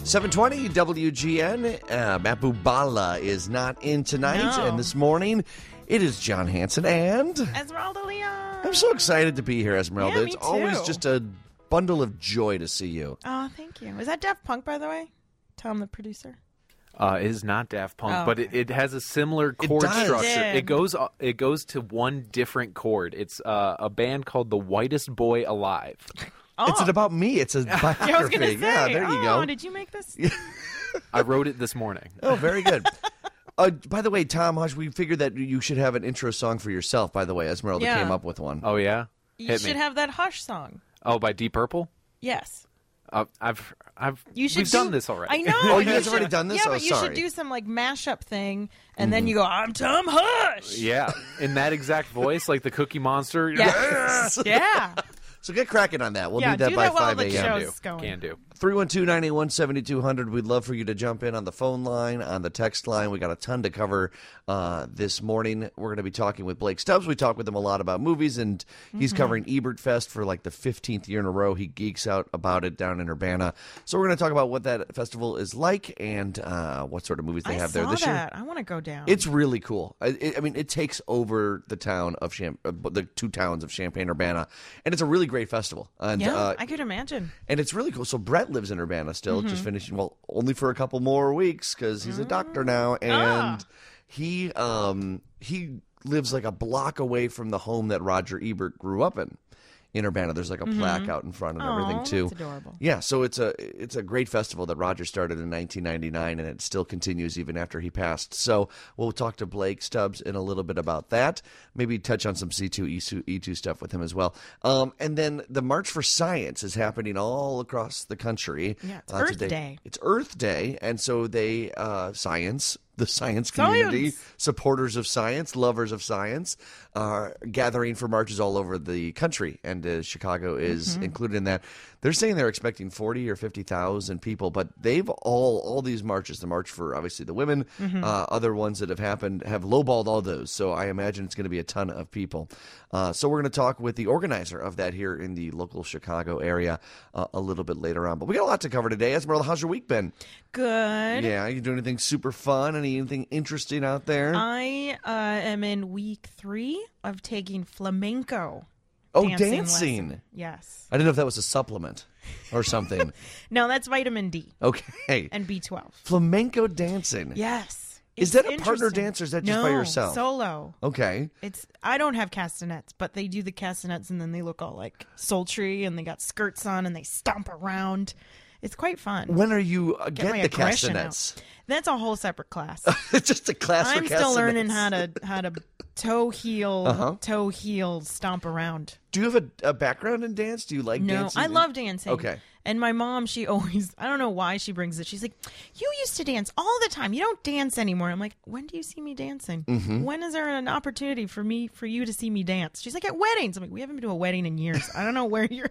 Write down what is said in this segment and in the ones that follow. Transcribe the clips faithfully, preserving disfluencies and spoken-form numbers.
seven twenty W G N. Uh, Matt Bubala is not in tonight, No. and this morning it is John Hanson and Esmeralda Leon. I'm so excited to be here, Esmeralda. Yeah, me it's always too. just a bundle of joy to see you. Oh, thank you. Is that Daft Punk, by the way? Tom, the producer. Uh, it is not Daft Punk, Oh, but okay. it, it has a similar chord does. structure. Yeah. It goes uh, it goes to one different chord. It's uh, a band called The Whitest Boy Alive. Oh. It's an about me. It's a biography. Yeah, I was going to say. Yeah, there you oh, go. did you make this? I wrote it this morning. Oh, very good. Uh, by the way, Tom Hodge, we figured that you should have an intro song for yourself, by the way. Esmeralda Yeah. came up with one. Oh yeah, You hit should me. have that Hush song. Oh, by Deep Purple. Yes. Uh, I've I've You should we've do, done this already. I know. Oh, you you guys should- already done this? Yeah, Oh, but you sorry. should do some like mashup thing, and then you go, "I'm Tom Hush." Yeah, in that exact voice, like the Cookie Monster. Yes. Yeah. So get cracking on that. We'll Yeah, need that do by that while five the a.m. show- Can do. Show's going. Can do. three one two, nine eight one, seven two zero zero. We'd love for you to jump in on the phone line, on the text line. We got a ton to cover uh, this morning. We're going to be talking with Blake Stubbs. We talk with him a lot about movies, and he's covering Ebert Fest for like the fifteenth year in a row. He geeks out about it down in Urbana. So we're going to talk about what that festival is like and uh, what sort of movies they I have saw there this year. that. I want to go down. It's really cool. I, it, I mean, it takes over the town of Cham- uh, the two towns of Champaign, Urbana, and it's a really great festival. And yeah, uh, I could imagine. and it's really cool. So Brett lives in Urbana still, Mm-hmm. just finishing, well, only for a couple more weeks because he's a doctor now. And Ah. he um, he lives like a block away from the home that Roger Ebert grew up in. In Urbana, there's like a plaque out in front and everything Mm-hmm. Aw, too. that's adorable. Yeah, so it's a it's a great festival that Roger started in nineteen ninety-nine, and it still continues even after he passed. So we'll talk to Blake Stubbs in a little bit about that. Maybe touch on some C two E two stuff with him as well. Um, and then the March for Science is happening all across the country. Yeah, it's uh, Earth today. Day. It's Earth Day, and so they uh, science. The science community, Science. supporters of science, lovers of science, are gathering for marches all over the country, and uh, Chicago is Mm-hmm. included in that. They're saying they're expecting forty or fifty thousand people, but they've all all these marches, the march for obviously the women, Mm-hmm. uh, other ones that have happened have lowballed all those. So I imagine it's going to be a ton of people. Uh, so we're going to talk with the organizer of that here in the local Chicago area uh, a little bit later on. But we got a lot to cover today. Esmeralda, how's your week been? Good. Yeah, you doing anything super fun? Anything interesting out there? I uh, am in week three of taking flamenco. oh, dancing dancing. lesson. Yes. I didn't know if that was a supplement or something. No, that's vitamin D Okay. and B twelve. Flamenco dancing. Yes. Is It's that a partner interesting. dance or is that just no, by yourself? Solo. Okay. It's I don't have castanets, but they do the castanets and then they look all like sultry and they got skirts on and they stomp around. It's quite fun. When are you uh, Get get my the aggression castanets? out. That's a whole separate class. It's just a class for I'm still learning castanets. how to how to toe heel Uh-huh. toe heel stomp around. Do you have a, a background in dance? Do you like No, dancing? I love dancing. Okay. And my mom, she always, I don't know why she brings it. She's like, you used to dance all the time. You don't dance anymore. I'm like, when do you see me dancing? Mm-hmm. When is there an opportunity for me, for you to see me dance? She's like, at weddings. I'm like, we haven't been to a wedding in years. I don't know where you're.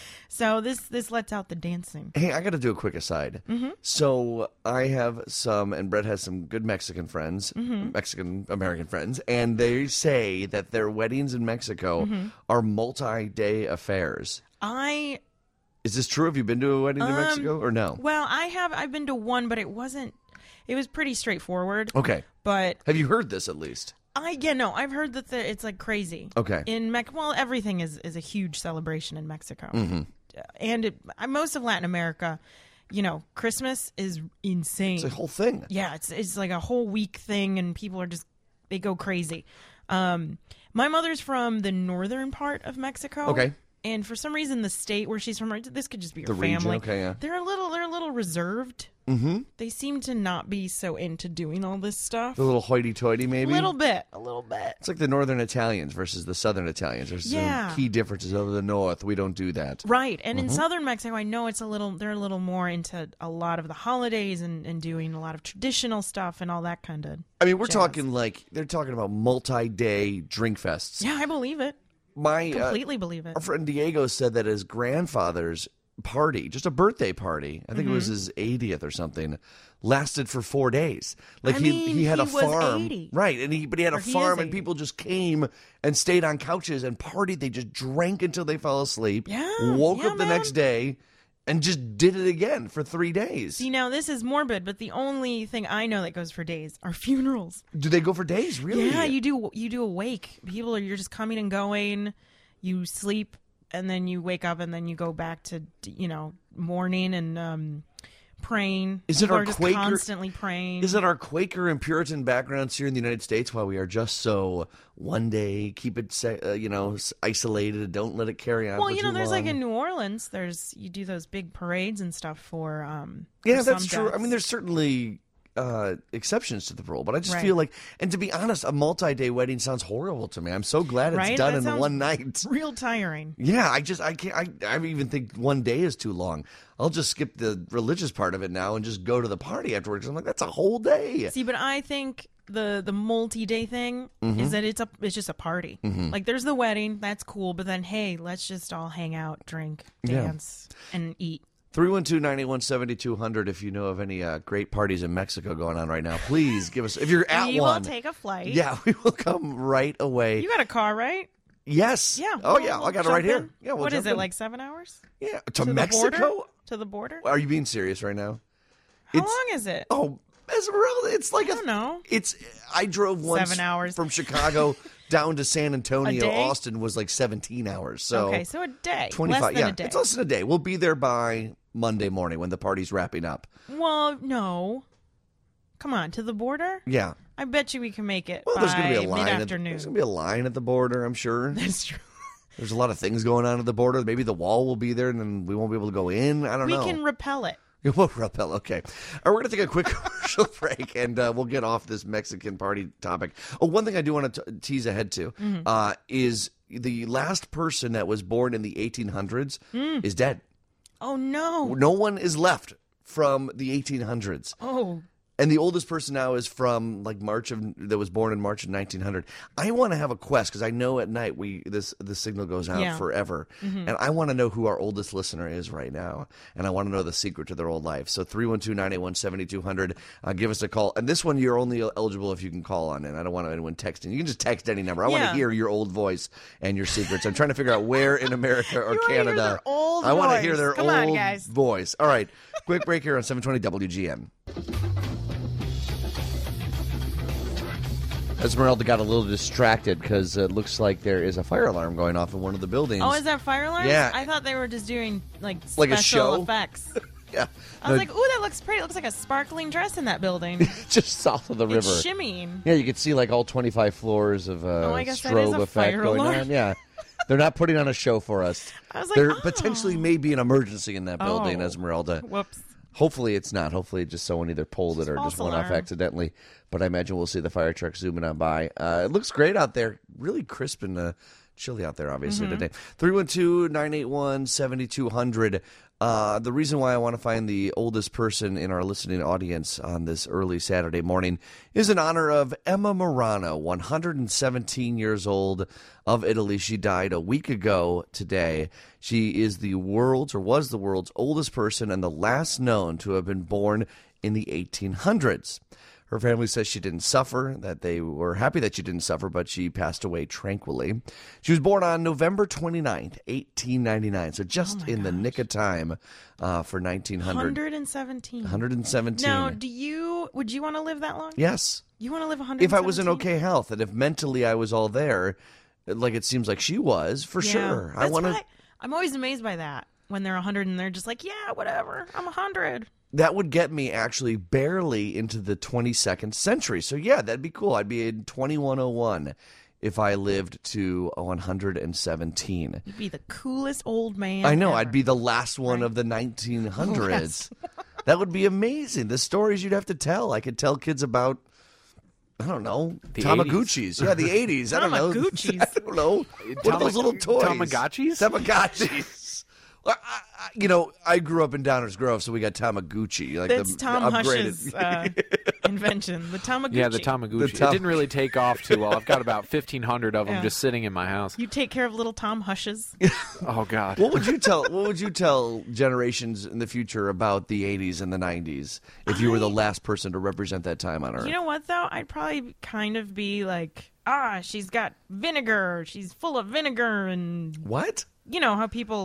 So this, this lets out the dancing. Hey, I got to do a quick aside. Mm-hmm. So I have some, and Brett has some good Mexican friends, Mm-hmm. Mexican American friends, and they say that their weddings in Mexico Mm-hmm. are multi-day affairs. I, Is this true? Have you been to a wedding in Um, Mexico or no? well, I have, I've been to one, but it wasn't, it was pretty straightforward. Okay. But Have you heard this at least? I, yeah, no, I've heard that the, it's like crazy. Okay. In Mex, well, everything is, is a huge celebration in Mexico. Mm-hmm. And it, most of Latin America, you know, Christmas is insane. It's a whole thing. Yeah, it's it's like a whole week thing, and people are just they go crazy. Um, my mother's from the northern part of Mexico. Okay. And for some reason, the state where she's from, this could just be her The region, family. okay, yeah. They're a little, they're a little reserved. Mm-hmm. They seem to not be so into doing all this stuff. A little hoity-toity, A maybe? little bit, a little bit. It's like the northern Italians versus the southern Italians. There's Yeah. some key differences over the north. We don't do that. Right. And Mm-hmm. in southern Mexico, I know it's a little, they're a little more into a lot of the holidays and, and doing a lot of traditional stuff and all that kind of. I mean, we're jazz. talking like, they're talking about multi-day drink fests. Yeah, I believe it. My uh, Completely believe it. our friend Diego said that his grandfather's party, just a birthday party, I think it was Mm-hmm. his eightieth or something, lasted for four days. Like I he mean, he had he a was farm, eighty. right? And he but he had a Or he is farm, and eighty. people just came and stayed on couches and partied. They just drank until they fell asleep. Yeah, woke yeah, up the man. next day. and just did it again for three days. See, now this is morbid, but the only thing I know that goes for days are funerals. Do they go for days? Really? Yeah, you do. You do a wake. People are you're just coming and going. You sleep, and then you wake up, and then you go back to you know mourning and um, praying. Is it People our are just Quaker- constantly praying? Is it our Quaker and Puritan backgrounds here in the United States why we are just so one day, keep it, se- uh, you know, s- isolated, don't let it carry on Well, for you know, too there's long? like in New Orleans, there's you do those big parades and stuff for um. Yeah, for that's some true. I deaths. mean, there's certainly uh, exceptions to the rule, but I just Right. feel like, and to be honest, a multi-day wedding sounds horrible to me. I'm so glad it's Right? done That in sounds one night. real tiring. Yeah, I just I can't. I, I even think one day is too long. I'll just skip the religious part of it now and just go to the party afterwards. I'm like, that's a whole day. See, but I think the the multi-day thing Mm-hmm. is that it's a it's just a party. Like there's the wedding, that's cool, but then hey, let's just all hang out, drink, Yeah. dance, and eat. three one two, nine eight one, seven two zero zero if you know of any uh, great parties in Mexico going on right now. Please give us, if you're at we one. will take a flight. Yeah, we will come right away. You got a car, right? Yes. Yeah. Oh, we'll- yeah. we'll I got it right jump here. in. Yeah. We'll What is jump it, in. like seven hours? Yeah. To, To the Mexico? border? To the border? Are you being serious right now? How It's- long is it? Oh, Esmeralda, it's like I a. don't know. It's. I drove once Seven hours. from Chicago down to San Antonio. A day? Austin was like seventeen hours. So Okay, so a day. twenty-five. Less than yeah, a day. it's less than a day. We'll be there by Monday morning when the party's wrapping up. Well, no. Come on, to the border? Yeah. I bet you we can make it Well, by there's going to be a line. At, mid-afternoon. there's going to be a line at the border. I'm sure. That's true. There's a lot of things going on at the border. Maybe the wall will be there, and then we won't be able to go in. I don't We know. can repel it. We'll repel. Okay. All right, we're going to take a quick commercial break, and uh, we'll get off this Mexican party topic. Oh, one thing I do want to t- tease ahead to Mm-hmm. uh, is the last person that was born in the eighteen hundreds Mm. is dead. Oh, no. No one is left from the eighteen hundreds. Oh, And the oldest person now is from like March of that was born in March of nineteen hundred. I want to have a quest because I know at night we this the signal goes out Yeah. forever, and I want to know who our oldest listener is right now, and I want to know the secret to their old life. So three one two, nine eight one, seven two zero zero. Uh, give us a call, and this one you're only eligible if you can call on, and I don't want anyone texting. You can just text any number. I want to Yeah. hear your old voice and your secrets. I'm trying to figure out where in America or You wanna hear Canada their old I want to voice. hear their Come old on, guys. voice. All right, quick break here on seven twenty W G N. Esmeralda got a little distracted because it looks like there is a fire alarm going off in one of the buildings. oh, is that fire alarms? Yeah. I thought they were just doing like Like a special show? effects. Yeah. I was No, like, ooh, that looks pretty. It looks like a sparkling dress in that building. just south of the river. It's shimmying. Yeah, you could see like all twenty-five floors of uh, Oh, I guess that strobe is a effect fire going alarm. on. Yeah. They're not putting on a show for us. I was like, there oh. potentially may be an emergency in that building, Oh. Esmeralda. Whoops. Hopefully it's not. Hopefully just someone either pulled it or False just went off alarm. accidentally. But I imagine we'll see the fire truck zooming on by. Uh, it looks great out there. Really crisp and uh, chilly out there, obviously, Mm-hmm. today. three one two, nine eight one, seven two zero zero. Uh, the reason why I want to find the oldest person in our listening audience on this early Saturday morning is in honor of Emma Morano, one hundred seventeen years old, of Italy. She died a week ago today. She is the world's, or was the world's oldest person and the last known to have been born in the eighteen hundreds. Her family says she didn't suffer, that they were happy that she didn't suffer, but she passed away tranquilly. She was born on November twenty-ninth, eighteen ninety-nine, so just in the nick of time uh, for nineteen hundred. one hundred seventeen. one hundred seventeen. Now, do you, would you want to live that long? Yes. You want to live one hundred If seventeen? I was in okay health, and if mentally I was all there, like it seems like she was, for Yeah. sure. I That's want to. why I'm always amazed by that when they're one hundred and they're just like, yeah, whatever. I'm one hundred. That would get me actually barely into the twenty-second century. So, yeah, that'd be cool. I'd be in twenty-one oh one if I lived to one hundred seventeen. You'd be the coolest old man. I know. ever. I'd be the last one Right. of the nineteen hundreds. That would be amazing. The stories you'd have to tell. I could tell kids about, I don't know, The Tamagotchis. Yeah, the eighties. I don't know. Tamagotchis. I don't know. What are those little toys? Tamagotchis? Tamagotchis. Well, I, I, you know, I grew up in Downers Grove, so we got Tamagotchi. Like That's the, Tom the Hush's upgraded. uh, invention. The Tamagotchi. Yeah, the Tamagotchi. The Tam- It didn't really take off too well. I've got about fifteen hundred of them Yeah. just sitting in my house. You take care of little Tom Hushes. Oh, God. What would you tell? What would you tell generations in the future about the eighties and the nineties if you were the I- last person to represent that time on Earth? You know what, though? I'd probably kind of be like, ah, she's got vinegar. She's full of vinegar. And, what? you know, how people, like,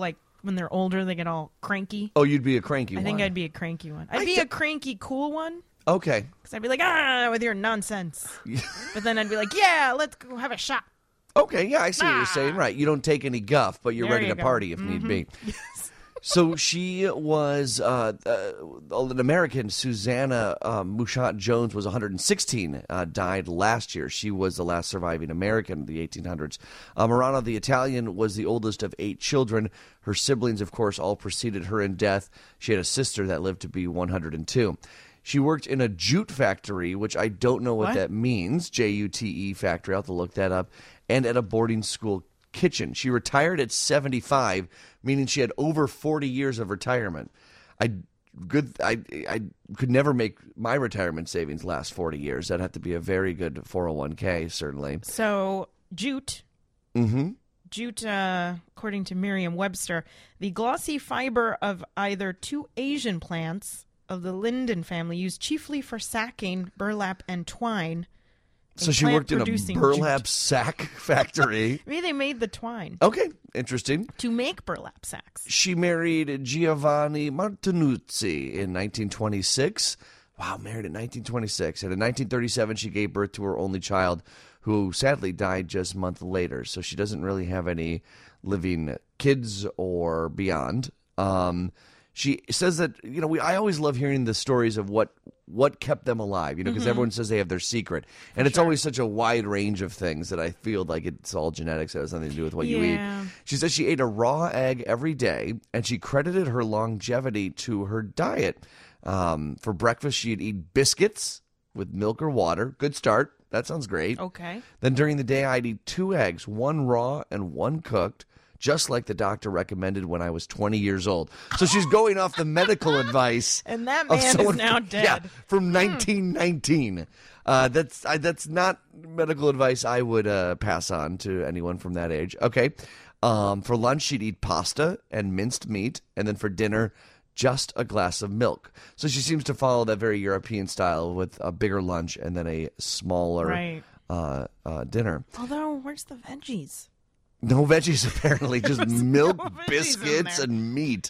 when they're older, they get all cranky. Oh, you'd be a cranky I one. think I'd be a cranky one. I'd I be th- a cranky cool one. Okay. Because I'd be like, ah, with your nonsense. But then I'd be like, yeah, let's go have a shot. Okay, yeah, I see what you're Ah. saying. Right, you don't take any guff, but you're There ready you to go. party if need be. Yes. So she was uh, uh, an American. Susanna uh, Mushat Jones was one hundred sixteen, uh, died last year. She was the last surviving American of the eighteen hundreds. Uh, Marano, the Italian, was the oldest of eight children. Her siblings, of course, all preceded her in death. She had a sister that lived to be one hundred two. She worked in a jute factory, which I don't know what, What? that means, J U T E factory. I'll have to look that up. And at a boarding school kitchen. She retired at seventy-five, meaning she had over forty years of retirement. I good I I could never make my retirement savings last forty years. That'd have to be a very good four oh one k, certainly. So, jute. Mm-hmm. Jute, uh, according to Merriam-Webster, the glossy fiber of either two Asian plants of the linden family used chiefly for sacking, burlap, and twine. So she worked in a plant-producing burlap jute. sack factory. Maybe they made the twine Okay, interesting. to make burlap sacks. She married Giovanni Martinuzzi in nineteen twenty-six. Wow, married in nineteen twenty-six. And in nineteen thirty-seven, she gave birth to her only child, who sadly died just a month later. So she doesn't really have any living kids or beyond. Um, she says that, you know, we I always love hearing the stories of what what kept them alive, you know, because everyone says they have their secret. And it's always such a wide range of things that I feel like it's all genetics. It has nothing to do with what you eat. Yeah. She says she ate a raw egg every day, and she credited her longevity to her diet. Um, for breakfast, she'd eat biscuits with milk or water. Good start. That sounds great. Okay. Then during the day, I'd eat two eggs, one raw and one cooked, just like the doctor recommended when I was twenty years old. So she's going off the medical advice. And that of man is someone now from- dead. Yeah, from nineteen nineteen. Uh, that's I, that's not medical advice I would uh, pass on to anyone from that age. Okay. Um, for lunch, she'd eat pasta and minced meat, and then for dinner, just a glass of milk. So she seems to follow that very European style with a bigger lunch and then a smaller Right. uh, uh, dinner. Although, where's the veggies? No veggies, apparently, just milk, no veggies in biscuits, there. and meat.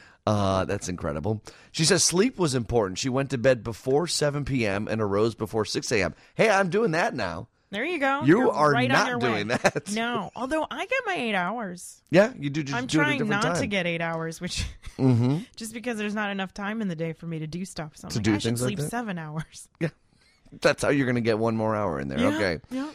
Uh, that's incredible. She says sleep was important. She went to bed before seven p.m. and arose before six a.m. Hey, I'm doing that now. There you go. You You're are right on not your doing way. that. No. Although I get my eight hours. Yeah, you do just I'm do it at a trying different not time. to get eight hours, which Mm-hmm. just because there's not enough time in the day for me to do stuff. So I'm To like, do I should things like sleep that? seven hours. That's how you're going to get one more hour in there. Yeah, Okay. Yeah.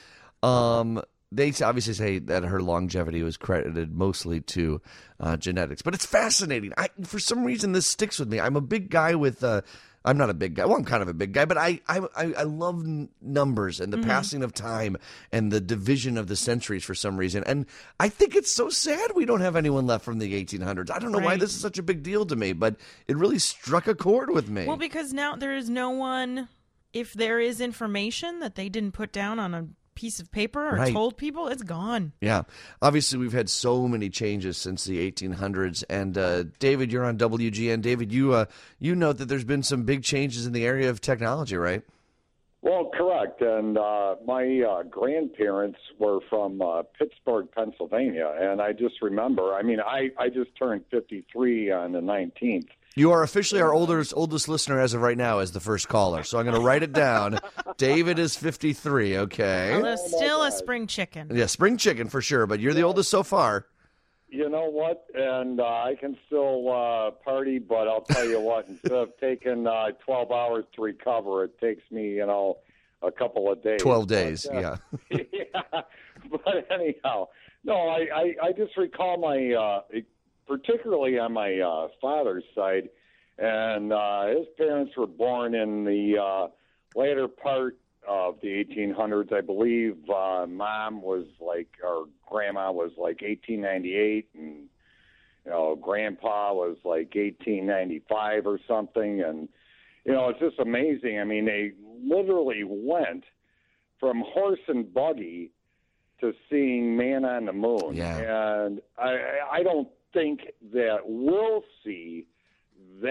Um, they obviously say that her longevity was credited mostly to uh, genetics, but it's fascinating. I, for some reason, this sticks with me. I'm a big guy with. Uh, I'm not a big guy. Well, I'm kind of a big guy, but I I I, I love n- numbers and the passing of time and the division of the centuries for some reason. And I think it's so sad we don't have anyone left from the eighteen hundreds. I don't know why Right. this is such a big deal to me, but it really struck a chord with me. Well, because now there is no one. If there is information that they didn't put down on a piece of paper or Right. told people, it's gone. Yeah. Obviously, we've had so many changes since the eighteen hundreds. And uh, David, you're on W G N. David, you uh, you note that there's been some big changes in the area of technology, right? Well, correct. And uh, my uh, grandparents were from uh, Pittsburgh, Pennsylvania. And I just remember, I mean, I, I just turned fifty-three on the nineteenth. You are officially our oldest oldest listener as of right now as the first caller. So I'm going to write it down. David is fifty-three, okay? Although still a spring chicken. Yeah, spring chicken for sure, but you're the oldest so far. You know what? And uh, I can still uh, party, but I'll tell you what, instead of taking uh, twelve hours to recover, it takes me, you know, a couple of days. twelve days, But, uh, yeah. yeah. But anyhow, no, I, I, I just recall my, uh, particularly on my uh, father's side, and uh, his parents were born in the uh, later part of the eighteen hundreds. I believe uh, mom was like, or grandma was like eighteen ninety-eight, and you know, grandpa was like eighteen ninety-five or something. And you know, it's just amazing. I mean, they literally went from horse and buggy to seeing man on the moon. Yeah. And I, I don't think that we'll see that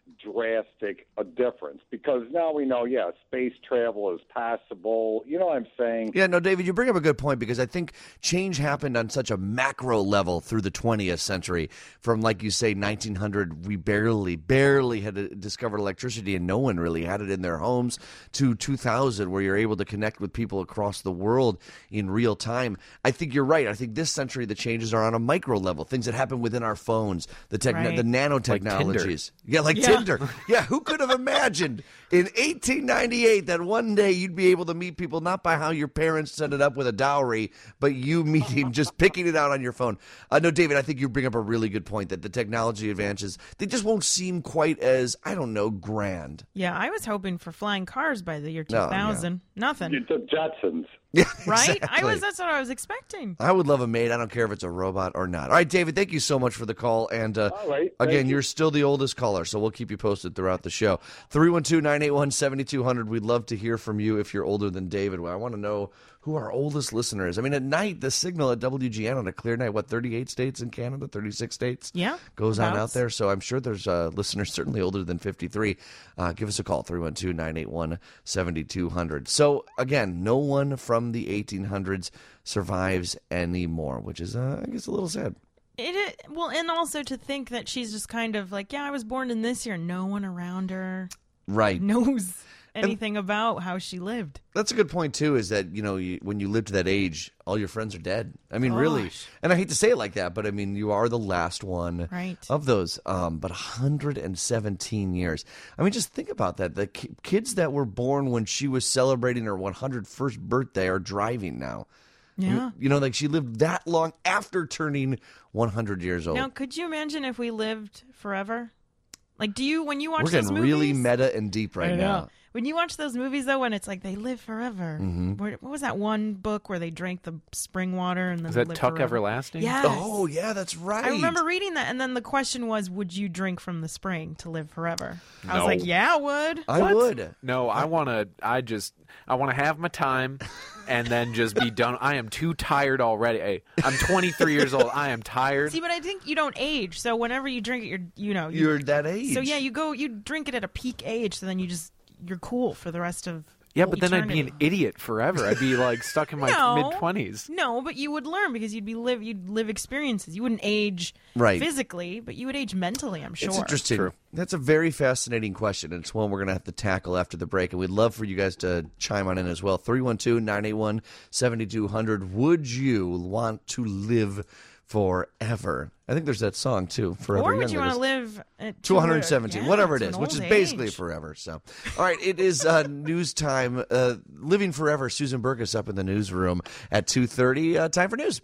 drastic a difference, because now we know, yeah, space travel is possible. You know what I'm saying? Yeah, no, David, you bring up a good point, because I think change happened on such a macro level through the twentieth century. From, like you say, nineteen hundred, we barely, barely had discovered electricity, and no one really had it in their homes, to two thousand, where you're able to connect with people across the world in real time. I think you're right. I think this century the changes are on a micro level, things that happen within our phones, the techn- Right. the nanotechnologies. Yeah, like Yeah. Tinder. Yeah, who could have imagined in eighteen ninety-eight that one day you'd be able to meet people not by how your parents set it up with a dowry, but you meeting, just picking it out on your phone. Uh, no, David, I think you bring up a really good point that the technology advances, they just won't seem quite as, I don't know, grand. Yeah, I was hoping for flying cars by the year two No, yeah. thousand. Nothing. The Jetsons. Yeah, Right? exactly. I was. That's what I was expecting. I would love a maid. I don't care if it's a robot or not. All right, David, thank you so much for the call. And uh, All right, thank again, you. you're still the oldest caller, so we'll keep you posted throughout the show. three one two, nine eight one, seven two zero zero. We'd love to hear from you if you're older than David. I want to know who our oldest listener is. I mean, at night, the signal at W G N on a clear night, what, thirty-eight states in Canada, thirty-six states? Yeah, Goes on out abouts. there. So I'm sure there's uh, listeners certainly older than fifty-three. Uh, give us a call, three one two, nine eight one, seven two zero zero. So again, no one from the eighteen hundreds survives anymore, which is, uh, I guess, a little sad. It, it well, and also to think that she's just kind of like, yeah, I was born in this year. No one around her Right. knows anything about how she lived. That's a good point, too, is that, you know, you, when you live to that age, all your friends are dead. I mean, really. Gosh. And I hate to say it like that, but I mean, you are the last one Right. of those. Um, but one hundred seventeen years. I mean, just think about that. The ki- kids that were born when she was celebrating her one hundred first birthday are driving now. Yeah. You know, like she lived that long after turning one hundred years old. Now, could you imagine if we lived forever? Like, do you, when you watch We're those getting movies? really meta and deep right I know. now. When you watch those movies, though, when it's like they live forever. Mm-hmm. Where, what was that one book where they drank the spring water and then Is they that lived Tuck forever? Everlasting? Yes. Oh, yeah, that's right. I remember reading that, and then the question was, would you drink from the spring to live forever? I was No. like, yeah, I would. I What? would. No, I want to. I just. I want to have my time, and then just be done. I am too tired already. Hey, I'm twenty-three years old. I am tired. See, but I think you don't age, so whenever you drink it, you're, you know, you, You're that age. so yeah, you go, you drink it at a peak age, so then you just, you're cool for the rest of Yeah, but then I'd be an eternity. idiot forever. I'd be like stuck in my No. mid twenties. No, but you would learn because you'd be live you'd live experiences. You wouldn't age Right. physically, but you would age mentally, I'm sure. It's interesting. True. That's a very fascinating question, and it's one we're going to have to tackle after the break. And we'd love for you guys to chime on in as well. three one two, nine eight one, seven two zero zero. Would you want to live forever? I think there's that song, too, Forever Or would Young. you It want is- to live at to one hundred seventeen, yeah, whatever it to is, an which is old basically age. forever. So, all right, it is uh, news time. Uh, Living Forever. Susan Burgess up in the newsroom at two thirty. Uh, time for news.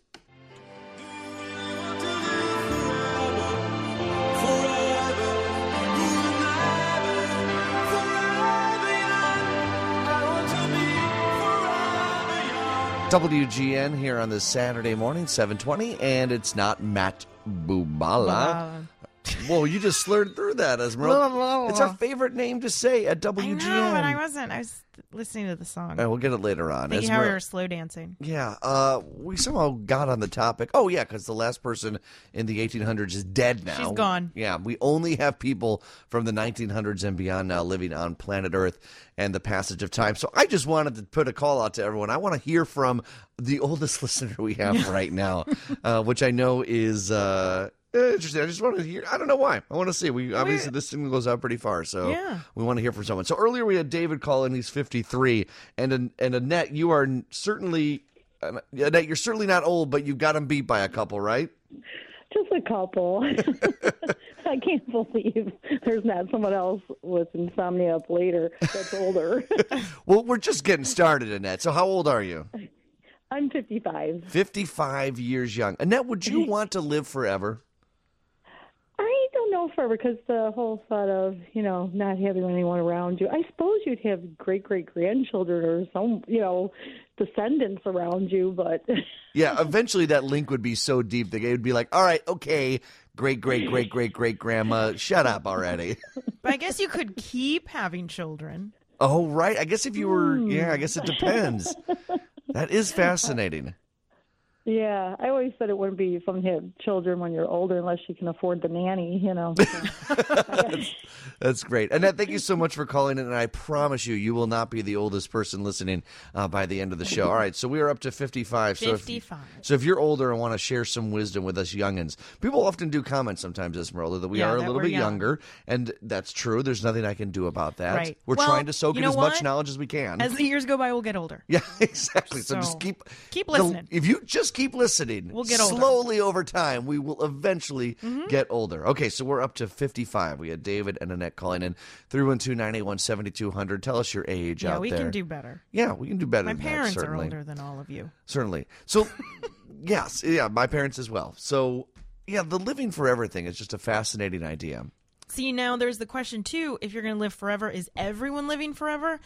W G N here on this Saturday morning, seven twenty, and it's not Matt Bubala. Whoa, you just slurred through that, Esmeralda. It's our favorite name to say at I W G N. know, but I wasn't. I was listening to the song. All right, we'll get it later on. Thinking how we Esmer- were slow dancing. Yeah, uh, we somehow got on the topic. Oh, yeah, because the last person in the eighteen hundreds is dead now. She's gone. Yeah, we only have people from the nineteen hundreds and beyond now living on planet Earth and the passage of time. So I just wanted to put a call out to everyone. I want to hear from the oldest listener we have right now, uh, which I know is... Uh, interesting. I just want to hear. I don't know why. I want to see. We obviously this thing goes out pretty far, so Yeah. we want to hear from someone. So earlier we had David call in. He's fifty-three, and and Annette, you are certainly Annette. You're certainly not old, but you got him beat by a couple, right? Just a couple. I can't believe there's not someone else with insomnia up later that's older. Well, we're just getting started, Annette. So how old are you? I'm fifty-five. fifty-five years young. Annette, would you want to live forever? I don't know forever because the whole thought of, you know, not having anyone around you. I suppose you'd have great-great-grandchildren or some, you know, descendants around you, but... Yeah, eventually that link would be so deep that it would be like, all right, okay, great, great, great, great, great grandma, shut up already. But I guess you could keep having children. Oh, right. I guess if you were, yeah, I guess it depends. That is fascinating. Yeah, I always said it wouldn't be fun to have children when you're older unless you can afford the nanny, you know. So. That's great. Annette, thank you so much for calling in, and I promise you, you will not be the oldest person listening uh, by the end of the show. All right, so we are up to fifty-five. fifty-five. So if, so if you're older and want to share some wisdom with us youngins, people often do comment sometimes, Esmeralda, that we Yeah, are a that little we're bit young. younger, and that's true. There's nothing I can do about that. Right. We're Well, trying to soak you in know as much what? knowledge as we can. As the years go by, we'll get older. Yeah, exactly. So, So, just keep keep the- listening. if you just keep listening, We'll get older. slowly over time, we will eventually Mm-hmm. get older. Okay, so we're up to fifty-five. We had David and Annette calling in three one two, nine eight one, seven two zero zero. Tell us your age Yeah, out we there. can do better. Yeah, we can do better My than parents that, are certainly. older than all of you. Certainly. So, yes, yeah, my parents as well. So, yeah, the living forever thing is just a fascinating idea. See, now there's the question, too, if you're going to live forever, is everyone living forever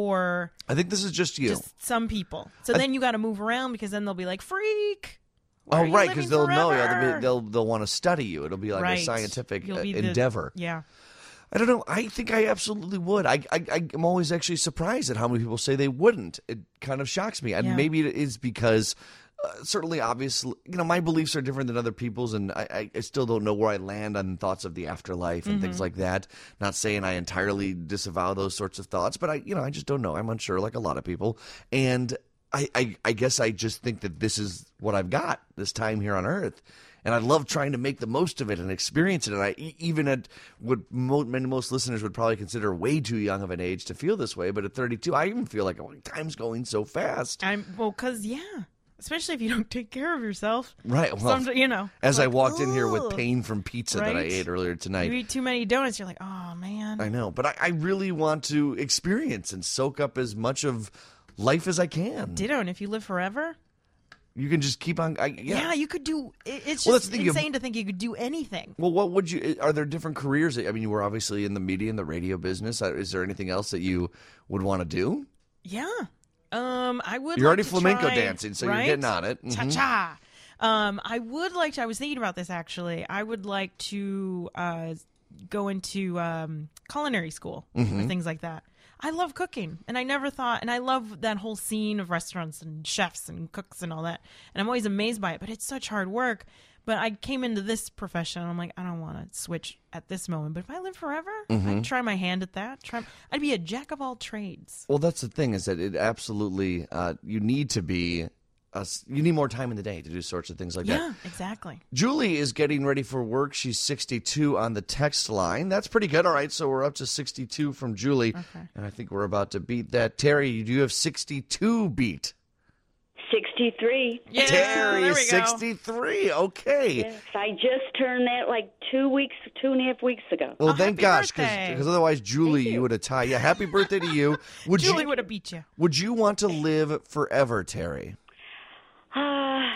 or I think this is just you. just some people? So then you got to move around because then they'll be like, freak. why Oh, are you right, living because they'll know. Yeah, forever?" they'll, be, they'll they'll want to study you. It'll be like Right. a scientific You'll uh, be the- endeavor. Yeah. I don't know. I think I absolutely would. I, I, I'm always actually surprised at how many people say they wouldn't. It kind of shocks me. And Yeah. maybe it is because uh, certainly, obviously, you know, my beliefs are different than other people's, and I, I, I still don't know where I land on thoughts of the afterlife and Mm-hmm. things like that. Not saying I entirely disavow those sorts of thoughts, but I, you know, I just don't know. I'm unsure, like a lot of people. And I, I, I guess I just think that this is what I've got this time here on Earth. And I love trying to make the most of it and experience it. And I e- even at what mo- many most listeners would probably consider way too young of an age to feel this way, but at thirty-two, I even feel like, oh, time's going so fast. I'm, well, because, yeah. Especially if you don't take care of yourself. Right. Well, Some, you know. as like, I walked in here with "Ugh." pain from pizza that I Right? ate earlier tonight. You eat too many donuts, you're like, oh, man. I know, but I, I really want to experience and soak up as much of life as I can. Ditto. And if you live forever, You can just keep on. I, yeah. yeah. you could do. it- It's Well, that's just the thing, you- insane to think you could do anything. Well, what would you? Are there different careers? I mean, you were obviously in the media and the radio business. Uh, Is there anything else that you would want to do? Yeah. Um, I would. You're like already to flamenco try- dancing, so right? you're getting on it. Cha Mhm. cha. Um, I would like to. I was thinking about this actually. I would like to uh, go into um, culinary school Mm-hmm. or things like that. I love cooking, and I never thought, and I love that whole scene of restaurants and chefs and cooks and all that. And I'm always amazed by it, but it's such hard work. But I came into this profession, and I'm like, I don't want to switch at this moment. But if I live forever, Mm-hmm. I'd try my hand at that. Try, I'd be a jack of all trades. Well, that's the thing is that it absolutely uh, you need to be. A, you need more time in the day to do sorts of things like that. Yeah, exactly. Julie is getting ready for work. She's sixty-two on the text line. That's pretty good. All right, so we're up to sixty-two from Julie, Okay. and I think we're about to beat that. Terry, you do have sixty-two beat. sixty-three. Yeah, Terry there is we go. sixty-three. Okay. Yes, I just turned that like two weeks, two and a half weeks ago. Well, Oh, thank happy gosh, birthday. because otherwise, Julie, you. you. would have tied. Yeah, happy birthday to you. Would Julie you would have beat you. would you want to live forever, Terry? Ah,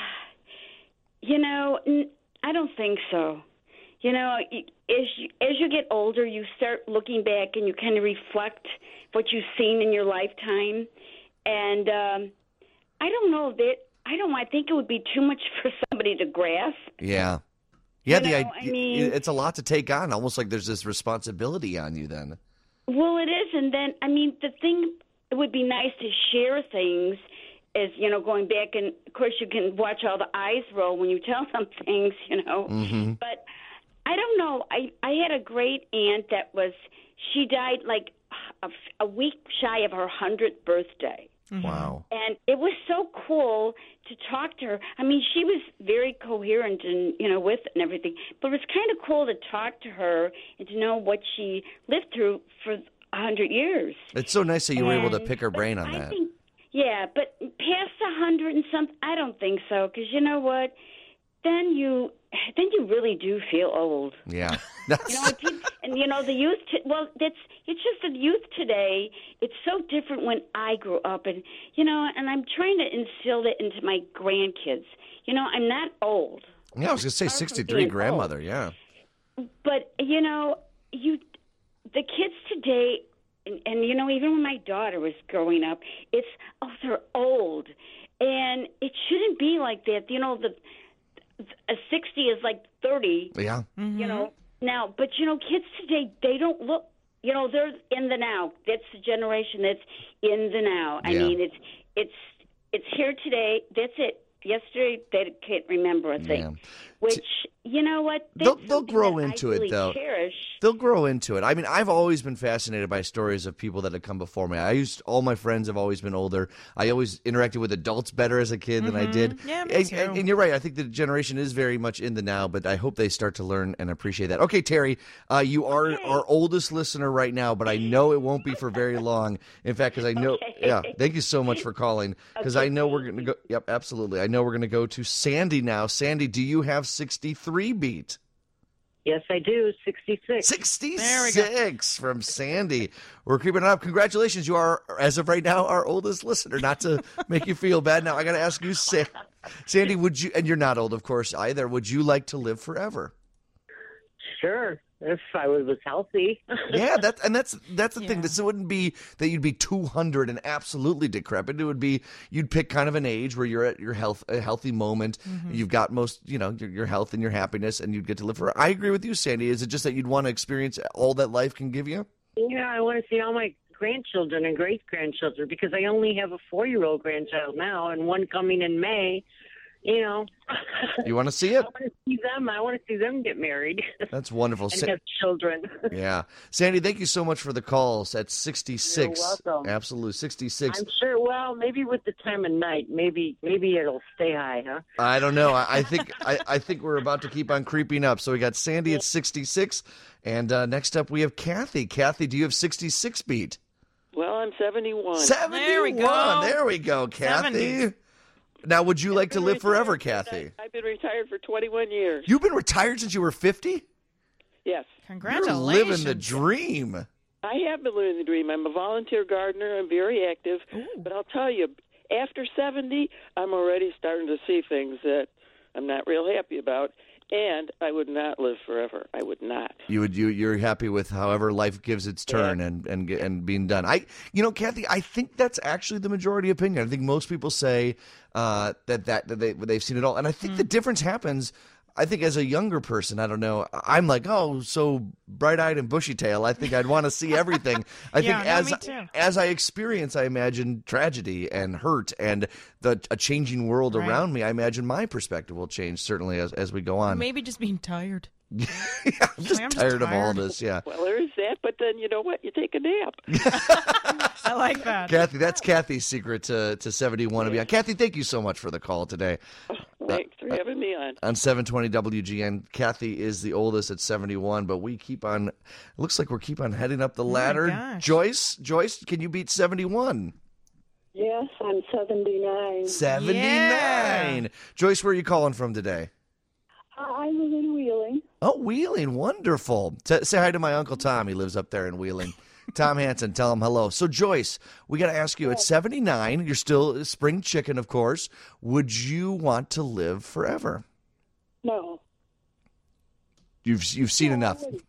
you know, n- I don't think so. You know, y- as you, as you get older, you start looking back and you kind of reflect what you've seen in your lifetime. And um, I don't know that I don't. I think it would be too much for somebody to grasp. Yeah. Yeah, You the know, idea, I mean- it's a lot to take on. Almost like there's this responsibility on you then. Well, it is, and then I mean, the thing it would be nice to share things. Is, you know, going back, and of course you can watch all the eyes roll when you tell them things, you know. Mm-hmm. But I don't know. I I had a great aunt that was she died like a, a week shy of her hundredth birthday, Wow. and it was so cool to talk to her. I mean, she was very coherent and you know with it and everything, but it was kind of cool to talk to her and to know what she lived through for a hundred years. It's so nice that you were able to And- pick her but brain on I that. Think, yeah, but past a hundred and something, I don't think so. Because you know what? Then you, then you really do feel old. Yeah. You know, and, people, and you know the youth. T- well, that's it's just the youth today. It's so different when I grew up, and you know, and I'm trying to instill it into my grandkids. You know, I'm not old, yeah, I was going to say Far from sixty-three being grandmother, yeah. but you know, you, the kids today. And, and, you know, even when my daughter was growing up, it's, oh, they're old. And it shouldn't be like that. You know, the a sixty is like thirty, Yeah. you know. Now, but, you know, kids today, they don't look, you know, they're in the now. That's the generation that's in the now. I Yeah. mean, it's it's it's here today. That's it. yesterday they can't remember a thing. Yeah. Which, you know what? They'll, That's they'll something grow that into I it, really though. Cherish. They'll grow into it. I mean, I've always been fascinated by stories of people that have come before me. I used all my friends have always been older. I always interacted with adults better as a kid than I did. Yeah, me and, too. and, and you're right. I think the generation is very much in the now, but I hope they start to learn and appreciate that. Okay, Terry, uh, you are Okay. our oldest listener right now, but I know it won't be for very long. In fact, because I know, Okay. yeah. Thank you so much for calling. Because I know we're going to go. Yep, absolutely. I know we're going to go to Sandy now. Sandy, do you have sixty-three beat? Yes, I do. sixty-six. sixty-six from Sandy. We're creeping it up. Congratulations. You are, as of right now, our oldest listener. Not to make you feel bad. Now, I got to ask you, Sa- Sandy, would you, and you're not old, of course, either, would you like to live forever? Sure, if I was healthy. Yeah, that, and that's that's the thing. Yeah. This wouldn't be that you'd be two hundred and absolutely decrepit. It would be you'd pick kind of an age where you're at your health, a healthy moment. You've got most, you know, your, your health and your happiness, and you'd get to live forever. I agree with you, Sandy. Is it just that you'd want to experience all that life can give you? Yeah, I want to see all my grandchildren and great-grandchildren because I only have a four-year-old grandchild now and one coming in May. You know, You want to see I it? want to see them. I want to see them get married That's wonderful. and Sa- have children. Yeah. Sandy, thank you so much for the calls at sixty-six. You're welcome. Absolutely. sixty-six. I'm sure. Well, maybe with the time of night, maybe maybe it'll stay high, huh? I don't know. I, I think I, I think we're about to keep on creeping up. So we got Sandy at sixty-six. And uh, next up we have Kathy. Kathy, do you have sixty-six beat? Well, I'm seventy-one. seventy-one. There we go. There we go, Kathy. seventies. Now, would you like to Been live forever, retired- Kathy? I've been retired for twenty-one years. You've been retired since you were fifty? Yes. You're Congratulations. living the dream. I have been living the dream. I'm a volunteer gardener. I'm very active. But I'll tell you, after seventy, I'm already starting to see things that I'm not real happy about. And I would not live forever. I would not. You would you you're happy with however life gives its turn Yeah. and and get- and being done. I you know, Kathy, I think that's actually the majority opinion. I think most people say uh, that that, that they they've seen it all, and I think the difference happens. I think as a younger person, I don't know. I'm like, oh, so bright-eyed and bushy-tailed. I think I'd want to see everything. I Yeah, think no, as me too. as I experience, I imagine tragedy and hurt and the a changing world Right. around me. I imagine my perspective will change certainly as as we go on. Maybe just being tired. Yeah, I'm just I'm just tired of all tired. this. Yeah. Well, there is that, but then you know what? You take a nap. I like that. Kathy, that's Kathy's secret to, to seventy-one and beyond. Kathy, thank you so much for the call today. Thanks for having me on. On seven twenty W G N, Kathy is the oldest at seventy-one, but we keep on, it looks like we keep on heading up the ladder. gosh. Joyce, Joyce, can you beat seventy-one? Yes, I'm seventy-nine. seventy-nine. Joyce, where are you calling from today? I live in Wheeling. Oh, Wheeling. Wonderful. T- say hi to my Uncle Tom. He lives up there in Wheeling. Tom Hansen, tell him hello. So, Joyce, we got to ask you, at seventy-nine, you're still a spring chicken, of course. Would you want to live forever? No. You've you've seen No, I enough. wouldn't.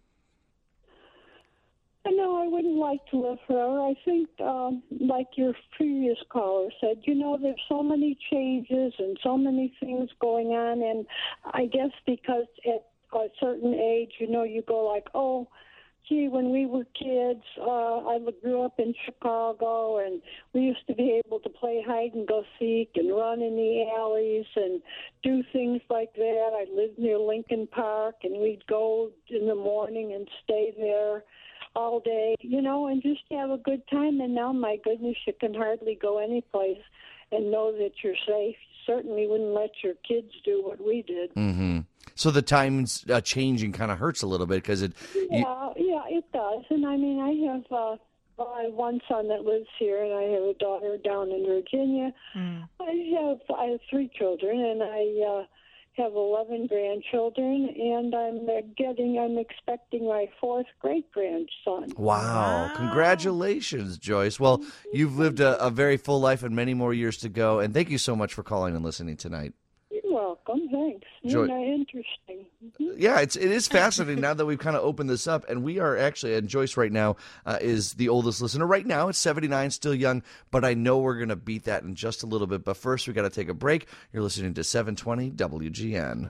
No, I wouldn't like to live forever. I think, um, like your previous caller said, you know, there's so many changes and so many things going on, and I guess because at a certain age, you know, you go like, oh, gee, when we were kids, uh, I grew up in Chicago, and we used to be able to play hide and go seek and run in the alleys and do things like that. I lived near Lincoln Park, and we'd go in the morning and stay there all day, you know, and just have a good time. And now, my goodness, you can hardly go anyplace and know that you're safe. You certainly wouldn't let your kids do what we did. Mm-hmm. So the times uh, changing kind of hurts a little bit because it. You, Yeah, yeah, it does. And I mean, I have uh, I have one son that lives here, and I have a daughter down in Virginia. Mm. I have I have three children, and I uh, have eleven grandchildren, and I'm uh, getting I'm expecting my fourth great grandson. wow. Wow. Congratulations, Joyce. Well, you've lived a, a very full life and many more years to go. And thank you so much for calling and listening tonight. You're welcome. Thanks. Joy- You're interesting. Mhm. Yeah, it's it is fascinating now that we've kind of opened this up, and we are actually, and Joyce right now uh, is the oldest listener. Right now, it's seventy-nine, still young, but I know we're going to beat that in just a little bit. But first, we got to take a break. You're listening to seven twenty W G N.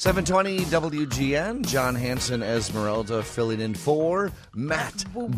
seven twenty W G N, John Hanson Esmeralda filling in for Matt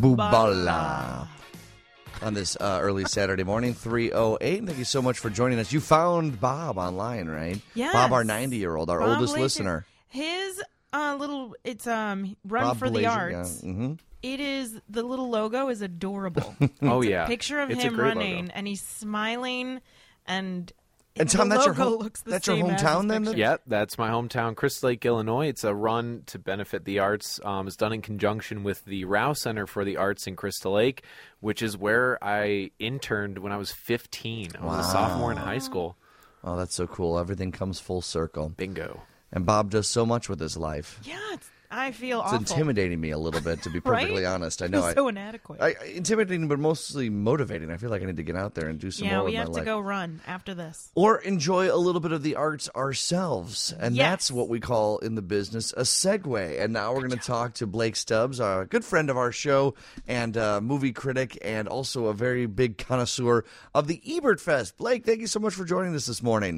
Bubala on this uh, early Saturday morning, three oh eight. Thank you so much for joining us. You found Bob online, right? Yes. Bob, our ninety-year-old, our Bob oldest Blake, listener. His uh, little, it's um Run Bob for the Blazier, Arts. yeah. Mm-hmm. It is, the little logo is adorable. Oh, It's yeah. a picture of It's a him great running, logo. and he's smiling, and, And Tom, the that's your logo home- looks the that's your same as hometown his then? picture. Yeah, that's my hometown, Crystal Lake, Illinois. It's a run to benefit the arts. Um, it's done in conjunction with the Rouse Center for the Arts in Crystal Lake, which is where I interned when I was fifteen. I was a sophomore in high school. Oh, that's so cool. Everything comes full circle. Bingo. And Bob does so much with his life. Yeah, it's, I feel It's awful. intimidating me a little bit, to be perfectly Right? honest. I know. Feels I, so inadequate. I, intimidating, but mostly motivating. I feel like I need to get out there and do some yeah, more we with have my to life. go run after this. Or enjoy a little bit of the arts ourselves. And Yes. that's what we call in the business a segue. And now we're going to talk to Blake Stubbs, a good friend of our show and uh, movie critic, and also a very big connoisseur of the Ebert Fest. Blake, thank you so much for joining us this morning.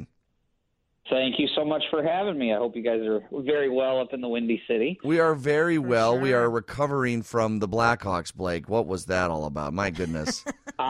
Thank you so much for having me. I hope you guys are very well up in the Windy City. We are very well. We sure. are recovering from the Blackhawks, Blake. What was that all about? My goodness.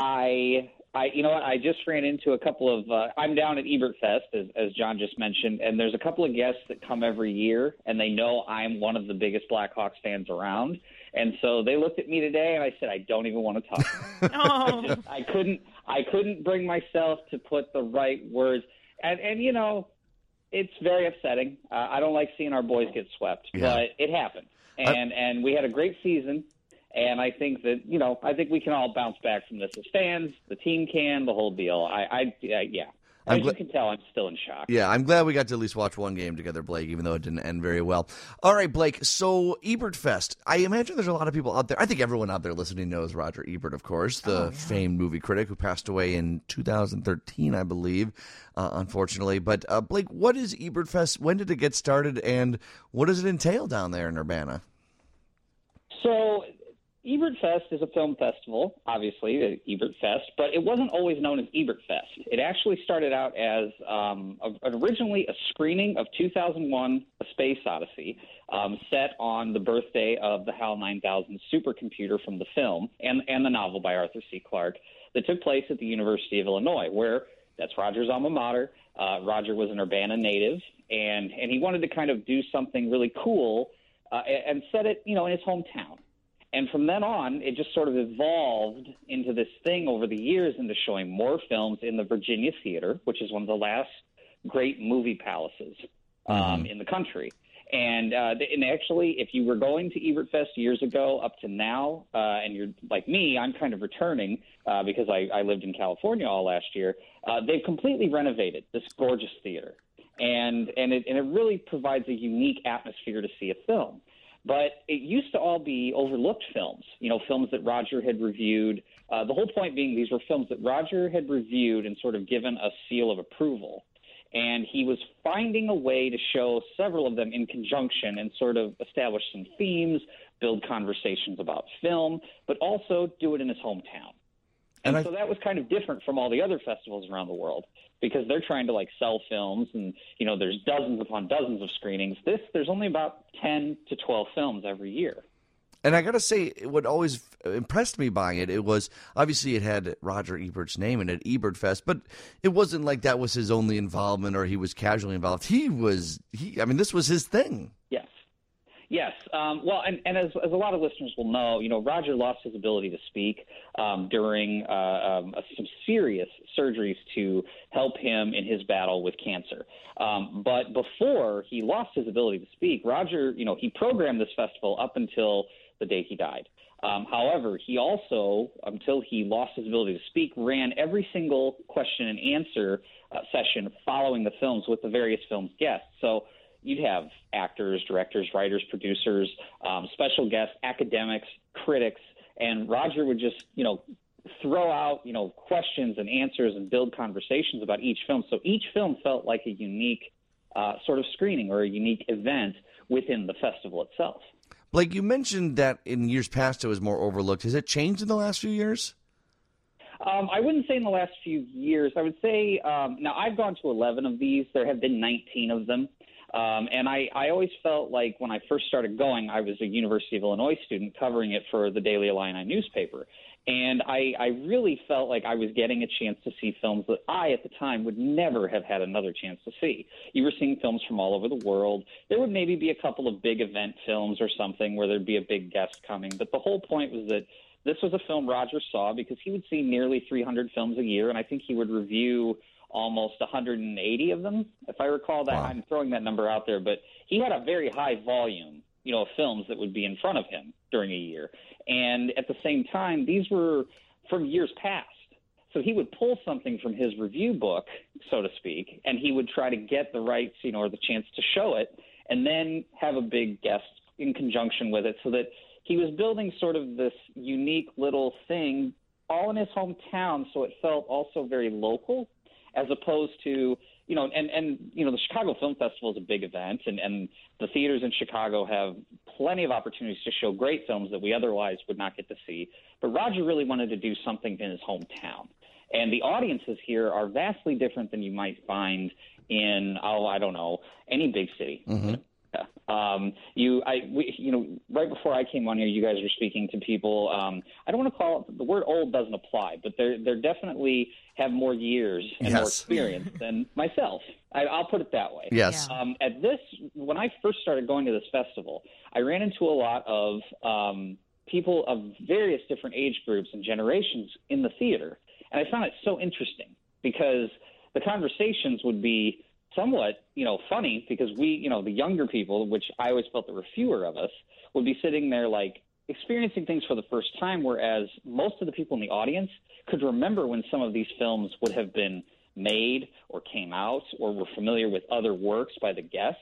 I, I, you know what? I just ran into a couple of. Uh, I'm down at Ebert Fest, as, as John just mentioned, and there's a couple of guests that come every year, and they know I'm one of the biggest Blackhawks fans around. And so they looked at me today, and I said, I don't even want to talk. Oh, I, just, I couldn't. I couldn't bring myself to put the right words. And, and you know, it's very upsetting. Uh, I don't like seeing our boys get swept, Yeah. but it happened. And and we had a great season. And I think that, you know, I think we can all bounce back from this as fans. The team can, the whole deal. I, I, I yeah. I'm As gl- you can tell, I'm still in shock. Yeah, I'm glad we got to at least watch one game together, Blake, even though it didn't end very well. All right, Blake, so Ebert Fest. I imagine there's a lot of people out there. I think everyone out there listening knows Roger Ebert, of course, the Oh, yeah. famed movie critic who passed away in two thousand thirteen, I believe, uh, unfortunately. But, uh, Blake, what is Ebert Fest? When did it get started, and what does it entail down there in Urbana? So Ebert Fest is a film festival, obviously, the Ebert Fest, but it wasn't always known as Ebert Fest. It actually started out as um, a, originally a screening of two thousand one A Space Odyssey, um, set on the birthday of the HAL nine thousand supercomputer from the film and, and the novel by Arthur C. Clarke that took place at the University of Illinois, where that's Roger's alma mater. Uh, Roger was an Urbana native, and, and he wanted to kind of do something really cool uh, and, and set it, you know, in his hometown. And from then on, it just sort of evolved into this thing over the years into showing more films in the Virginia Theater, which is one of the last great movie palaces um, Mm-hmm. in the country. And, uh, and actually, if you were going to Ebert Fest years ago up to now, uh, and you're like me, I'm kind of returning uh, because I, I lived in California all last year, uh, they've completely renovated this gorgeous theater. And, and, it, and it really provides a unique atmosphere to see a film. But it used to all be overlooked films, you know, films that Roger had reviewed. Uh, the whole point being these were films that Roger had reviewed and sort of given a seal of approval. And he was finding a way to show several of them in conjunction and sort of establish some themes, build conversations about film, but also do it in his hometown. And, And I- so that was kind of different from all the other festivals around the world because they're trying to like sell films and, you know, there's dozens upon dozens of screenings. This, there's only about ten to twelve films every year. And I got to say, what always impressed me by it, it was obviously it had Roger Ebert's name in it, Ebert Fest, but it wasn't like that was his only involvement or he was casually involved. He was, he, I mean, this was his thing. Yes. Yes. Um, well, and, and as, as a lot of listeners will know, you know, Roger lost his ability to speak um, during uh, um, some serious surgeries to help him in his battle with cancer. Um, but before he lost his ability to speak, Roger, you know, he programmed this festival up until the day he died. Um, however, he also, until he lost his ability to speak, ran every single question and answer uh, session following the films with the various films guests. So you'd have actors, directors, writers, producers, um, special guests, academics, critics, and Roger would just, you know, throw out, you know, questions and answers and build conversations about each film. So each film felt like a unique uh, sort of screening or a unique event within the festival itself. Blake, you mentioned that in years past it was more overlooked. Has it changed in the last few years? Um, I wouldn't say in the last few years. I would say um, now I've gone to eleven of these. There have been nineteen of them. Um, and I, I always felt like when I first started going, I was a University of Illinois student covering it for the Daily Illini newspaper. And I, I really felt like I was getting a chance to see films that I, at the time, would never have had another chance to see. You were seeing films from all over the world. There would maybe be a couple of big event films or something where there'd be a big guest coming. But the whole point was that this was a film Roger saw because he would see nearly three hundred films a year, and I think he would review almost one hundred eighty of them, if I recall that. Wow. I'm throwing that number out there, but he had a very high volume, you know, of films that would be in front of him during a year. And at the same time, these were from years past. So he would pull something from his review book, so to speak, and he would try to get the rights, you know, or the chance to show it, and then have a big guest in conjunction with it, so that he was building sort of this unique little thing all in his hometown, so it felt also very local, as opposed to, you know, and, and you know, the Chicago Film Festival is a big event, and, and the theaters in Chicago have plenty of opportunities to show great films that we otherwise would not get to see. But Roger really wanted to do something in his hometown. And the audiences here are vastly different than you might find in, oh, I don't know, any big city. Mm-hmm. Um, you, I, we, you know, right before I came on here, you guys were speaking to people. Um, I don't want to call it, the word old doesn't apply, but they're, they're definitely have more years and yes. more experience than myself. I, I'll put it that way. Yes. Um, at this, when I first started going to this festival, I ran into a lot of um, people of various different age groups and generations in the theater. And I found it so interesting because the conversations would be somewhat, you know, funny because we, you know, the younger people, which I always felt there were fewer of us, would be sitting there like experiencing things for the first time, whereas most of the people in the audience could remember when some of these films would have been made or came out or were familiar with other works by the guests.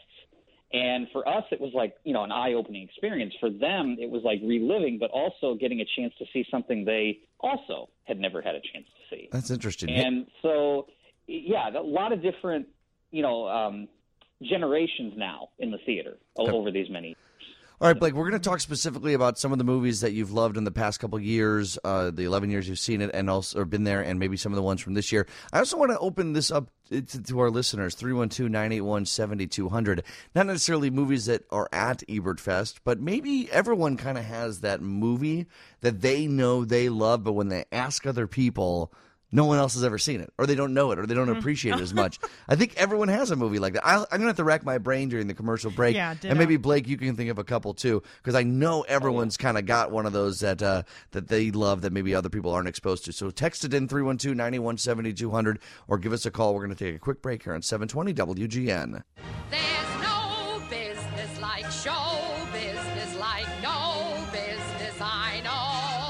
And for us, it was like, you know, an eye-opening experience. For them, it was like reliving, but also getting a chance to see something they also had never had a chance to see. That's interesting. And so, yeah, a lot of different, you know, um, generations now in the theater okay. over these many years. All right, Blake, we're going to talk specifically about some of the movies that you've loved in the past couple of years, uh, the eleven years you've seen it and also or been there, and maybe some of the ones from this year. I also want to open this up to, to our listeners, three one two, nine eight one, seven two zero zero. Not necessarily movies that are at Ebert Fest, but maybe everyone kind of has that movie that they know they love, but when they ask other people, no one else has ever seen it, or they don't know it, or they don't appreciate it as much. I think everyone has a movie like that. I'll, I'm going to have to rack my brain during the commercial break. Yeah, ditto. And maybe, Blake, you can think of a couple, too, because I know everyone's kind of got one of those that uh, that they love that maybe other people aren't exposed to. So text it in, three one two, nine eight one, seven two zero zero, or give us a call. We're going to take a quick break here on seven twenty W G N. There's no business like show business, like no business I know.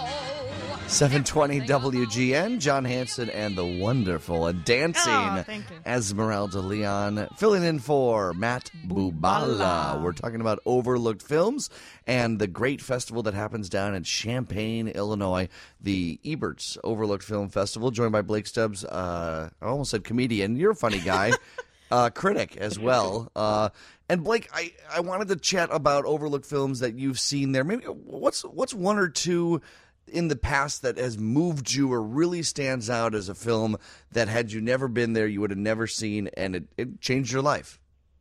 seven twenty W G N, John Hanson and the wonderful and dancing Oh, thank you. Esmeralda Leon, filling in for Matt Bubala. Bubala. We're talking about overlooked films and the great festival that happens down in Champaign, Illinois, the Ebert's Overlooked Film Festival, joined by Blake Stubbs. Uh, I almost said comedian. You're a funny guy. uh, critic as well. Uh, and Blake, I, I wanted to chat about overlooked films that you've seen there. Maybe what's what's one or two in the past that has moved you or really stands out as a film that had you never been there, you would have never seen, and it, it changed your life?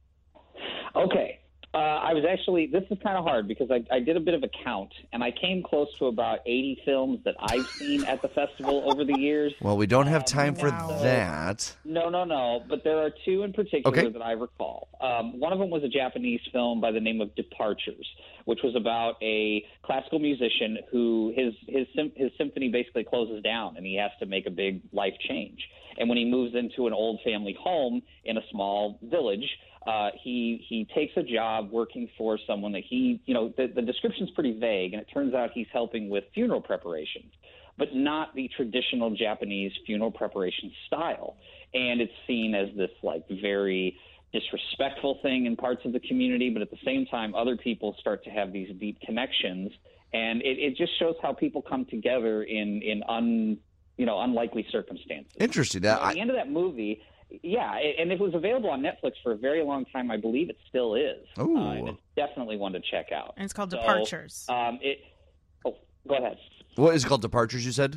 Okay. Uh, I was actually, this is kind of hard because I, I did a bit of a count, and I came close to about eighty films that I've seen at the festival over the years. Well, we don't have time Um, for wow. that. No, no, no. But there are two in particular Okay. that I recall. Um, one of them was a Japanese film by the name of Departures, which was about a classical musician who his his sym- his symphony basically closes down, and he has to make a big life change. And when he moves into an old family home in a small village, uh, he he takes a job working for someone that he, you know, the, the description's pretty vague, and it turns out he's helping with funeral preparation, but not the traditional Japanese funeral preparation style. And it's seen as this like very disrespectful thing in parts of the community, but at the same time, other people start to have these deep connections, and it, it just shows how people come together in in un you know unlikely circumstances. Interesting. That At the I, end of that movie, yeah, it- and it was available on Netflix for a very long time. I believe it still is. Ooh. Uh, and it's definitely one to check out. And it's called So, Departures. Um, it. Oh, go ahead. what is it called? Departures, you said?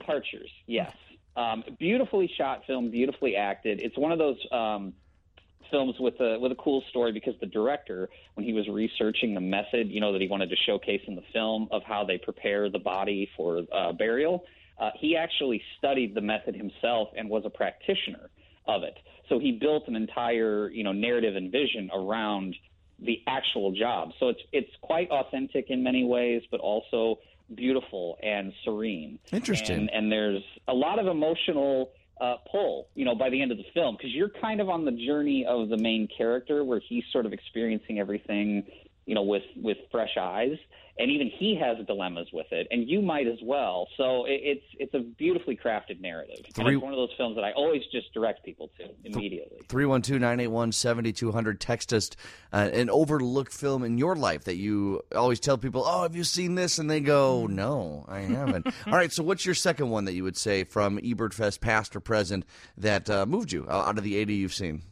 Departures, yes. Um, beautifully shot film, beautifully acted. It's one of those um, films with a with a cool story because the director, when he was researching the method, you know, that he wanted to showcase in the film of how they prepare the body for uh, burial, uh, he actually studied the method himself and was a practitioner of it. So he built an entire, you know, narrative and vision around the actual job. So it's it's quite authentic in many ways, but also beautiful and serene. Interesting. And, and there's a lot of emotional uh, pull, you know, by the end of the film, because you're kind of on the journey of the main character where he's sort of experiencing everything, you know, with, with fresh eyes. And even he has dilemmas with it, and you might as well. So it, it's it's a beautifully crafted narrative. And Three, it's one of those films that I always just direct people to immediately. three one two, nine eight one, seven two zero zero. Text us uh, an overlooked film in your life that you always tell people, oh, have you seen this? And they go, no, I haven't. All right, so what's your second one that you would say from Ebertfest, past or present, that uh, moved you uh, out of the eighty you've seen?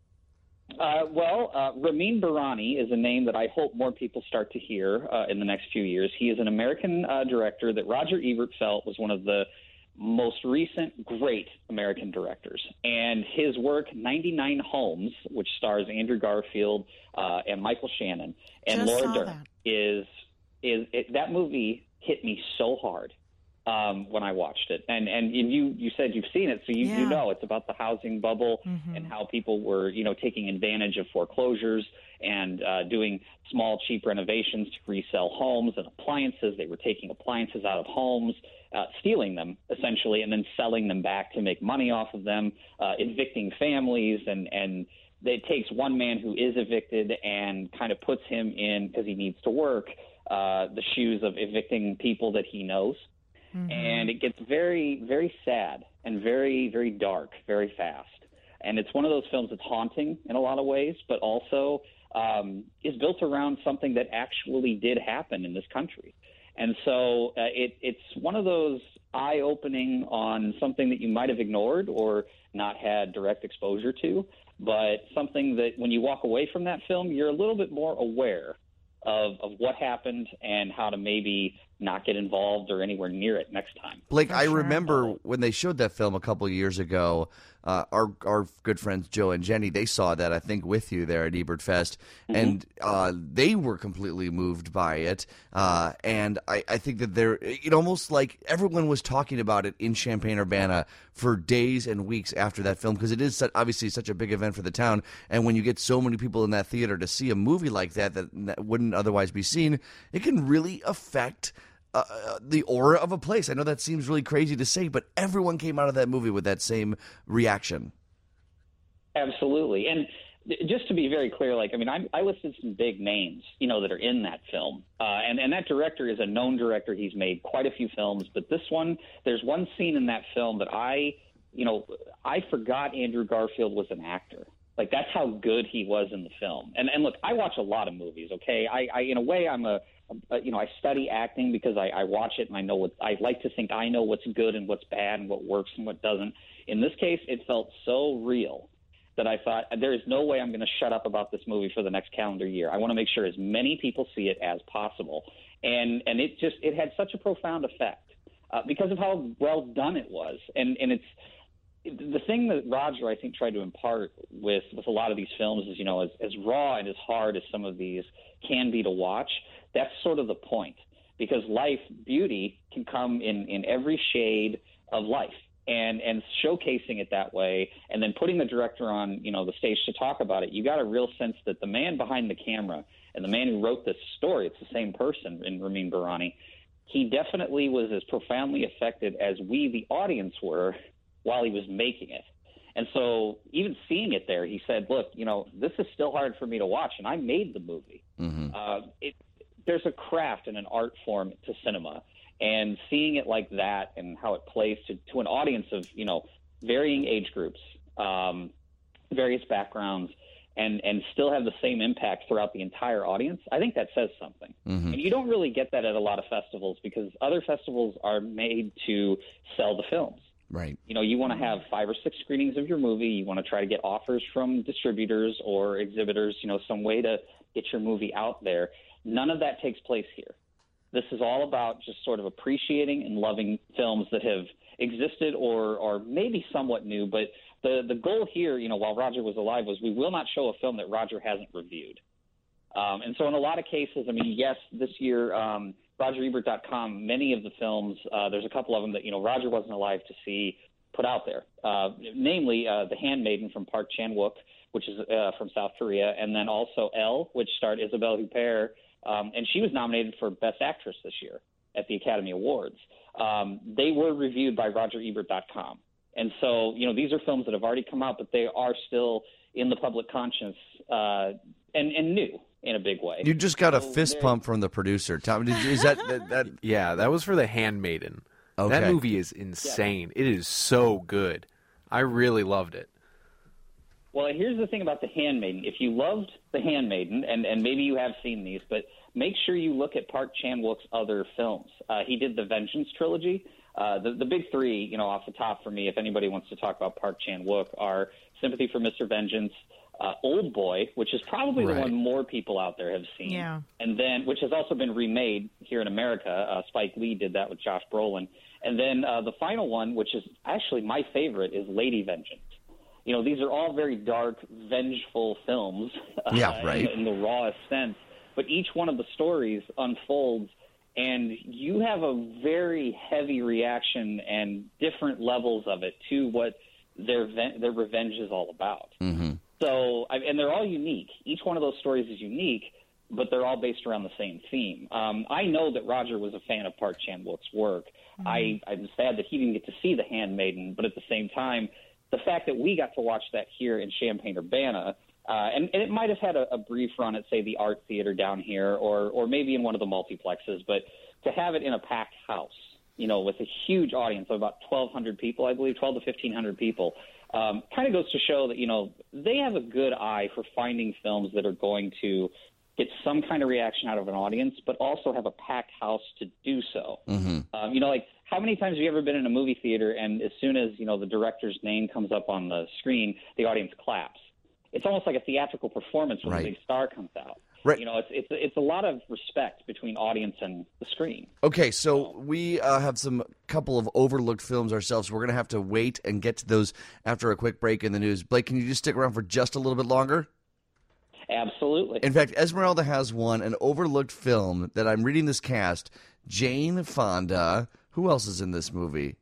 Uh, well, uh, Ramin Barani is a name that I hope more people start to hear uh, in the next few years. He is an American uh, director that Roger Ebert felt was one of the most recent great American directors. And his work, ninety-nine Homes, which stars Andrew Garfield uh, and Michael Shannon and Just Laura saw Dern, that. is is it, that movie hit me so hard um, when I watched it. And and you you said you've seen it, so you, Yeah. you know it's about the housing bubble Mhm. and how people were, you know, taking advantage of foreclosures and uh, doing small, cheap renovations to resell homes and appliances. They were taking appliances out of homes, uh, stealing them, essentially, and then selling them back to make money off of them, uh, evicting families. And, and it takes one man who is evicted and kind of puts him in, because he needs to work, uh, the shoes of evicting people that he knows. And it gets very, very sad and very, very dark very fast. And it's one of those films that's haunting in a lot of ways, but also um, is built around something that actually did happen in this country. And so uh, it, it's one of those eye-opening on something that you might have ignored or not had direct exposure to, but something that when you walk away from that film, you're a little bit more aware of, of what happened and how to maybe not get involved or anywhere near it next time. Blake, For I sure. remember when they showed that film a couple of years ago, uh, our our good friends Joe and Jenny, they saw that, I think, with you there at Ebert Fest, Mm-hmm. and uh, they were completely moved by it. Uh, and I, I think that they're, it almost like everyone was talking about it in Champaign-Urbana for days and weeks after that film, because it is such, obviously such a big event for the town. And when you get so many people in that theater to see a movie like that that, that wouldn't otherwise be seen, it can really affect Uh, the aura of a place. I know that seems really crazy to say, but everyone came out of that movie with that same reaction. Absolutely. And just to be very clear, like, I mean, I, I listed some big names, you know, that are in that film. Uh, and, and that director is a known director. He's made quite a few films, but this one, there's one scene in that film that I, you know, I forgot Andrew Garfield was an actor. Like, that's how good he was in the film. And, and look, I watch a lot of movies, okay? I, I in a way, I'm a, a, you know, I study acting because I, I watch it and I know what, I like to think I know what's good and what's bad and what works and what doesn't. In this case, it felt so real that I thought, there is no way I'm going to shut up about this movie for the next calendar year. I want to make sure as many people see it as possible. And, and it just, it had such a profound effect uh, because of how well done it was. And, and it's, the thing that Roger, I think, tried to impart with, with a lot of these films is, you know, as, as raw and as hard as some of these can be to watch, that's sort of the point. Because life, beauty, can come in, in every shade of life. And, and showcasing it that way and then putting the director on, you know, the stage to talk about it, you got a real sense that the man behind the camera and the man who wrote this story, it's the same person in Ramin Barani, he definitely was as profoundly affected as we, the audience, were while he was making it. And so even seeing it there, he said, look, you know, this is still hard for me to watch, and I made the movie. Mm-hmm. Uh, it, there's a craft and an art form to cinema, and seeing it like that and how it plays to, to an audience of, you know, varying age groups, um, various backgrounds, and, and still have the same impact throughout the entire audience, I think that says something. Mm-hmm. And you don't really get that at a lot of festivals because other festivals are made to sell the films. Right. You know, you want to have five or six screenings of your movie. You want to try to get offers from distributors or exhibitors, you know, some way to get your movie out there. None of that takes place here. This is all about just sort of appreciating and loving films that have existed or or maybe somewhat new. But the, the goal here, you know, while Roger was alive, was we will not show a film that Roger hasn't reviewed. Um, and so in a lot of cases, I mean, yes, this year, um, Roger Ebert dot com, many of the films, uh, there's a couple of them that, you know, Roger wasn't alive to see put out there, uh, namely uh, The Handmaiden from Park Chan-wook, which is uh, from South Korea, and then also Elle, which starred Isabelle Huppert, um, and she was nominated for Best Actress this year at the Academy Awards. Um, they were reviewed by Roger Ebert dot com. And so, you know, these are films that have already come out, but they are still in the public conscience uh, and, and new in a big way. You just got a So fist they're- pump from the producer. Tom, did you, is that, that, that Yeah, that was for The Handmaiden. Okay. That movie is insane. It is so good. I really loved it. Well, here's the thing about The Handmaiden. If you loved The Handmaiden, and, and maybe you have seen these, but make sure you look at Park Chan-wook's other films. Uh, he did the Vengeance trilogy. Uh, the, the big three, you know, off the top for me, if anybody wants to talk about Park Chan-wook, are Sympathy for Mister Vengeance, uh, Old Boy, which is probably Right. the one more people out there have seen, Yeah. and then which has also been remade here in America. Uh, Spike Lee did that with Josh Brolin, and then uh, the final one, which is actually my favorite, is Lady Vengeance. You know, these are all very dark, vengeful films, uh, Yeah, right. in, in the rawest sense. But each one of the stories unfolds, and you have a very heavy reaction and different levels of it to what their ven- their revenge is all about. Mm-hmm. So, I- and they're all unique. Each one of those stories is unique, but they're all based around the same theme. Um, I know that Roger was a fan of Park Chan-wook's work. Mm-hmm. I, I'm sad that he didn't get to see The Handmaiden, but at the same time, the fact that we got to watch that here in Champaign-Urbana, uh, and, and it might have had a, a brief run at, say, the Art Theater down here, or or maybe in one of the multiplexes, but to have it in a packed house, you know, with a huge audience of about twelve hundred people, I believe, twelve to fifteen hundred people, um, kind of goes to show that, you know, they have a good eye for finding films that are going to get some kind of reaction out of an audience, but also have a packed house to do so. Mm-hmm. Um, you know, like, how many times have you ever been in a movie theater and as soon as, you know, the director's name comes up on the screen, the audience claps? It's almost like a theatrical performance when Right. the big star comes out. Right. You know, it's it's it's a lot of respect between audience and the screen. Okay, so we uh, have some couple of overlooked films ourselves. We're going to have to wait and get to those after a quick break in the news. Blake, can you just stick around for just a little bit longer? Absolutely. In fact, Esmeralda has one, an overlooked film that I'm reading this cast. Jane Fonda. Who else is in this movie?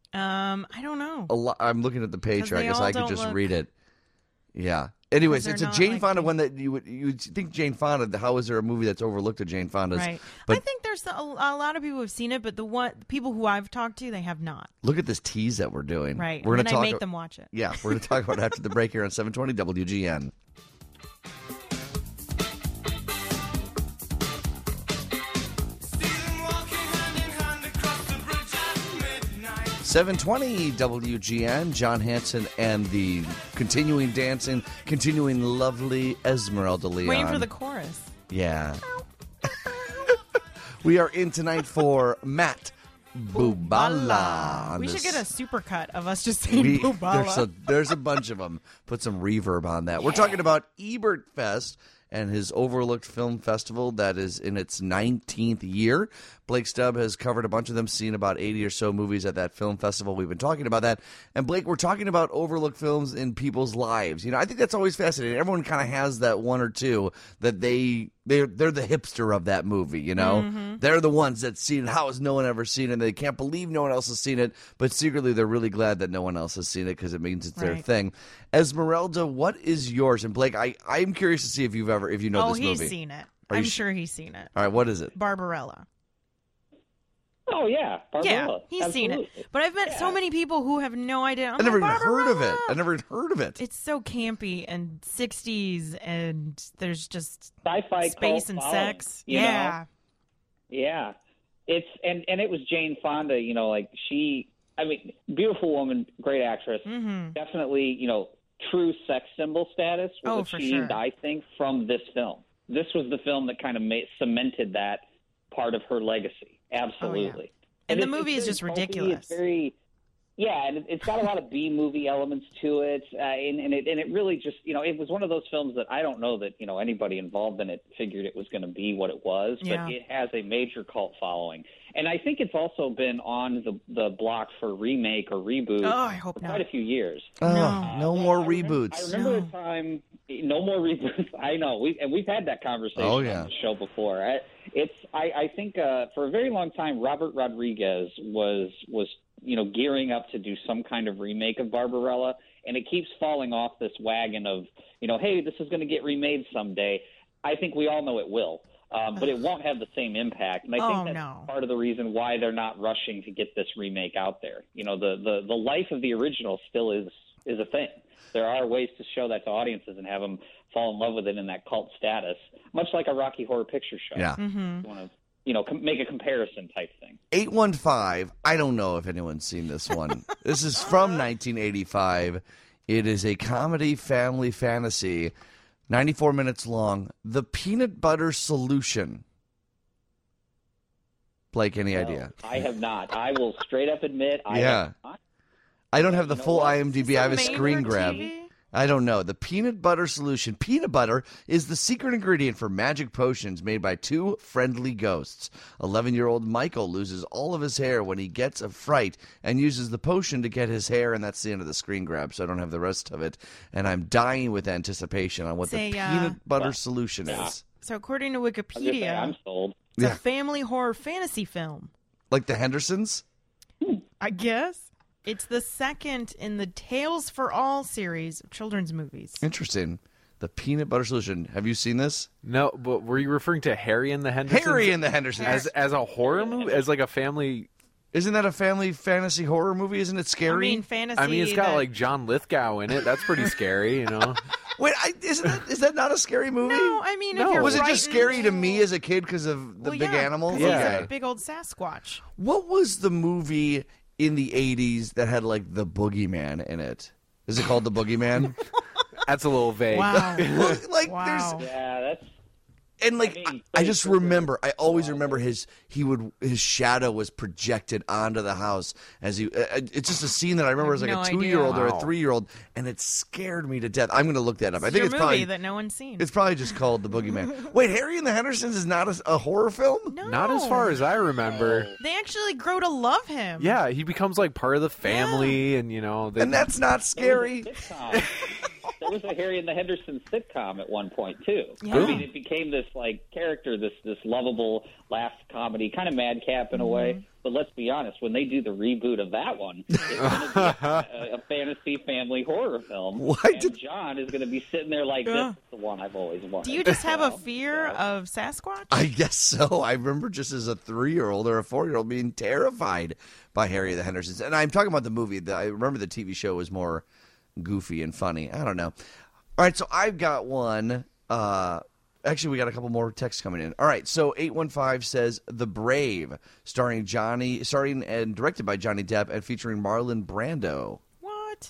Um, I don't know. A lot, I'm looking at the page 'Cause here. I they guess all I could don't just look- read it. Yeah. Anyways, they're it's a not Jane like Fonda Jane- one that you would you would think Jane Fonda. How is there a movie that's overlooked of Jane Fonda's? Right. But I think there's a, a lot of people who've seen it, but the one the people who I've talked to, they have not. look at this tease that we're doing. Right. We're and going to then talk. I make them watch it. Yeah, we're going to talk about it after the break here on seven twenty W G N. seven twenty W G N, John Hanson and the continuing dancing, continuing lovely Esmeralda Leon. Waiting for the chorus. Yeah. We are in tonight for Matt Bubala. on We should this- get a supercut of us just saying we, Bubala. there's, a, there's a bunch of them. Put some reverb on that. We're talking about Ebert Fest and his Overlooked Film Festival that is in its nineteenth year. Blake Stubb has covered a bunch of them, seen about eighty or so movies at that film festival. We've been talking about that. And Blake, we're talking about overlooked films in people's lives. You know, I think that's always fascinating. Everyone kind of has that one or two that they they're they're the hipster of that movie, you know? Mm-hmm. They're the ones that seen it. How has no one ever seen it? They can't believe no one else has seen it, but secretly they're really glad that no one else has seen it because it means it's their Right. thing. Esmeralda, what is yours? And Blake, I I'm curious to see if you've ever if you know oh, this he's movie. seen it. Are you I'm sh- sure he's seen it. All right, what is it? Barbarella. Oh, yeah. Yeah, Barbarella. he's seen it. Absolutely. But I've met so many people who have no idea. I'm I never even like, heard of it. "Barbarella!" I never even heard of it. It's so campy and sixties, and there's just Sci-fi space cult and following, sex. you know? Yeah. Yeah, it's and and it was Jane Fonda. You know, like she. I mean, beautiful woman, great actress. Mm-hmm. Definitely, you know, true sex symbol status was Oh, for achieved, sure. I think, from this film. This was the film that kind of made, cemented that part of her legacy. Absolutely. And the it's- movie it's is just very pulpy, ridiculous. It's very. Yeah, and it, it's got a lot of B movie elements to it, uh, and, and it and it really just, you know, it was one of those films that I don't know that, you know, anybody involved in it figured it was going to be what it was, but Yeah. it has a major cult following, and I think it's also been on the the block for remake or reboot Oh, I hope for not. quite a few years. Oh, No. no Uh, more I remember- reboots. I remember No. the time. No more reboots. I know, we and we've had that conversation Oh, yeah. on the show before. I, it's I, I think uh, for a very long time, Robert Rodriguez was was you know gearing up to do some kind of remake of Barbarella, and it keeps falling off this wagon of you know, hey, this is going to get remade someday. I think we all know it will. Um, but it won't have the same impact, and I Oh, think that's no. part of the reason why they're not rushing to get this remake out there. You know, the, the, the life of the original still is is a thing. There are ways to show that to audiences and have them fall in love with it in that cult status, much like a Rocky Horror Picture Show. Yeah. Mm-hmm. You want to, you know, com- make a comparison type thing. eight one five, I don't know if anyone's seen this one. This is from nineteen eighty-five. It is a comedy family fantasy, ninety-four minutes long. The Peanut Butter Solution. Blake, any No, idea? I have not. I will straight up admit I Yeah. have not. I don't have the You know full what? IMDb. I have a Is this screen made for grab. T V? I don't know. The Peanut Butter Solution. Peanut butter is the secret ingredient for magic potions made by two friendly ghosts. eleven-year-old Michael loses all of his hair when he gets a fright and uses the potion to get his hair, and that's the end of the screen grab, so I don't have the rest of it. And I'm dying with anticipation on what Say, the uh, Peanut Butter well, Solution yeah. is. So according to I was gonna say, Wikipedia, I'm sold. it's Yeah. a family horror fantasy film. Like the Hendersons? I guess. It's the second in the Tales for All series of children's movies. Interesting. The Peanut Butter Solution. Have you seen this? No, but were you referring to Harry and the Hendersons? Harry and the Hendersons. as as a horror movie, as like a family. Isn't that a family fantasy horror movie? Isn't it scary? I mean, fantasy. I mean, it's got that- like John Lithgow in it. That's pretty scary, you know. Wait, I, isn't that, is that not a scary movie? No, I mean, No. if you're Was it just frightened- scary to me as a kid because of the Well, big yeah, animals? 'cause he's Yeah. a big old Sasquatch. What was the movie in the eighties that had like the boogeyman in it? Is it called The Boogeyman? That's a little vague. Wow. Well, like Wow. Yeah, that's and like I I, mean, I just pretty remember I always Wow. remember his he would his shadow was projected onto the house as he uh, it's just a scene that I remember as like No a idea. two year old or a Wow. three year old, and it scared me to death. I'm gonna look that up. I It's think your it's movie probably that no one's seen. it's probably just called The Boogeyman. Wait, Harry and the Hendersons is not a, a horror film? no. Not as far as I remember. They actually grow to love him. Yeah, he becomes like part of the family, and you know, they, And that's not scary. sitcom. There was a Harry and the Hendersons sitcom at one point too. Yeah. I mean, it became this like character, this this lovable laugh comedy, kind of madcap in a way. But let's be honest, when they do the reboot of that one, it's going to be a, a fantasy family horror film. Why and did- John is going to be sitting there like, Yeah. "This is the one I've always wanted." Do you just have a You know? fear So- of Sasquatch? I guess so. I remember just as a three-year-old or a four-year-old being terrified by Harry and the Hendersons. And I'm talking about the movie. The, I remember the T V show was more goofy and funny. I don't know. All right, so I've got one. Uh, actually, we got a couple more texts coming in. All right, so eight one five says The Brave, starring Johnny, starring and directed by Johnny Depp and featuring Marlon Brando. What?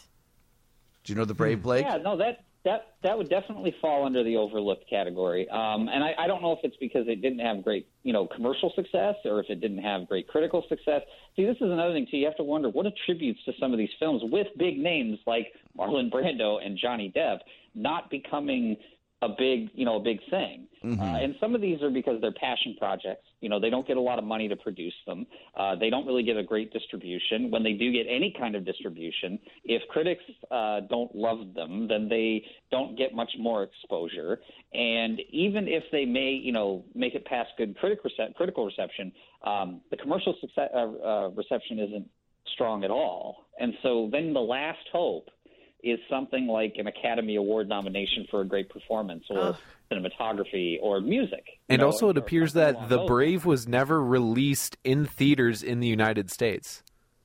Do you know The Brave, Blake? Yeah, no, that that that would definitely fall under the overlooked category. Um, and I, I don't know if it's because it didn't have great, you know, commercial success or if it didn't have great critical success. See, this is another thing too. You have to wonder what attributes to some of these films with big names like Marlon Brando and Johnny Depp not becoming a big, you know, a big thing. Mm-hmm. Uh, and some of these are because they're passion projects. You know, they don't get a lot of money to produce them. Uh, they don't really get a great distribution. When they do get any kind of distribution, if critics uh, don't love them, then they don't get much more exposure. And even if they may, you know, make it past good critic rece- critical reception, um, the commercial success, uh, uh, reception isn't strong at all. And so then the last hope is something like an Academy Award nomination for a great performance or Ugh. cinematography or music. you and know, also it or appears something that along The those Brave was never released in theaters in the United States.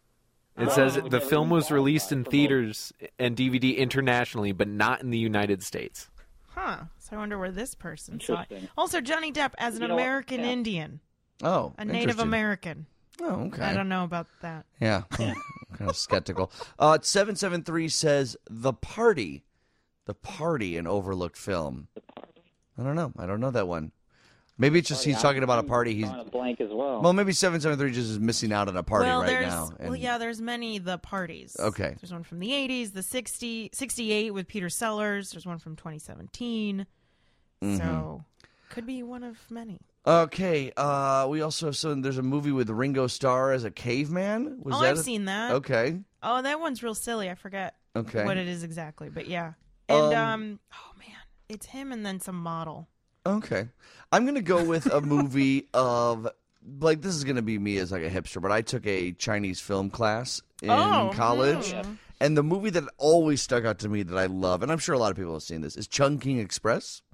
It Oh, says it was the never film even was released in qualified for theaters and D V D internationally, but not in the United States. Huh. So I wonder where this person saw it. Interesting. Also, Johnny Depp as an You know what? American Yeah. Indian, Oh, a Native interesting. American. Oh, okay. I don't know about that. Yeah, I'm kind of skeptical. Uh, seven seven three says The Party. The Party, an overlooked film. I don't know. I don't know that one. Maybe it's just Sorry, he's I'm- talking about a I'm party. He's drawing a blank as well. well, maybe seven seven three just is missing out on a party well, right there's, now. well, yeah, there's many the parties. Okay. There's one from the eighties, the sixty, sixty-eight with Peter Sellers. There's one from twenty seventeen. Mm-hmm. So could be one of many. Okay. Uh, we also have some. There's a movie with Ringo Starr as a caveman. Was oh, that I've a- seen that. Okay. Oh, that one's real silly. I forget Okay. what it is exactly, but yeah. And Um, um, oh man, it's him and then some model. Okay. I'm going to go with a movie of, like, this is going to be me as like a hipster, but I took a Chinese film class in Oh, college. hmm. And the movie that always stuck out to me that I love, and I'm sure a lot of people have seen this, is Chungking Express.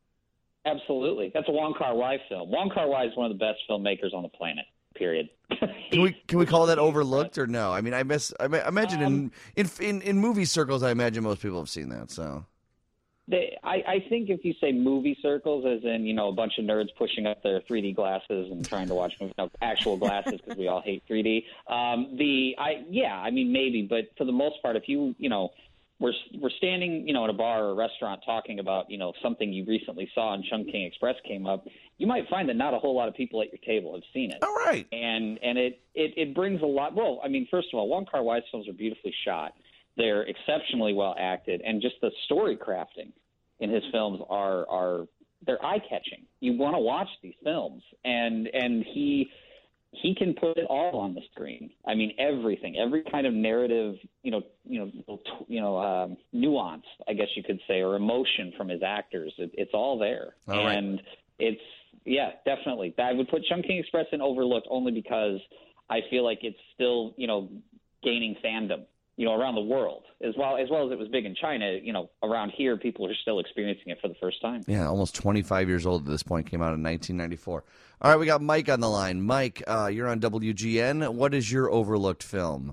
Absolutely. That's a Wong Kar-wai film. Wong Kar-wai is one of the best filmmakers on the planet, period. Can we can we call that overlooked or no? I mean, I miss. I ma- imagine Um, in, in in in movie circles, I imagine most people have seen that. So They, I, I think if you say movie circles, as in, you know, a bunch of nerds pushing up their three D glasses and trying to watch movies, no, actual glasses because we all hate three D. Um, the, I, yeah, I mean, maybe, but for the most part, if you, you know, we're we're standing, you know, in a bar or a restaurant talking about, you know, something you recently saw and Chungking Express came up, you might find that not a whole lot of people at your table have seen it. all right. And and it, it, it brings a lot. Well, I mean, first of all, Wong Kar-wai's films are beautifully shot. They're exceptionally well acted, and just the story crafting in his films are are they're eye catching. You want to watch these films, and and he he can put it all on the screen. I mean, everything, every kind of narrative, you know, you know, you know, um, nuance, I guess you could say, or emotion from his actors. It, it's all there, All right. and it's yeah, definitely. I would put Chungking Express in overlooked only because I feel like it's still, you know, gaining fandom, you know, around the world, as well as well as it was big in China. You know, around here, people are still experiencing it for the first time. Yeah, almost twenty-five years old at this point. Came out in nineteen ninety-four. All right, we got Mike on the line. Mike, uh, you're on W G N. What is your overlooked film?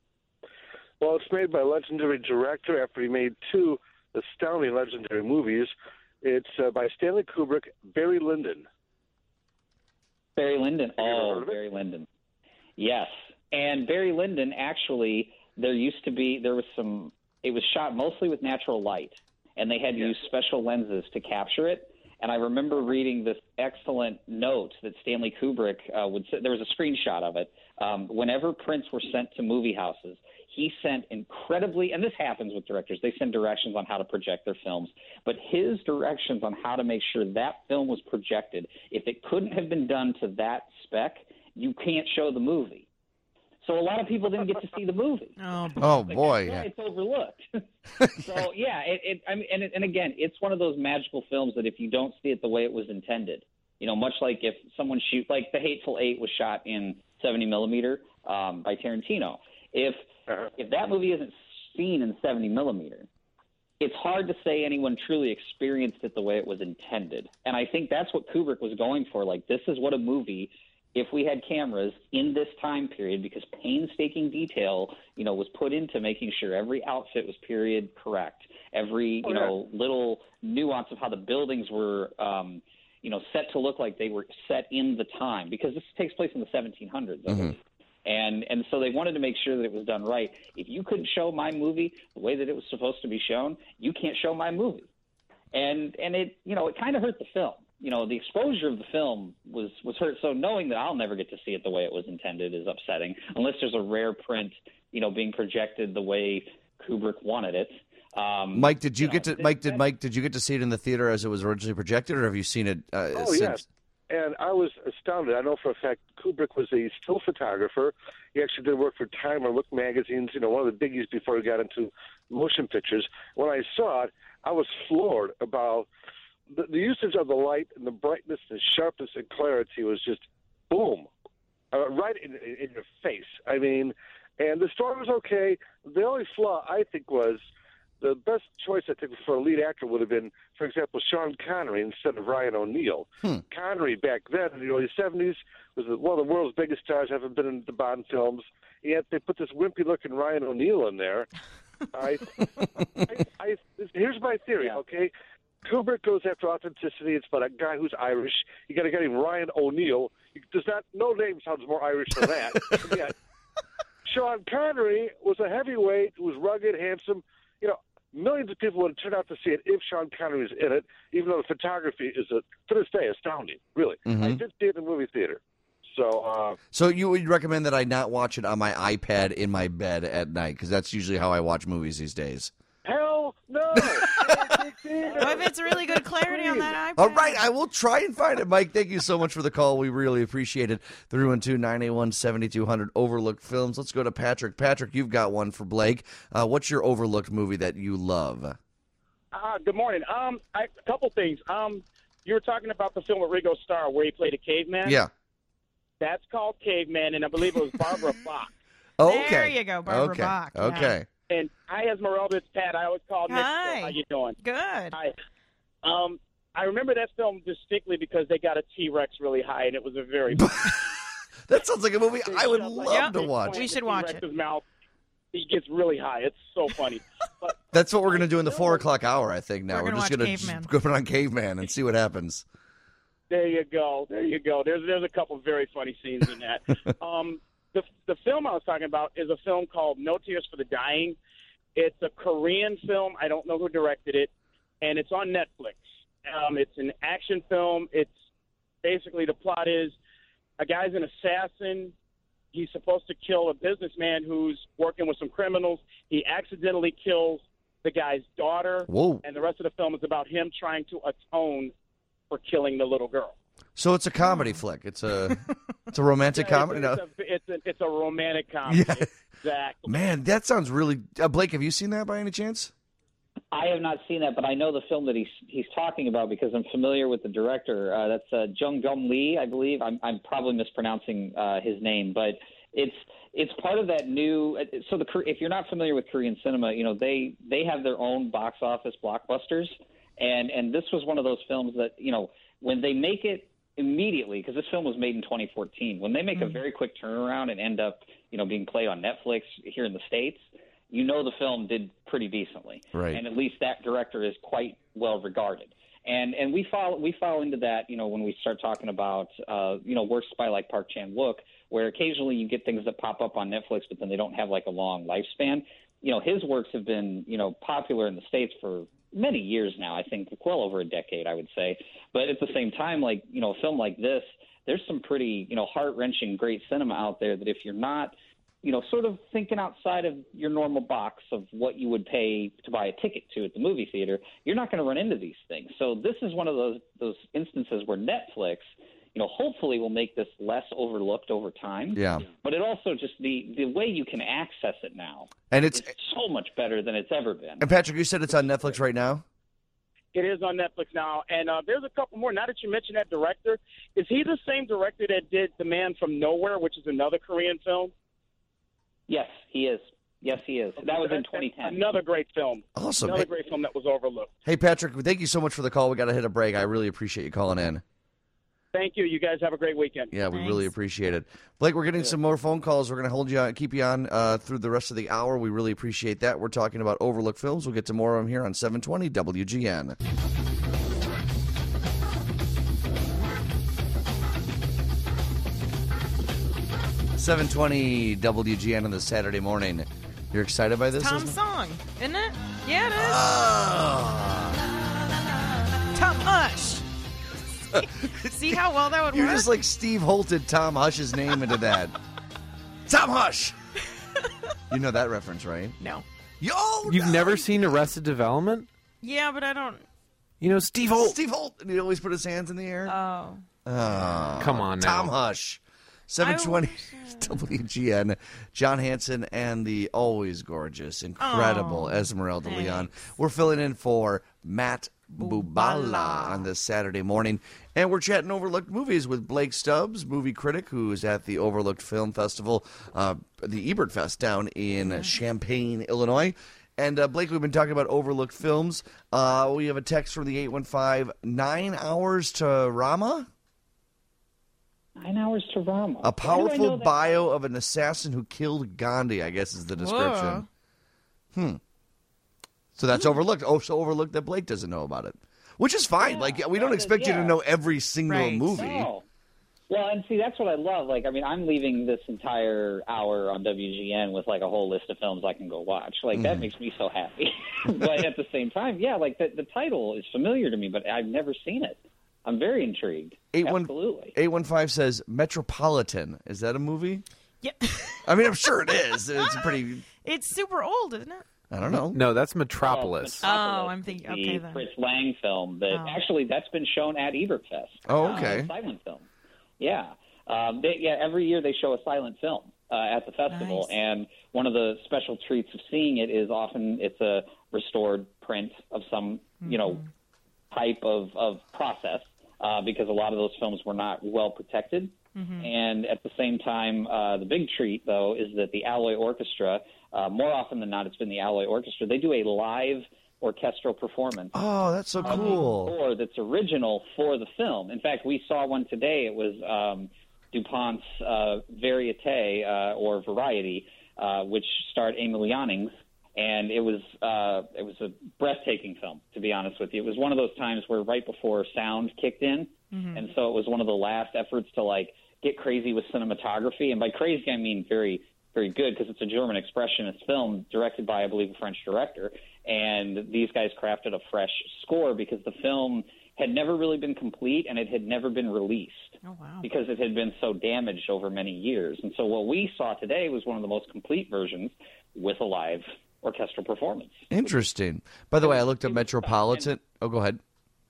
Well, it's made by a legendary director after he made two astounding legendary movies. It's uh, by Stanley Kubrick, Barry Lyndon. Barry Lyndon. Have you ever Oh, heard of it? Barry Lyndon. Yes. And Barry Lyndon, actually, there used to be, there was some, it was shot mostly with natural light, and they had to use special lenses to capture it. And I remember reading this excellent note that Stanley Kubrick uh, would say, there was a screenshot of it. Um, whenever prints were sent to movie houses, he sent incredibly, and this happens with directors, they send directions on how to project their films, but his directions on how to make sure that film was projected, if it couldn't have been done to that spec, you can't show the movie. So a lot of people didn't get to see the movie. Oh, boy. Oh Like, boy, that's why yeah. it's overlooked. So yeah, it, it I mean, and, and again, it's one of those magical films that if you don't see it the way it was intended, you know, much like if someone shoot, like The Hateful Eight was shot in seventy millimeter um, by Tarantino. If Uh-huh. if that movie isn't seen in seventy millimeter, it's hard to say anyone truly experienced it the way it was intended. And I think that's what Kubrick was going for. Like, this is what a movie, if we had cameras in this time period, because painstaking detail, you know, was put into making sure every outfit was period correct. Every, you Oh, yeah. know, little nuance of how the buildings were, um, you know, set to look like they were set in the time, because this takes place in the seventeen hundreds, I believe. And and so they wanted to make sure that it was done right. If you couldn't show my movie the way that it was supposed to be shown, you can't show my movie. And and it, you know, it kind of hurt the film. You know, the exposure of the film was was hurt. So knowing that I'll never get to see it the way it was intended is upsetting, unless there's a rare print, you know, being projected the way Kubrick wanted it. Um, Mike, did you, know, get to that- Mike? Did that- Mike? Did you get to see it in the theater as it was originally projected, or have you seen it? Uh, Oh, since? yes. And I was astounded. I know for a fact Kubrick was a still photographer. He actually did work for Time or Look magazines, you know, one of the biggies before he got into motion pictures. When I saw it, I was floored about the, the usage of the light and the brightness and sharpness and clarity was just boom, uh, right in, in your face. I mean, and the story was okay. The only flaw, I think, was the best choice, I think, for a lead actor would have been, for example, Sean Connery instead of Ryan O'Neal. Hmm. Connery back then in the early seventies was one of the world's biggest stars, haven't been in the Bond films. Yet they put this wimpy-looking Ryan O'Neal in there. I, I, I, here's my theory, okay? Kubrick goes after authenticity. It's about a guy who's Irish. You got a guy named Ryan O'Neal. Does not, no name sounds more Irish than that. Yeah. Sean Connery was a heavyweight, who was rugged, handsome. You know, millions of people would have turned out to see it if Sean Connery was in it, even though the photography is, a, to this day, astounding, really. Mm-hmm. I did see it in the movie theater. So, uh, so you would recommend that I not watch it on my iPad in my bed at night, because that's usually how I watch movies these days. hell no! What if it's really good clarity on that iPad? All right, I will try and find it. Mike, thank you so much for the call. We really appreciate it. three one two, nine eight one, seven two zero zero, Overlooked Films. Let's go to Patrick. Patrick, you've got one for Blake. Uh, what's your Overlooked movie that you love? Uh, good morning. Um, I, a couple things. Um, you were talking about the film with Ringo Starr where he played a caveman. Yeah. That's called Caveman, and I believe it was Barbara Bach. Oh, okay. There you go, Barbara okay. Bach. Yeah. Okay. And hi, Esmeralda. It's Pat. I always call Nick. Hi. How you doing? Good. Hi. Um, I remember that film distinctly because they got a T-Rex really high, and it was a very. That sounds like a movie I would love Yeah. to watch. We should watch it. T-Rex's mouth, he gets really high. It's so funny. But That's what we're going to do in the four o'clock hour, I think, now. We're We're, gonna just watch going Caveman. to go put on Caveman and see what happens. there you go. There you go. There's there's a couple very funny scenes in that. um, the the film I was talking about is a film called No Tears for the Dying. It's a Korean film. I don't know who directed it, and it's on Netflix. Um, it's an action film. It's basically the plot is a guy's an assassin. He's supposed to kill a businessman who's working with some criminals. He accidentally kills the guy's daughter. Whoa. And the rest of the film is about him trying to atone for killing the little girl. So it's a comedy flick. It's a it's a romantic Yeah, comedy. It's, no? it's, a, it's, a, it's a romantic comedy. Yeah. Exactly. Man, that sounds really. Uh, Blake, have you seen that by any chance? I have not seen that, but I know the film that he's he's talking about because I'm familiar with the director. Uh, that's uh, Jung Gum Lee, I believe. I'm I'm probably mispronouncing uh, his name, but it's it's part of that new. So the if you're not familiar with Korean cinema, you know they they have their own box office blockbusters, and and this was one of those films that you know when they make it immediately, because this film was made in twenty fourteen. When they make mm-hmm. a very quick turnaround and end up you know being played on Netflix here in the States, you know the film did pretty decently, right? And at least that director is quite well regarded. And and we fall we fall into that, you know, when we start talking about uh, you know works by like Park Chan-wook, where occasionally you get things that pop up on Netflix, but then they don't have like a long lifespan. You know, his works have been you know popular in the States for many years now. I think well over a decade, I would say. But at the same time, like you know, a film like this, there's some pretty you know heart wrenching great cinema out there that if you're not you know, sort of thinking outside of your normal box of what you would pay to buy a ticket to at the movie theater, you're not going to run into these things. So this is one of those those instances where Netflix, you know, hopefully will make this less overlooked over time. Yeah. But it also just the the way you can access it now, and it's is so much better than it's ever been. And Patrick, you said it's on Netflix right now? It is on Netflix now, and uh, there's a couple more. Now that you mentioned that director, is he the same director that did The Man from Nowhere, which is another Korean film? Yes, he is. Yes, he is. That was in twenty ten. Another great film. Awesome. Another Hey- great film that was overlooked. Hey, Patrick, thank you so much for the call. We got to hit a break. I really appreciate you calling in. Thank you. You guys have a great weekend. Yeah, we really appreciate it. Blake, we're getting some more phone calls. We're going to hold you on, keep you on uh, through the rest of the hour. We really appreciate that. We're talking about overlooked films. We'll get to more of them here on seven twenty W G N. seven twenty W G N on this Saturday morning. You're excited by this? Tom's Isn't- song, isn't it? Yeah, it is. Ah. Tom Hush. See how well that would You're work? just like Steve Holted Tom Hush's name into that. Tom Hush. You know that reference, right? No. Yo, You've never seen Arrested Development? Yeah, but I don't. You know Steve Holt. Steve Holt. And he'd always put his hands in the air. Oh. Oh, Come on now. Tom Hush. seven twenty W G N. John Hanson and the always gorgeous, incredible Oh, Esmeralda thanks. Leon. We're filling in for Matt Bubala on this Saturday morning. And we're chatting Overlooked Movies with Blake Stubbs, movie critic, who is at the Overlooked Film Festival, uh, the Ebert Fest down in Champaign, Illinois. And, uh, Blake, we've been talking about overlooked films. Uh, we have a text from the eight one five, Nine Hours to Rama? Nine Hours to Rama. A Why do I know powerful that? bio of an assassin who killed Gandhi, I guess is the description. Hmm. So that's overlooked. Oh, so overlooked that Blake doesn't know about it. Which is fine. Yeah, like, we don't that is- expect you to yeah. know every single Right. movie. No. Well, and see, that's what I love. Like, I mean, I'm leaving this entire hour on W G N with, like, a whole list of films I can go watch. Like, Mm-hmm. that makes me so happy. But at the same time, yeah, like, the, the title is familiar to me, but I've never seen it. I'm very intrigued. Absolutely. eight one five says Metropolitan. Is that a movie? Yeah. I mean, I'm sure it is. It's a pretty... It's super old, isn't it? I don't know. No, that's Metropolis. Oh, I'm thinking. The Okay, then. Fritz Lang film that Oh. actually that's been shown at Ebert Fest. Oh, Uh, okay. a silent film. Yeah. Um, they, yeah. Every year they show a silent film uh, at the festival, Nice. and one of the special treats of seeing it is often it's a restored print of some you know type of of process uh, because a lot of those films were not well protected. Mm-hmm. And at the same time, uh, the big treat, though, is that the Alloy Orchestra, uh, more often than not, it's been the Alloy Orchestra, they do a live orchestral performance Oh, that's so of the cool. score that's original for the film. In fact, we saw one today. It was um, DuPont's uh, Varieté, uh, or Variety, uh, which starred Emil Jannings. And it was uh, it was a breathtaking film, to be honest with you. It was one of those times where right before sound kicked in, Mm-hmm. and so it was one of the last efforts to like get crazy with cinematography. And by crazy, I mean very, very good, because it's a German expressionist film directed by, I believe, a French director. And these guys crafted a fresh score because the film had never really been complete and it had never been released. Oh, wow. Because it had been so damaged over many years. And so what we saw today was one of the most complete versions with a live orchestral performance. Interesting. By the way, I looked at Metropolitan. Oh, go ahead.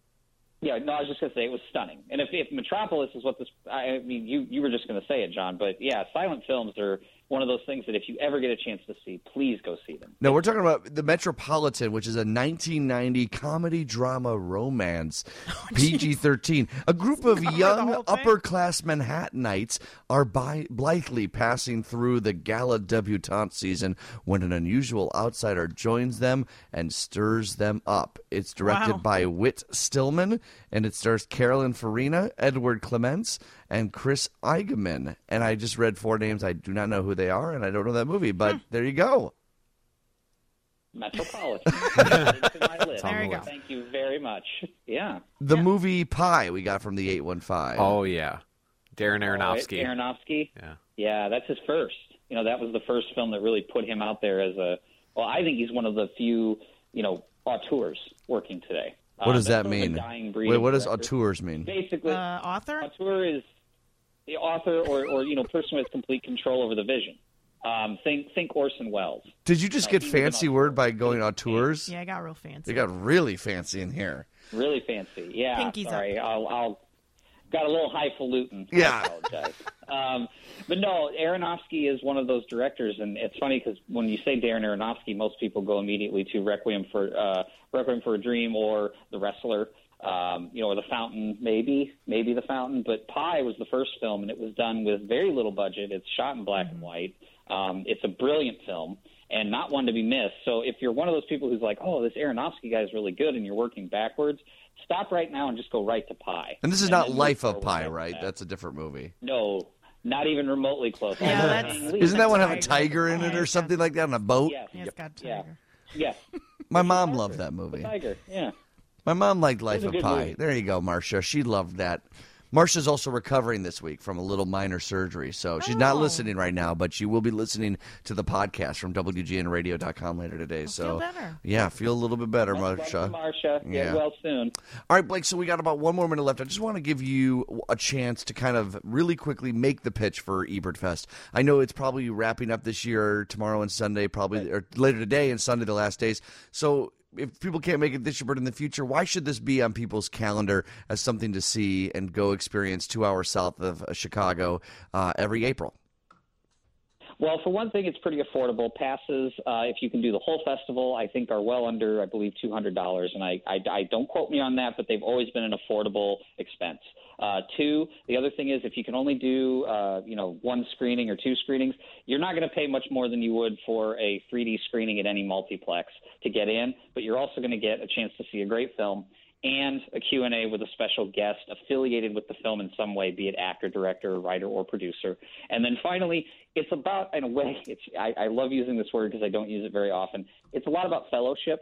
Yeah, no, I was just going to say it was stunning. And if, if Metropolis is what this – I mean, you, you were just going to say it, John. But, yeah, silent films are one of those things that if you ever get a chance to see, please go see them. No, we're talking about the Metropolitan, which is a nineteen ninety comedy drama romance, P G thirteen. A group of young upper-class Manhattanites are by, blithely passing through the gala debutante season when an unusual outsider joins them and stirs them up. It's directed Wow. by Whit Stillman, and it stars Carolyn Farina, Edward Clements, and Chris Eigenman. And I just read four names. I do not know who they are, and I don't know that movie, but there you go. Metropolitan. It's in my list. There you go. Thank you very much. Yeah. The movie Pie we got from the eight one five. Oh, yeah. Darren Aronofsky. Oh, Aronofsky. Yeah. Yeah, that's his first. You know, that was the first film that really put him out there as a. Well, I think he's one of the few, you know, auteurs working today. What does Uh, that that's sort of a mean? dying breed Wait, of what does director. auteurs mean? Basically, Uh, author? auteur is the author or, or you know, person who has complete control over the vision. Um, think think Orson Welles. Did you just No, get he was an fancy auteur. word by going auteurs? Yeah, I got real fancy. They got really fancy in here. Really fancy. Yeah. Pinkies sorry, I'll, I'll got a little highfalutin. I Yeah. apologize. um, but no, Aronofsky is one of those directors, and it's funny because when you say Darren Aronofsky, most people go immediately to Requiem for uh, Requiem for a Dream or The Wrestler. Um, you know, or The Fountain, maybe, maybe The Fountain. But Pi was the first film, and it was done with very little budget. It's shot in black and white. Um, it's a brilliant film and not one to be missed. So if you're one of those people who's like, oh, this Aronofsky guy is really good, and you're working backwards, stop right now and just go right to Pi. And this is not then Life move of forward Pi, after right? that. That's a different movie. No, not even remotely close. Yeah, Although that's- Ang Lee- Isn't that one have a Tiger. tiger in it Yeah, or something like that on a boat? Yes. Yeah, it's got a Yeah. tiger. Yes. My mom loved that movie. Tiger. Yeah. My mom liked Life a of good Pi. movie. There you go, Marcia. She loved that. Marcia's also recovering this week from a little minor surgery, so she's not Oh. listening right now, but she will be listening to the podcast from W G N radio dot com later today. So, feel better. yeah, feel a little bit better, Welcome, Marcia. Marcia. Get Yeah. well soon. All right, Blake, so we got about one more minute left. I just want to give you a chance to kind of really quickly make the pitch for Ebert Fest. I know it's probably wrapping up this year, tomorrow and Sunday, probably, or later today and Sunday, the last days. So if people can't make it this year, but in the future, why should this be on people's calendar as something to see and go experience two hours south of uh, Chicago uh, every April? Well, for one thing, it's pretty affordable. Passes, uh, if you can do the whole festival, I think are well under, I believe, two hundred dollars. And I, I, I don't quote me on that, but they've always been an affordable expense. Uh, two, the other thing is if you can only do, uh, you know, one screening or two screenings, you're not going to pay much more than you would for a three D screening at any multiplex to get in, but you're also going to get a chance to see a great film and a Q and A with a special guest affiliated with the film in some way, be it actor, director, writer, or producer. And then finally, it's about, in a way, it's I, I love using this word because I don't use it very often. It's a lot about fellowship.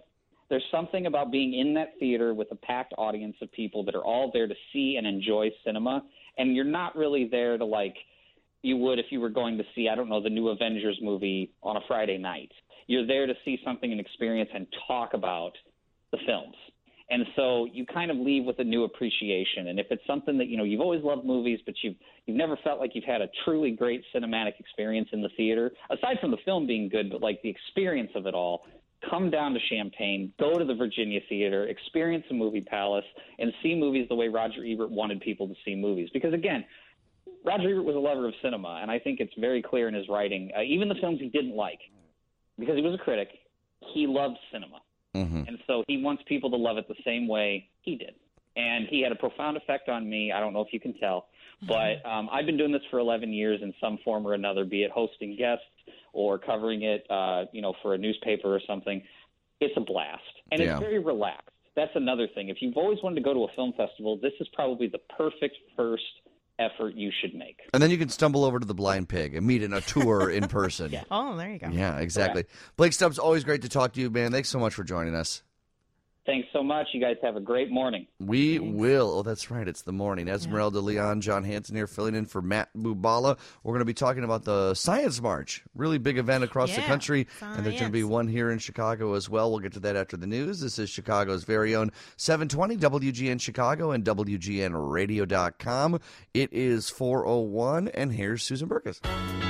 There's something about being in that theater with a packed audience of people that are all there to see and enjoy cinema, and you're not really there to, like, you would if you were going to see, I don't know, the new Avengers movie on a Friday night. You're there to see something and experience and talk about the films. And so you kind of leave with a new appreciation. And if it's something that, you know, you've always loved movies, but you've you've never felt like you've had a truly great cinematic experience in the theater, aside from the film being good, but like the experience of it all, come down to Champaign, go to the Virginia Theater, experience the Movie Palace, and see movies the way Roger Ebert wanted people to see movies. Because, again, Roger Ebert was a lover of cinema, and I think it's very clear in his writing, uh, even the films he didn't like, because he was a critic, he loved cinema. Mm-hmm. And so he wants people to love it the same way he did. And he had a profound effect on me. I don't know if you can tell, but um, I've been doing this for eleven years in some form or another, be it hosting guests or covering it, uh, you know, for a newspaper or something. It's a blast, and Yeah. it's very relaxed. That's another thing. If you've always wanted to go to a film festival, this is probably the perfect first effort you should make. And then you can stumble over to the Blind Pig and meet in a tour in person. Yeah. Oh, there you go. Yeah, exactly. Blake Stubbs, always great to talk to you, man. Thanks so much for joining us. Thanks so much. You guys have a great morning. We will. Oh, that's right. It's the morning. Esmeralda Leon, John Hanson here filling in for Matt Bubala. We're going to be talking about the Science March. Really big event across the Yeah, country. And there's going to be science. one here in Chicago as well. We'll get to that after the news. This is Chicago's very own seven twenty W G N Chicago and W G N radio dot com. It is four oh one, and here's Susan Burkus.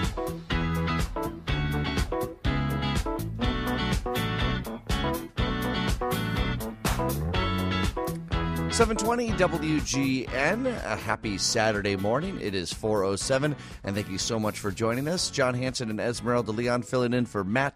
seven twenty W G N, a happy Saturday morning. It is four oh seven, and thank you so much for joining us. John Hanson and Esmeralda Leon filling in for Matt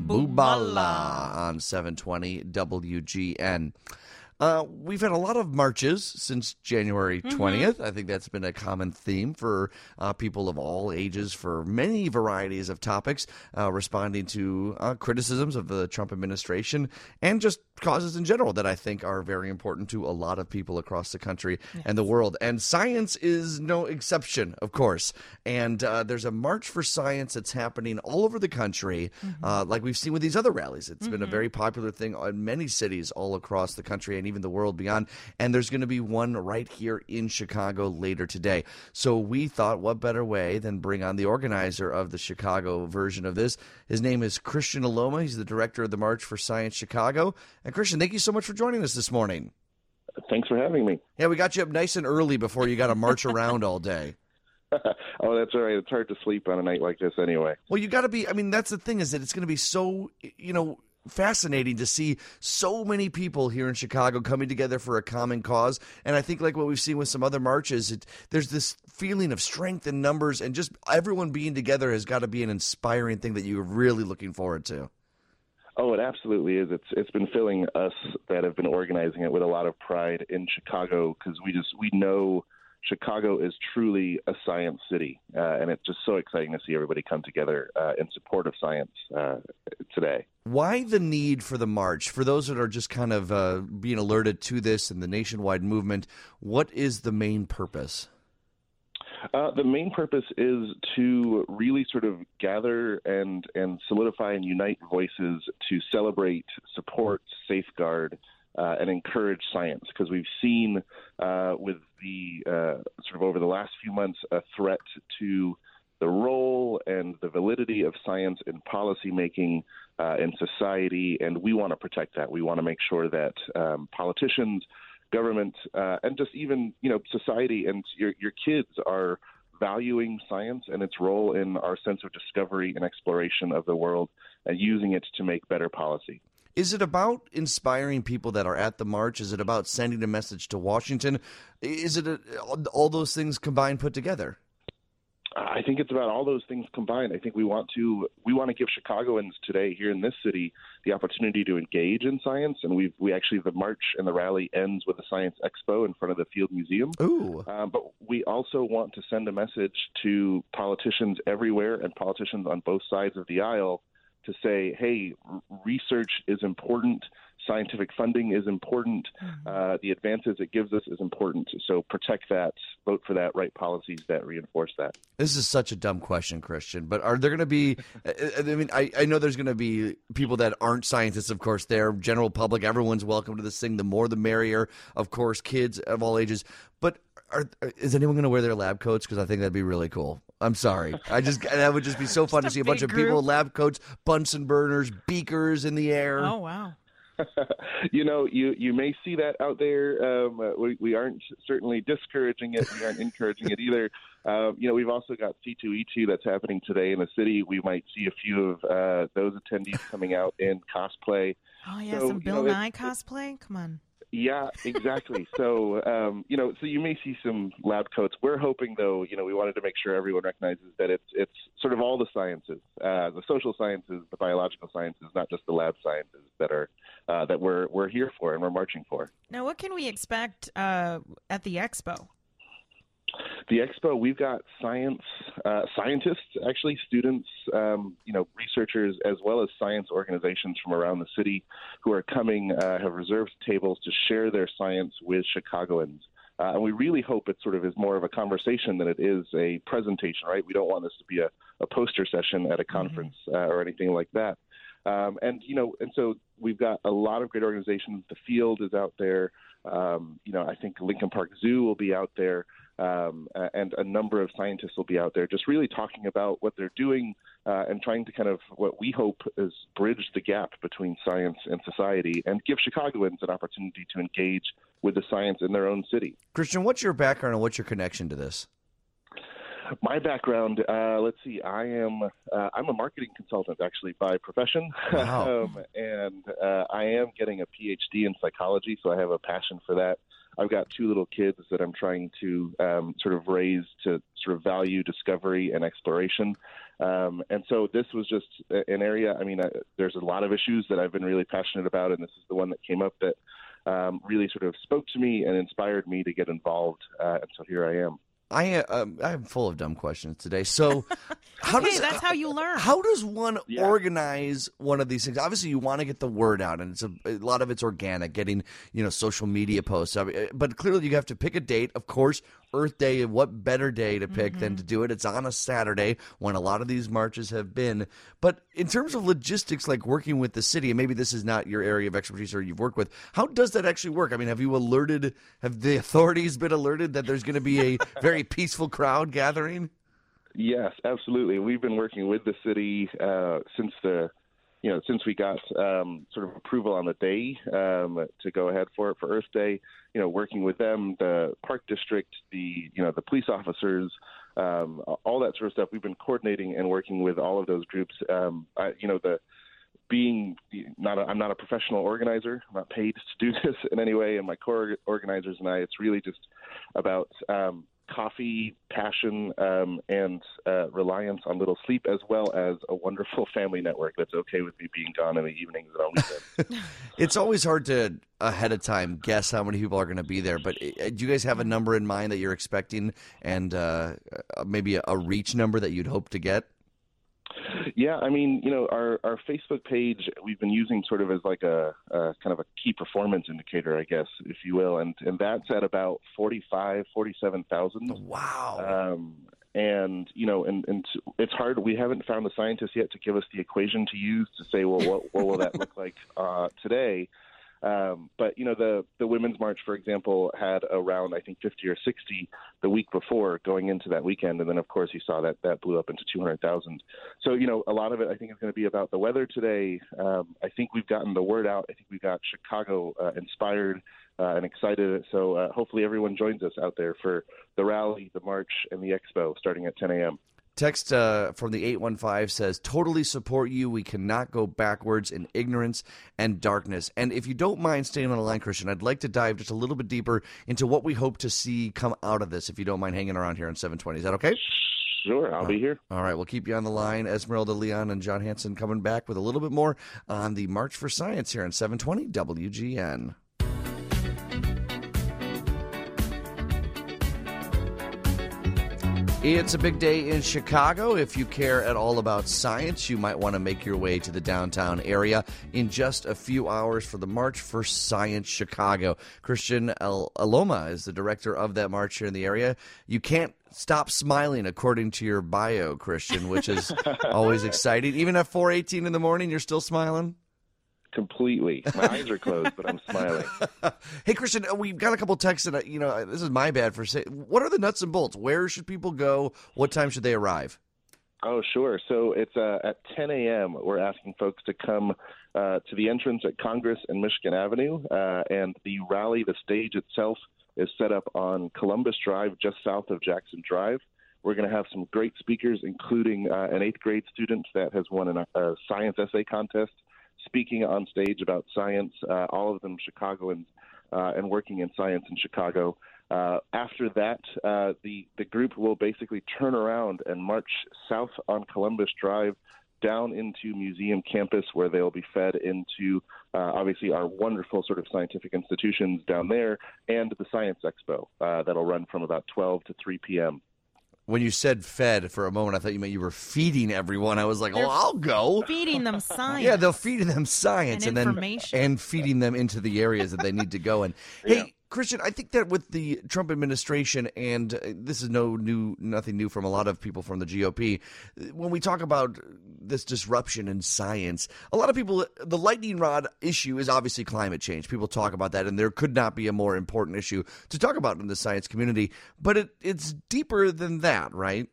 Bubala on seven twenty W G N. Uh, we've had a lot of marches since January twentieth. Mm-hmm. I think that's been a common theme for uh, people of all ages for many varieties of topics, uh, responding to uh, criticisms of the Trump administration and just causes in general that I think are very important to a lot of people across the country yes. and the world. And science is no exception, of course. And uh, there's a March for Science that's happening all over the country, mm-hmm. uh, like we've seen with these other rallies. It's mm-hmm. been a very popular thing in many cities all across the country and even the world beyond. And there's going to be one right here in Chicago later today. So we thought, what better way than bring on the organizer of the Chicago version of this. His name is Christian Aloma. He's the director of the March for Science Chicago. And Christian, thank you so much for joining us this morning. Thanks for having me. Yeah, we got you up nice and early before you got to march around all day. Oh, that's all right. It's hard to sleep on a night like this anyway. Well, you got to be, I mean, that's the thing is that it's going to be so, you know, fascinating to see so many people here in Chicago coming together for a common cause. And I think like what we've seen with some other marches, it, there's this feeling of strength in numbers, and just everyone being together has got to be an inspiring thing that you're really looking forward to. Oh, it absolutely is. It's it's been filling us that have been organizing it with a lot of pride in Chicago, because we just we know Chicago is truly a science city, uh, and it's just so exciting to see everybody come together uh, in support of science uh, today. Why the need for the march? For those that are just kind of uh, being alerted to this and the nationwide movement, what is the main purpose? Uh, the main purpose is to really sort of gather and, and solidify and unite voices to celebrate, support, safeguard, uh, and encourage science. Because we've seen uh, with the uh, sort of over the last few months a threat to the role and the validity of science in policymaking uh, in society, and we want to protect that. We want to make sure that um, politicians, government, uh, and just even, you know, society and your your kids are valuing science and its role in our sense of discovery and exploration of the world, and using it to make better policy. Is it about inspiring people that are at the march? Is it about sending a message to Washington? Is it a, all those things combined, put together? I think it's about all those things combined. I think we want to we want to give Chicagoans today here in this city the opportunity to engage in science, and we we actually the march and the rally ends with a science expo in front of the Field Museum. Ooh! Um, but we also want to send a message to politicians everywhere and politicians on both sides of the aisle to say, hey, r- research is important, scientific funding is important. Uh, the advances it gives us is important. So protect that, vote for that, write policies that reinforce that. This is such a dumb question, Christian, but are there going to be, I mean, I, I know there's going to be people that aren't scientists, of course, there, general public, everyone's welcome to this thing, the more the merrier, of course, kids of all ages, but are, is anyone going to wear their lab coats? Because I think that'd be really cool. I'm sorry. I just that would just be so fun to Just a see a bunch of big people group. in lab coats, Bunsen burners, beakers in the air. Oh, wow. You know, you, you may see that out there. Um, uh, we, we aren't certainly discouraging it. We aren't encouraging it either. Um, you know, we've also got C two E two that's happening today in the city. We might see a few of uh, those attendees coming out in cosplay. Oh, yeah, So, some you Bill know, it- Nye cosplay? Come on. Yeah, exactly. so, um, you know, so you may see some lab coats. We're hoping, though, you know, we wanted to make sure everyone recognizes that it's it's sort of all the sciences, uh, the social sciences, the biological sciences, not just the lab sciences that are uh, that we're we're here for and we're marching for. Now, what can we expect uh, at the expo? The expo, we've got science, uh, scientists, actually, students, um, you know, researchers, as well as science organizations from around the city who are coming, uh, have reserved tables to share their science with Chicagoans. Uh, and we really hope it sort of is more of a conversation than it is a presentation, right? We don't want this to be a, a poster session at a conference uh, or anything like that. Um, and, you know, and so we've got a lot of great organizations. The Field is out there. Um, you know, I think Lincoln Park Zoo will be out there. Um, and a number of scientists will be out there just really talking about what they're doing uh, and trying to kind of what we hope is bridge the gap between science and society and give Chicagoans an opportunity to engage with the science in their own city. Christian, what's your background and what's your connection to this? My background, uh, let's see, I am uh, I'm a marketing consultant actually by profession, Wow. um, and uh, I am getting a P H D in psychology, so I have a passion for that. I've got two little kids that I'm trying to um, sort of raise to sort of value discovery and exploration. Um, and so this was just an area, I mean, I, there's a lot of issues that I've been really passionate about, and this is the one that came up that um, really sort of spoke to me and inspired me to get involved. Uh, and so here I am. I um, I'm full of dumb questions today. So, how Okay, does that's how you learn. How does one Yeah. organize one of these things? Obviously, you want to get the word out, and it's a, a lot of it's organic, getting you know social media posts. I mean, but clearly, you have to pick a date. Of course, Earth Day. What better day to pick than to do it? It's on a Saturday when a lot of these marches have been. But in terms of logistics, like working with the city, and maybe this is not your area of expertise or you've worked with, how does that actually work? I mean, have you alerted? Have the authorities been alerted that there's going to be a very peaceful crowd gathering? Yes, absolutely. We've been working with the city uh, since the, you know, since we got um, sort of approval on the day um, to go ahead for it for Earth Day. You know, working with them, the park district, the you know the police officers, um, all that sort of stuff. We've been coordinating and working with all of those groups. Um, I, you know, the being not a, I'm not a professional organizer. I'm not paid to do this in any way. And my co-organizers and I, it's really just about um, coffee, passion, um, and uh, reliance on little sleep, as well as a wonderful family network that's okay with me being gone in the evenings and on weekends. It's always hard to ahead of time guess how many people are going to be there, but uh, do you guys have a number in mind that you're expecting, and uh, maybe a, a reach number that you'd hope to get? Yeah, I mean, you know, our, our Facebook page we've been using sort of as like a, a kind of a key performance indicator, I guess, if you will, and and that's at about forty-five, forty-seven thousand. Wow. Um, and you know, and, and it's hard. We haven't found the scientists yet to give us the equation to use to say, well, what what will that look like uh, today? Um, but, you know, the, the Women's March, for example, had around, I think, fifty or sixty the week before going into that weekend. And then, of course, you saw that that blew up into two hundred thousand. So, you know, a lot of it, I think, is going to be about the weather today. Um, I think we've gotten the word out. I think we've got Chicago uh, inspired uh, and excited. So uh, hopefully everyone joins us out there for the rally, the march, and the expo starting at ten a.m. Text uh, from the eight one five says, totally support you. We cannot go backwards in ignorance and darkness. And if you don't mind staying on the line, Christian, I'd like to dive just a little bit deeper into what we hope to see come out of this, if you don't mind hanging around here on seven twenty. Is that okay? Sure, I'll be here. All right, we'll keep you on the line. Esmeralda Leon and John Hanson coming back with a little bit more on the March for Science here on seven twenty W G N. It's a big day in Chicago. If you care at all about science, you might want to make your way to the downtown area in just a few hours for the March for Science Chicago. Christian Al- Aloma is the director of that march here in the area. You can't stop smiling, according to your bio, Christian, which is always exciting. Even at four eighteen in the morning, you're still smiling? Completely. My eyes are closed, but I'm smiling. Hey, Christian, we've got a couple texts, and, you know, this is my bad for saying, what are the nuts and bolts? Where should people go? What time should they arrive? Oh, sure. So it's uh, at ten a.m. We're asking folks to come uh, to the entrance at Congress and Michigan Avenue, uh, and the rally, the stage itself, is set up on Columbus Drive, just south of Jackson Drive. We're going to have some great speakers, including uh, an eighth grade student that has won an, a science essay contest, speaking on stage about science, uh, all of them Chicagoans uh, and working in science in Chicago. Uh, after that, uh, the, the group will basically turn around and march south on Columbus Drive down into Museum Campus, where they'll be fed into, uh, obviously, our wonderful sort of scientific institutions down there, and the Science Expo uh, that'll run from about twelve to three p.m. When you said fed for a moment, I thought you meant you were feeding everyone. I was like, They're oh, I'll go. Feeding them science. Yeah, they'll feed them science and, and information. then and feeding them into the areas that they need to go in. Yeah. Hey, Christian, I think that with the Trump administration, and this is no new, nothing new from a lot of people from the G O P, when we talk about this disruption in science, a lot of people, the lightning rod issue is obviously climate change. People talk about that, and there could not be a more important issue to talk about in the science community. But it, it's deeper than that, right?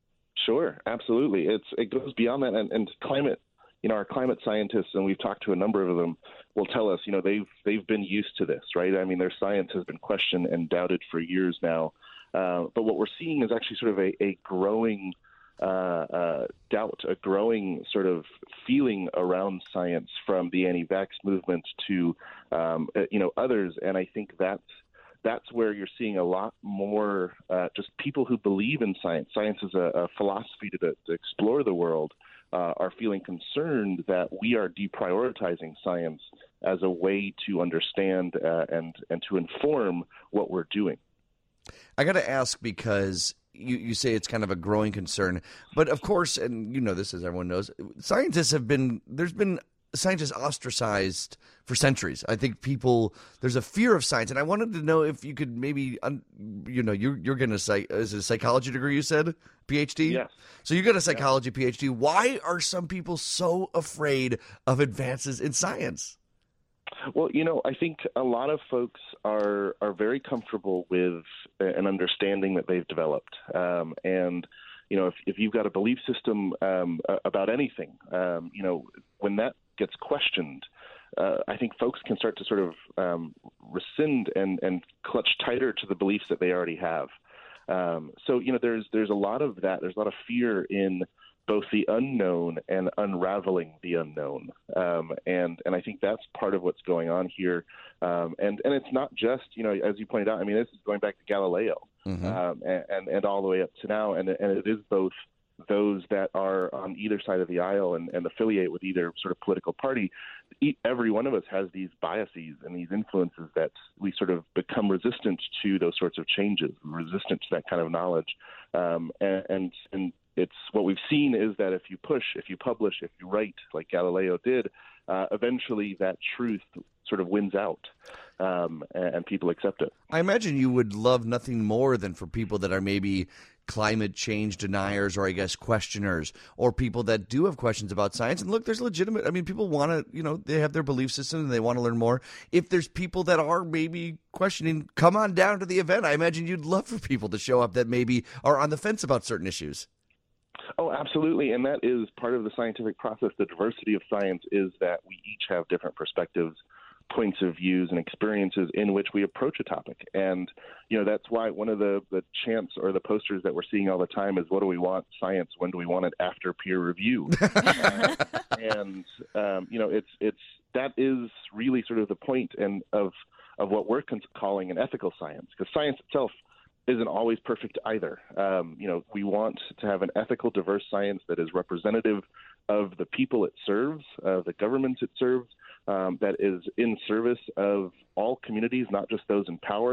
Sure, absolutely. It's it goes beyond that, and, and climate. You know, our climate scientists, and we've talked to a number of them, will tell us, you know, they've they've been used to this, right? I mean, their science has been questioned and doubted for years now. Uh, but what we're seeing is actually sort of a, a growing uh, uh, doubt, a growing sort of feeling around science from the anti-vax movement to, um, uh, you know, others. And I think that's that's where you're seeing a lot more uh, just people who believe in science. Science is a, a philosophy to, to explore the world. Uh, are feeling concerned that we are deprioritizing science as a way to understand uh, and and to inform what we're doing. I got to ask because you, you say it's kind of a growing concern, but of course, and you know this as everyone knows, scientists have been, there's been scientists ostracized for centuries. I think people, there's a fear of science, and I wanted to know if you could maybe, you know, you're, you're getting a, psych, is it a psychology degree, you said? PhD? Yes. So you got a psychology yeah. PhD. Why are some people so afraid of advances in science? Well, you know, I think a lot of folks are are very comfortable with an understanding that they've developed. Um, and, you know, if, if you've got a belief system um, about anything, um, you know, when that gets questioned, uh, I think folks can start to sort of um, rescind and, and clutch tighter to the beliefs that they already have. Um, so, you know, there's there's a lot of that. There's a lot of fear in both the unknown and unraveling the unknown. Um, and, and I think that's part of what's going on here. Um, and, and it's not just, you know, as you pointed out, I mean, this is going back to Galileo mm-hmm. um, and, and, and all the way up to now. And, and it is both those that are on either side of the aisle and, and affiliate with either sort of political party. Every one of us has these biases and these influences that we sort of become resistant to those sorts of changes, resistant to that kind of knowledge. Um, and, and, and it's what we've seen is that if you push, if you publish, if you write, like Galileo did, uh, eventually that truth sort of wins out, um, and, and people accept it. I imagine you would love nothing more than for people that are maybe climate change deniers, or I guess questioners, or people that do have questions about science. And look, there's legitimate, I mean, people want to, you know, they have their belief system and they want to learn more. If there's people that are maybe questioning, come on down to the event. I imagine you'd love for people to show up that maybe are on the fence about certain issues. Oh, absolutely. And that is part of the scientific process. The diversity of science is that we each have different perspectives, points of views, and experiences in which we approach a topic. And, you know, that's why one of the, the chants or the posters that we're seeing all the time is, what do we want? Science. When do we want it? After peer review. uh, and, um, you know, it's, it's, that is really sort of the point and of, of what we're calling an ethical science, because science itself isn't always perfect either. Um, you know, we want to have an ethical, diverse science that is representative of the people it serves, uh, the governments it serves, um, that is in service of all communities, not just those in power,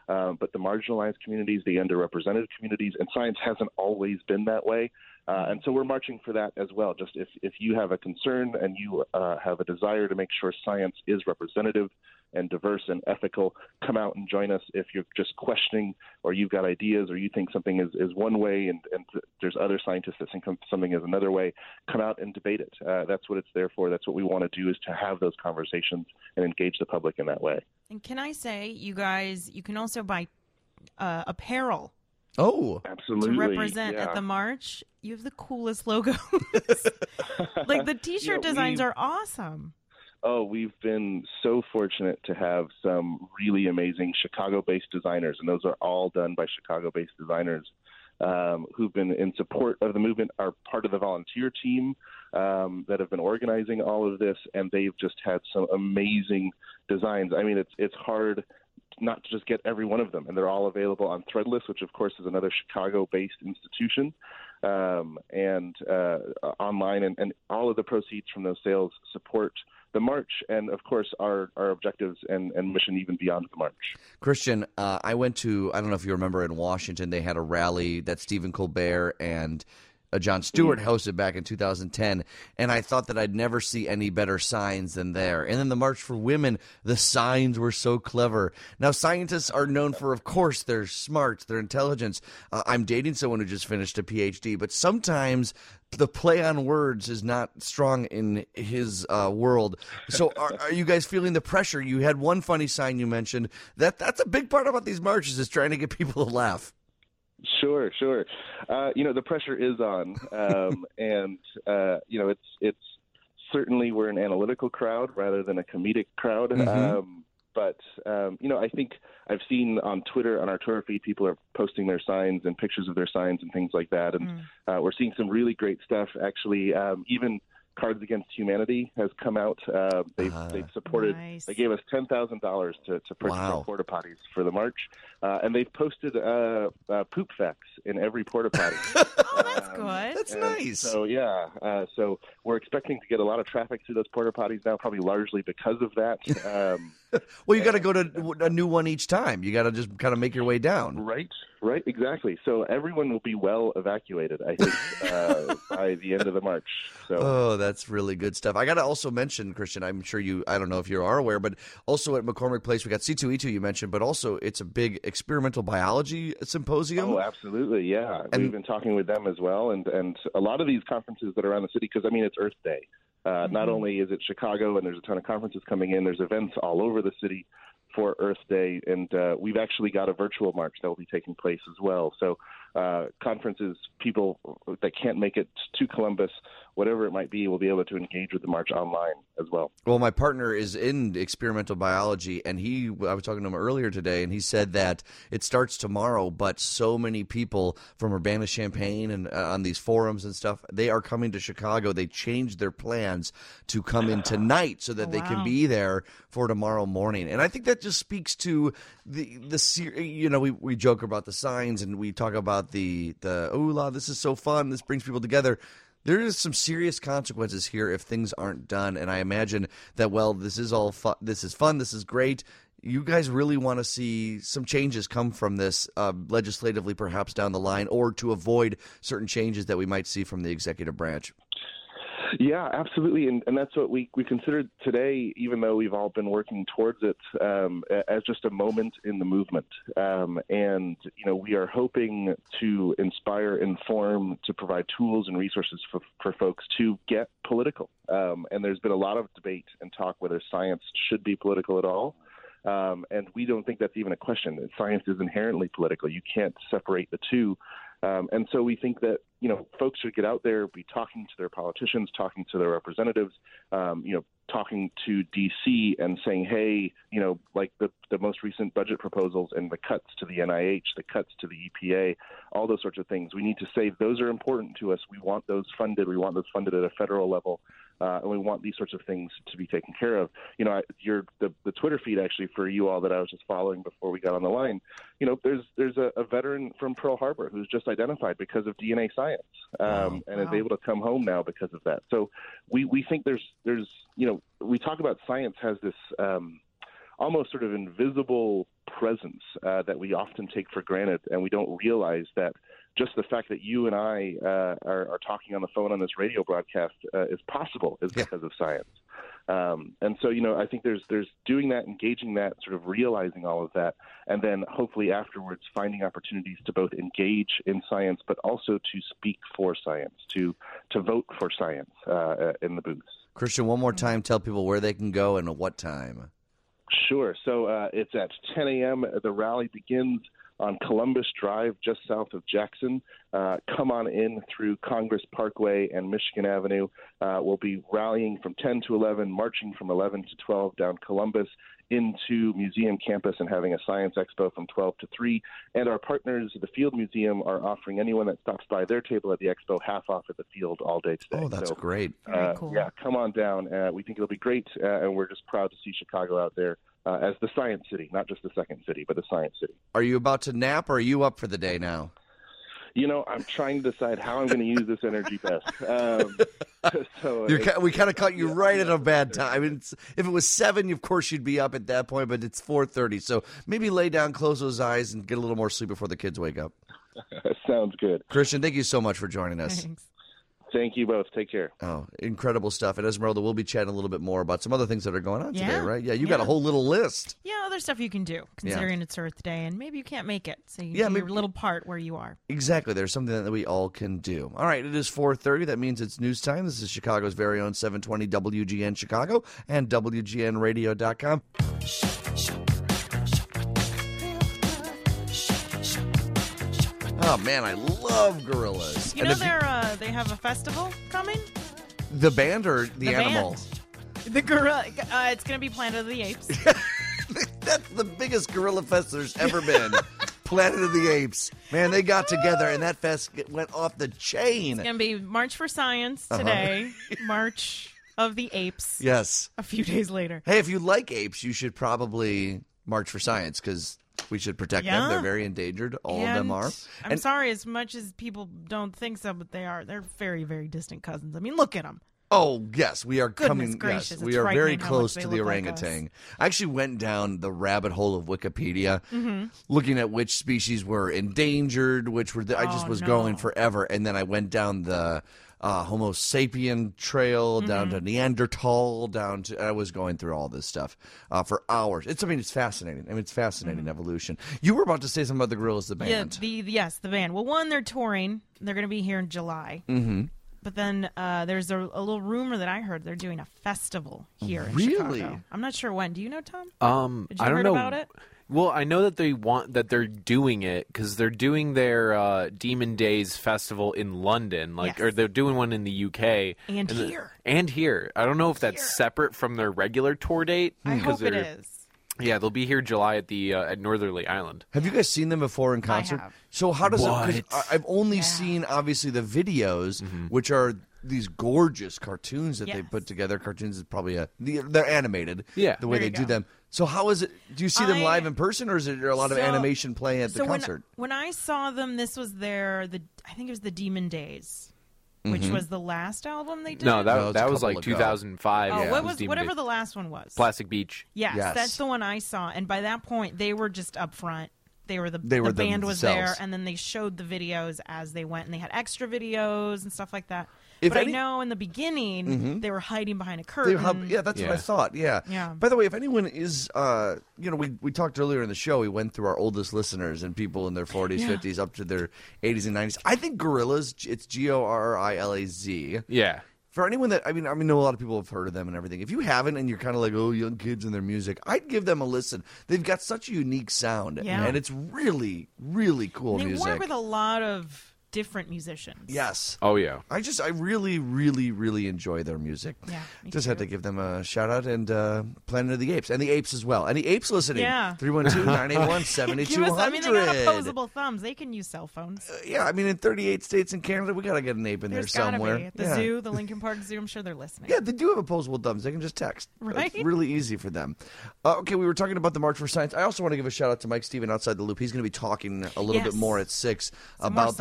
um, but the marginalized communities, the underrepresented communities, and science hasn't always been that way. Uh, and so we're marching for that as well. Just if, if you have a concern and you uh, have a desire to make sure science is representative and diverse and ethical, come out and join us. If you're just questioning or you've got ideas or you think something is, is one way and, and there's other scientists that think something is another way, come out and debate it. Uh, that's what it's there for. That's what we want to do, is to have those conversations and engage the public in that way. And can I say, you guys, you can also buy uh, apparel. Oh, absolutely. To represent yeah. at the march. You have the coolest logos. Like the T-shirt Yeah, designs we- are awesome. Oh, we've been so fortunate to have some really amazing Chicago-based designers, and those are all done by Chicago-based designers um, who've been in support of the movement, are part of the volunteer team um, that have been organizing all of this, and they've just had some amazing designs. I mean, it's it's hard not to just get every one of them, and they're all available on Threadless, which of course is another Chicago-based institution, um, and uh, online, and, and all of the proceeds from those sales support the march, and of course our, our objectives and, and mission even beyond the march. Christian, uh, I went to, I don't know if you remember, in Washington, they had a rally that Stephen Colbert and uh, Jon Stewart hosted back in two thousand ten, and I thought that I'd never see any better signs than there. And then the March for Women, the signs were so clever. Now, scientists are known for, of course, their smarts, their intelligence. Uh, I'm dating someone who just finished a P H D, but sometimes the play on words is not strong in his uh, world. So are, are you guys feeling the pressure? You had one funny sign you mentioned. That That's a big part about these marches, is trying to get people to laugh. Sure, sure. Uh, you know, the pressure is on, um, and uh, you know, it's it's certainly we're an analytical crowd rather than a comedic crowd. Mm-hmm. Um, but um, you know, I think I've seen on Twitter, on our Twitter feed, people are posting their signs and pictures of their signs and things like that, and mm. uh, we're seeing some really great stuff. Actually, um, even Cards Against Humanity has come out. Uh, they've, uh, they've supported. Nice. They gave us ten thousand dollars to to purchase wow. our porta potties for the march, uh, and they've posted uh, uh, poop facts in every porta potty. Oh, that's um, good. That's and nice. So yeah, uh, so we're expecting to get a lot of traffic through those porta potties now, probably largely because of that. Um, well, you got to go to a new one each time. You got to just kind of make your way down. Right, right, exactly. So everyone will be well evacuated, I think, uh, by the end of the march. So. Oh, that's really good stuff. I got to also mention, Christian, I'm sure you, I don't know if you are aware, but also at McCormick Place, we got C two E two you mentioned, but also it's a big experimental biology symposium. Oh, absolutely, yeah. And, We've been talking with them as well, and, and a lot of these conferences that are around the city, because, I mean, it's Earth Day. Uh, mm-hmm. Not only is it Chicago, and there's a ton of conferences coming in, there's events all over the city for Earth Day, and uh, we've actually got a virtual march that will be taking place as well. So uh, conferences, people that can't make it to Columbus, whatever it might be, will be able to engage with the march online as well. Well, my partner is in experimental biology, and he, I was talking to him earlier today, and he said that it starts tomorrow, but so many people from Urbana-Champaign and uh, on these forums and stuff, they are coming to Chicago. They changed their plans to come in tonight so that oh, they wow. can be there for tomorrow morning. And I think that just speaks to the, the you know, we, we joke about the signs, and we talk about the, the oh, la, this is so fun, this brings people together. There is some serious consequences here if things aren't done, and I imagine that, well, this is all fun, this is fun, this is great. You guys really want to see some changes come from this uh, legislatively perhaps down the line, or to avoid certain changes that we might see from the executive branch. Yeah, absolutely, and, and that's what we, we considered today, even though we've all been working towards it, um, as just a moment in the movement. Um, and, you know, we are hoping to inspire, inform, to provide tools and resources for, for folks to get political. Um, and there's been a lot of debate and talk whether science should be political at all. Um, and we don't think that's even a question. Science is inherently political. You can't separate the two. Um, and so we think that, you know, folks should get out there, be talking to their politicians, talking to their representatives, um, you know, talking to D C and saying, hey, you know, like the, the most recent budget proposals and the cuts to the N I H, the cuts to the E P A, all those sorts of things. We need to say those are important to us. We want those funded. We want those funded at a federal level. Uh, and we want these sorts of things to be taken care of. You know, I, your the, the Twitter feed actually for you all that I was just following before we got on the line. You know, there's there's a, a veteran from Pearl Harbor who's just identified because of D N A science, um, wow. and wow. is able to come home now because of that. So we we think there's there's you know we talk about science has this um, almost sort of invisible presence uh, that we often take for granted, and we don't realize that just the fact that you and I uh, are, are talking on the phone on this radio broadcast uh, is possible is because yeah. of science. Um, and so, you know, I think there's there's doing that, engaging that, sort of realizing all of that, and then hopefully afterwards finding opportunities to both engage in science, but also to speak for science, to to vote for science uh, in the booths. Christian, one more time, tell people where they can go and at what time. Sure. So uh, it's at ten a.m. The rally begins on Columbus Drive, just south of Jackson. Uh, come on in through Congress Parkway and Michigan Avenue. Uh, we'll be rallying from ten to eleven, marching from eleven to twelve down Columbus into Museum Campus and having a science expo from twelve to three. And our partners at the Field Museum are offering anyone that stops by their table at the expo half off at the field all day today. Oh, that's so, great. Uh, cool. Yeah, come on down. Uh, we think it'll be great, uh, and we're just proud to see Chicago out there uh, as the science city, not just the second city, but the science city. Are you about to nap, or are you up for the day now? You know, I'm trying to decide how I'm going to use this energy best. Um, so You're, we kind of caught you right at a bad time. I mean, it's, if it was seven, of course you'd be up at that point, but it's four thirty. So maybe lay down, close those eyes, and get a little more sleep before the kids wake up. Sounds good. Christian, thank you so much for joining us. Thanks. Thank you both. Take care. Oh, incredible stuff. And Esmeralda, we'll be chatting a little bit more about some other things that are going on Yeah. today, right? Yeah, you Yeah. got a whole little list. Yeah, other stuff you can do, considering it's Earth Day, and maybe you can't make it, so you Yeah, do maybe- your little part where you are. Exactly. There's something that we all can do. All right, it is four thirty. That means it's news time. This is Chicago's very own seven twenty W G N Chicago and W G N radio dot com. Oh, man, I love gorillas. You And know if they're uh, they have a festival coming. the band or the, The animal? band. The gorilla. Uh, it's going to be Planet of the Apes. That's the biggest gorilla fest there's ever been. Planet of the Apes. Man, they got together, and that fest went off the chain. It's going to be March for Science Uh-huh. today. March of the Apes. Yes. A few days later. Hey, if you like apes, you should probably march for science because we should protect them. Yeah. They're very endangered. All of them And are. I'm And- sorry, as much as people don't think so, but they are. They're very, very distant cousins. I mean, look at them. Oh, yes, we are Goodness coming. gracious, yes, it's we are very frightening how close much to they the look like us. orangutan. I actually went down the rabbit hole of Wikipedia, Mhm. looking at which species were endangered, which were. The, I just Oh, was no. going forever, and then I went down the uh, Homo sapien trail, down to Mhm. Neanderthal, down to. I was going through all this stuff uh, for hours. It's. I mean, it's fascinating. I mean, it's fascinating Mm-hmm. evolution. You were about to say something about the gorillas, the band. Yeah, the yes, the band. Well, one, they're touring. They're going to be here in July. Mm-hmm. But then uh, there's a, a little rumor that I heard they're doing a festival here in Really? Chicago. I'm not sure when. Do you know, Tom? Um, Did you I don't heard know about it? Well, I know that they want that they're doing it because they're doing their uh, Demon Days festival in London, like, Yes. or they're doing one in the U K And the- here. and here. I don't know if that's separate from their regular tour date. I 'cause hope it they're- is. Yeah, they'll be here July at the uh, at Northerly Island. Have you guys seen them before in concert? have. So how does What? it? 'Cause I- I've only seen obviously the videos, Mm-hmm. which are these gorgeous cartoons that they Yes. put together. Cartoons is probably a the- they're animated. Yeah. the way There they you do go. them. So how is it? Do you see them I- live in person, or is it a lot of So- animation playing at the so when, concert? when I saw them, this was their the I think it was the Demon Days, which Mhm. was the last album they did. No, that No, it's a that was couple like ago. two thousand five. Oh, yeah, what it was Demon whatever Days. the last one was? Plastic Beach. Yes, Yes. that's the one I saw. And by that point, they were just up front. They were the, They were the band was there, themselves. and then they showed the videos as they went, and they had extra videos and stuff like that. If but any- I know in the beginning Mhm. they were hiding behind a They curtain. hub- yeah, that's what I Yeah. thought. Yeah. Yeah. By the way, if anyone is, uh, you know, we we talked earlier in the show. We went through our oldest listeners and people in their forties, Yeah. fifties, up to their eighties and nineties. I think Gorillaz. It's G O R I L A Z. Yeah. For anyone that, I mean, I mean, know a lot of people have heard of them and everything. If you haven't and you're kind of like, oh, young kids and their music, I'd give them a listen. They've got such a unique sound, Yeah. and it's really, really cool they music. work with a lot of different musicians. Yes. Oh yeah. I just, I really, really, really enjoy their music. Yeah, me Just too. had to give them a shout out and uh, Planet of the Apes. And the Apes as well. Any apes listening? Yeah. three one two, nine eight one, seven two Give us, zero zero. I mean, they got opposable thumbs. They can use cell phones. Yeah, I mean, in thirty-eight states in Canada, we got to get an ape in There's there gotta somewhere. be. At the yeah. zoo, the Lincoln Park Zoo, I'm sure they're listening. Yeah, they do have opposable thumbs. They can just text. Right? It's really easy for them. Uh, okay, we were talking about the March for Science. I also want to give a shout out to Mike Steven outside the loop. He's going to be talking a little Yes. bit more at six Some more about the science march.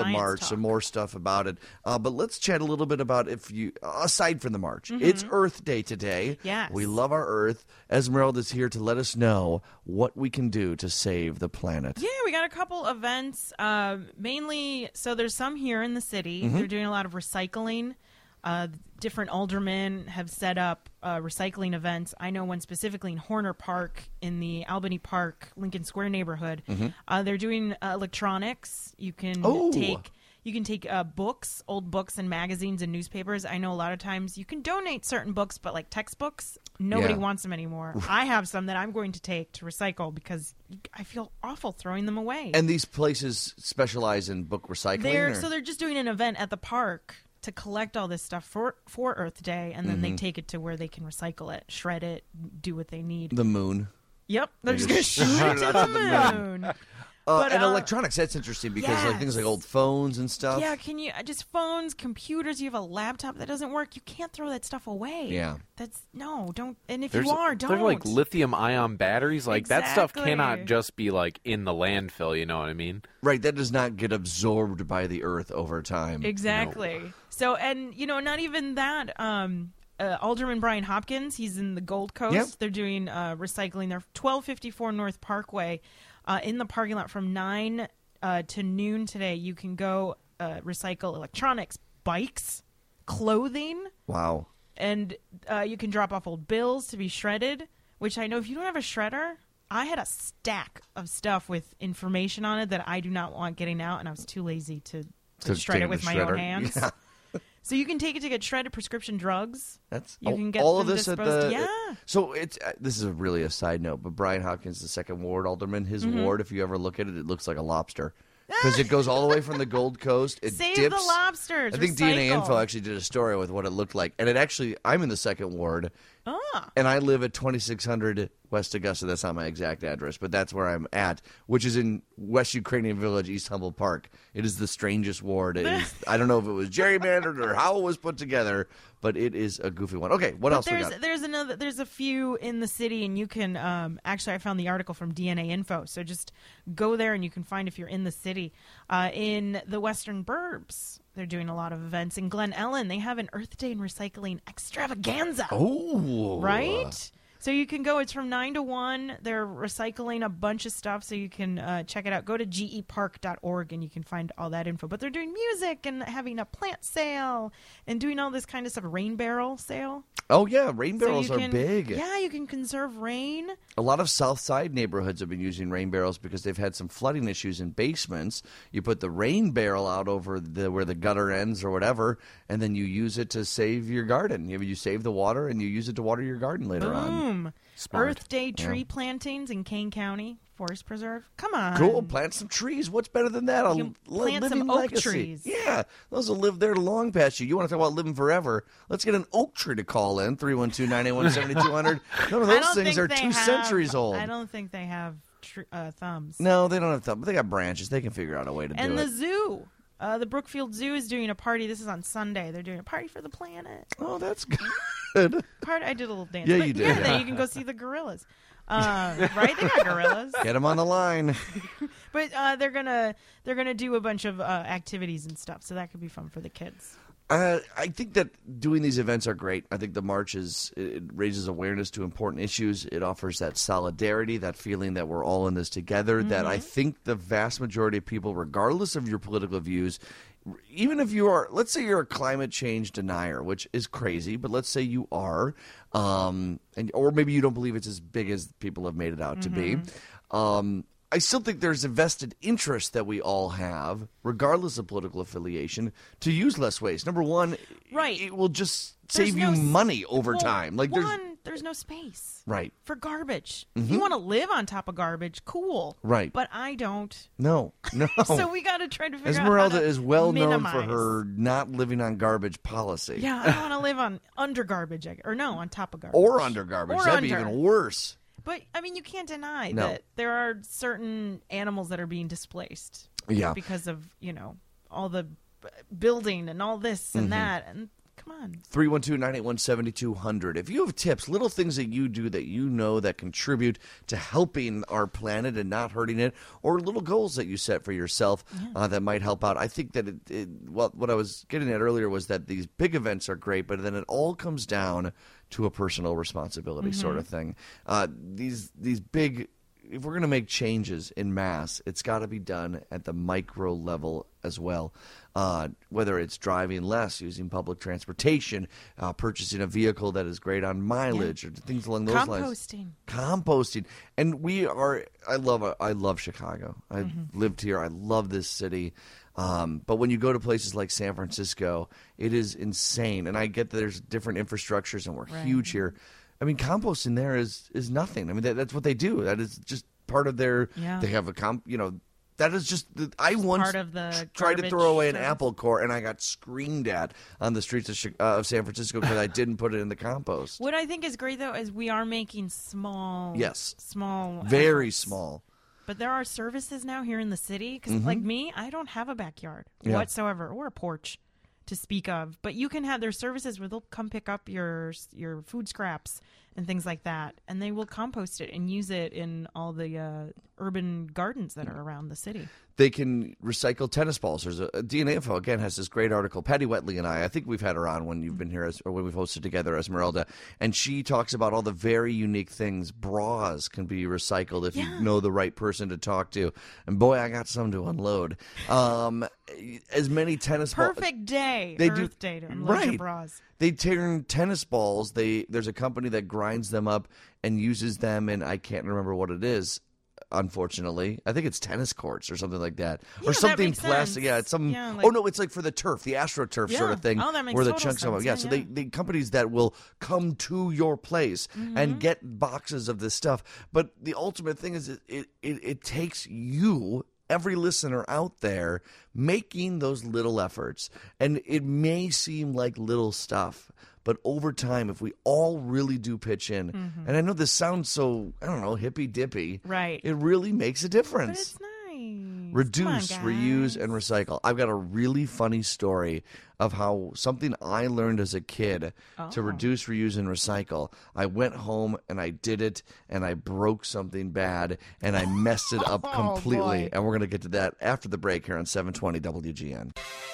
talk. some more stuff about it. Uh, but let's chat a little bit about if you, aside from the march, Mhm. it's Earth Day today. Yes. We love our Earth. Esmeralda's here to let us know what we can do to save the planet. Yeah, we got a couple events. Uh, mainly, so there's some here in the city. Mhm. They're doing a lot of recycling. Uh, different aldermen have set up uh, recycling events. I know one specifically in Horner Park in the Albany Park, Lincoln Square neighborhood. Mhm. Uh, they're doing uh, electronics. You can Oh. take you can take uh, books, old books and magazines and newspapers. I know a lot of times you can donate certain books, but like textbooks, nobody Yeah. wants them anymore. I have some that I'm going to take to recycle because I feel awful throwing them away. And these places specialize in book recycling? They're, or- so they're just doing an event at the park to collect all this stuff for, for Earth Day, and then they Mhm. take it to where they can recycle it, shred it, do what they need. The moon. Yep, they're They just going to just shoot it shoot to it the to the moon. moon. Uh, But, and uh, electronics, that's interesting because like things like yes. old phones and stuff. Yeah, can you just phones, computers? You have a laptop that doesn't work. You can't throw that stuff away. Yeah. that's no, don't. And if There's, you are, don't. They're like lithium ion batteries. Like that stuff Exactly. cannot just be like in the landfill. You know what I mean? Right, that does not get absorbed by the earth over time. Exactly. So, and you know, not even that. Um, uh, Alderman Brian Hopkins, he's in the Gold Coast. Yep. They're doing uh, recycling. They're twelve fifty-four North Parkway, uh, in the parking lot from nine uh, to noon today. You can go uh, recycle electronics, bikes, clothing, Wow. and uh, you can drop off old bills to be shredded. Which I know if you don't have a shredder. I had a stack of stuff with information on it that I do not want getting out, and I was too lazy to, to, To shred take it the with my own shredder. hands. Yeah. So you can take it to get shredded prescription drugs. That's you oh, can get all of them this at disposed- the. yeah. So it's uh, this is a really a side note, but Brian Hopkins, the second ward alderman, his Mhm. ward, if you ever look at it, it looks like a lobster because it goes all the way from the Gold Coast. It Save dips. the lobsters. I think D N A recycle. Info actually did a story with what it looked like, and it actually I'm in the second ward. Ah. And I live at twenty-six hundred West Augusta. That's not my exact address, but that's where I'm at, which is in West Ukrainian Village, East Humboldt Park. It is the strangest ward. It is, I don't know if it was gerrymandered or how it was put together, but it is a goofy one. Okay, what But else we there's got? there's another there's a few in the city, and you can um, actually I found the article from D N A Info, so just go there and you can find if you're in the city. Uh, in the Western Burbs, they're doing a lot of events. In Glen Ellen, they have an Earth Day and Recycling extravaganza. Oh, right. So you can go. It's from nine to one. They're recycling a bunch of stuff, so you can uh, check it out. Go to g e park dot org and you can find all that info. But they're doing music and having a plant sale and doing all this kind of stuff. Rain barrel sale. Oh yeah, rain So barrels you are can- big. Yeah, you can conserve rain. A lot of South Side neighborhoods have been using rain barrels because they've had some flooding issues in basements. You put the rain barrel out over the where the gutter ends or whatever, and then you use it to save your garden. You, you save the water and you use it to water your garden later on. Boom. Smart. Earth Day Yeah. tree plantings in Kane County Forest Preserve. Come on. Cool. Plant some trees. What's better than that? A You can li- plant living some oak legacy. trees. Yeah, those will live there long past you. You want to talk about living forever? Let's get an oak tree to call in three one two, nine eight one, seven two zero zero. None of I those don't things think are they two have- centuries old. I don't think they have tr- uh, thumbs. No, they don't have thumbs, but they got branches. They can figure out a way to And do the it. zoo. Uh, the Brookfield Zoo is doing a party. This is on Sunday. They're doing a party for the planet. Oh, that's good. Part, I did a little dance. Yeah, But you did. Yeah, then you can go see the gorillas. Uh, right? They got gorillas. Get them on the line. But uh, they're gonna they're gonna do a bunch of uh, activities and stuff, so that could be fun for the kids. Uh, I think that doing these events are great. I think the march is it raises awareness to important issues. It offers that solidarity, that feeling that we're all in this together. That I Mhm. think the vast majority of people, regardless of your political views, even if you are, let's say you're a climate change denier, which is crazy, but let's say you are, um, and or maybe you don't believe it's as big as people have made it out to be. Um, I still think there's a vested interest that we all have, regardless of political affiliation, to use less waste. Number one, Right. it will just There's save no you s- money over well, time. Like there's one, there's no space. right, For garbage. Mhm. If you want to live on top of garbage, cool. Right. But I don't. no, no. So we got to try to figure Esmeralda out how to is well known for minimize. her not living on garbage policy. Yeah, I don't want to live on under garbage, I- or no, on top of garbage. Or under garbage. Or That'd be under. even worse. But I mean, you can't deny No. that there are certain animals that are being displaced. Yeah. Because of you know all the b- building and all this and Mhm. that, and Come on. three one two, nine eight one, seven two zero zero. If you have tips, little things that you do that you know that contribute to helping our planet and not hurting it, or little goals that you set for yourself yeah. uh, that might help out. I think that it, it, well, what I was getting at earlier was that these big events are great, but then it all comes down to a personal responsibility mm-hmm. sort of thing. Uh, these these big, if we're going to make changes in mass, it's got to be done at the micro level as well. Uh, whether it's driving less, using public transportation, uh, purchasing a vehicle that is great on mileage, yeah. or things along those Composting. lines. Composting. Composting. And we are, I love I love Chicago. I've mm-hmm. lived here. I love this city. Um, but when you go to places like San Francisco, it is insane. And I get that there's different infrastructures and we're right. huge here. I mean, composting there is, is nothing. I mean, that, that's what they do. That is just part of their, yeah. they have a comp, you know, that is just, I once part of the tried to throw away an service. apple core and I got screamed at on the streets of, uh, of San Francisco because I didn't put it in the compost. What I think is great, though, is we are making small, yes, small, very efforts. small. But there are services now here in the city because, mm-hmm. like me, I don't have a backyard yeah. whatsoever or a porch to speak of. But you can have their services where they'll come pick up your your food scraps and things like that, and they will compost it and use it in all the uh, urban gardens that are around the city. They can recycle tennis balls. There's a, a D N A Info, again, has this great article. Patty Wetley and I, I think we've had her on when you've been here, as, or when we've hosted together, Esmeralda, and she talks about all the very unique things. Bras can be recycled if yeah. you know the right person to talk to. And boy, I got some to unload. Um, as many tennis balls. Perfect day, they Earth do, Day to unload right. your bras. They turn tennis balls. They There's a company that grinds them up and uses them, and I can't remember what it is. Unfortunately, I think it's tennis courts or something like that, yeah, or something that plastic. sense. Yeah, it's some. Yeah, like, oh no, it's like for the turf, the AstroTurf yeah. sort of thing, oh, that makes where the total chunks come sense. out. Yeah, yeah so yeah. they, they companies that will come to your place mm-hmm. and get boxes of this stuff. But the ultimate thing is, it it, it, it takes you. Every listener out there making those little efforts. And it may seem like little stuff, but over time, if we all really do pitch in, mm-hmm. and I know this sounds so, I don't know, hippy-dippy. Right. It really makes a difference. But it's nice. Reduce, Come on, reuse, and recycle. I've got a really funny story of how something I learned as a kid oh. to reduce, reuse, and recycle. I went home and I did it, and I broke something bad, and I messed it up oh, completely. boy. And we're going to get to that after the break here on seven twenty W G N.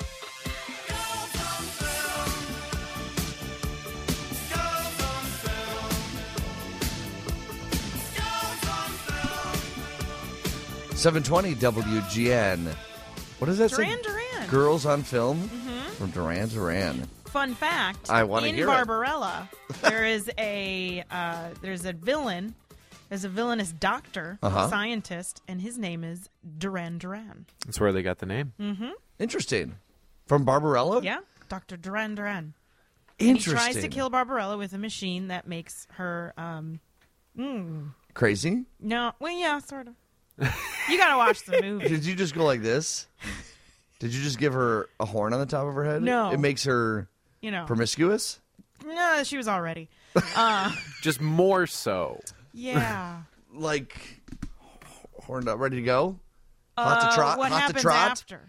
seven twenty W G N. What does that Duran say? Duran. Girls on Film mm-hmm. from Duran Duran. Fun fact: I want to in hear Barbarella, there is a uh, there's a villain. There's a villainous doctor, uh-huh. scientist, and his name is Duran Duran. That's where they got the name. Mm-hmm. Interesting. From Barbarella? Yeah, Doctor Duran Duran. Interesting. And he tries to kill Barbarella with a machine that makes her um, mm, crazy. No, well, yeah, sort of. You gotta watch the movie. Did you just go like this? Did you just give her a horn on the top of her head? No. It makes her, you know, promiscuous? No, she was already. Uh, just more so. Yeah. Like, horned up, ready to go? Hot uh, to trot? What Hot happens to trot? after?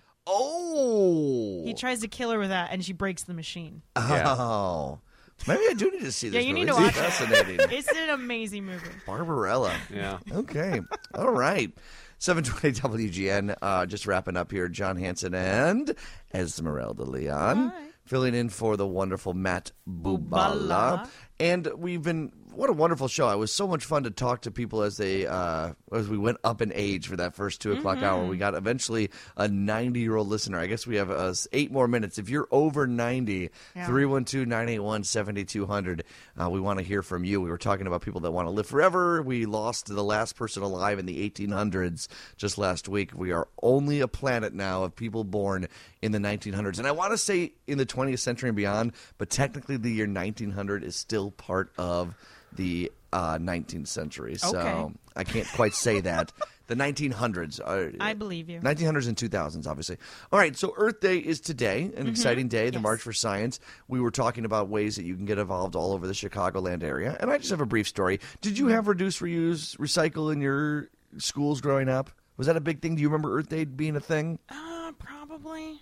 Oh. He tries to kill her with that, and she breaks the machine. Oh. Maybe I do need to see this yeah, you movie. need to watch it's it. fascinating. It's an amazing movie. Barbarella. Yeah. Okay. All right. seven twenty W G N. Uh, just wrapping up here. John Hanson and Esmeralda Leon. Hi. Filling in for the wonderful Matt Bubala. Bubala. And we've been, what a wonderful show. It was so much fun to talk to people as they, uh, as we went up in age for that first two o'clock Mm-hmm. hour. We got eventually a ninety-year-old listener. I guess we have uh, eight more minutes. If you're over ninety, Yeah. three one two, nine eight one, seven two zero zero. Uh, we want to hear from you. We were talking about people that want to live forever. We lost the last person alive in the eighteen hundreds just last week. We are only a planet now of people born in the nineteen hundreds. And I want to say in the twentieth century and beyond, but technically the year nineteen hundred is still part of the uh, nineteenth century. So Okay. I can't quite say that. The nineteen hundreds. Are, I believe you. nineteen hundreds and two thousands, obviously. All right, so Earth Day is today, an Mm-hmm. exciting day, the Yes. March for Science. We were talking about ways that you can get involved all over the Chicagoland area. And I just have a brief story. Did you have reduce, reuse, recycle in your schools growing up? Was that a big thing? Do you remember Earth Day being a thing? Uh, probably.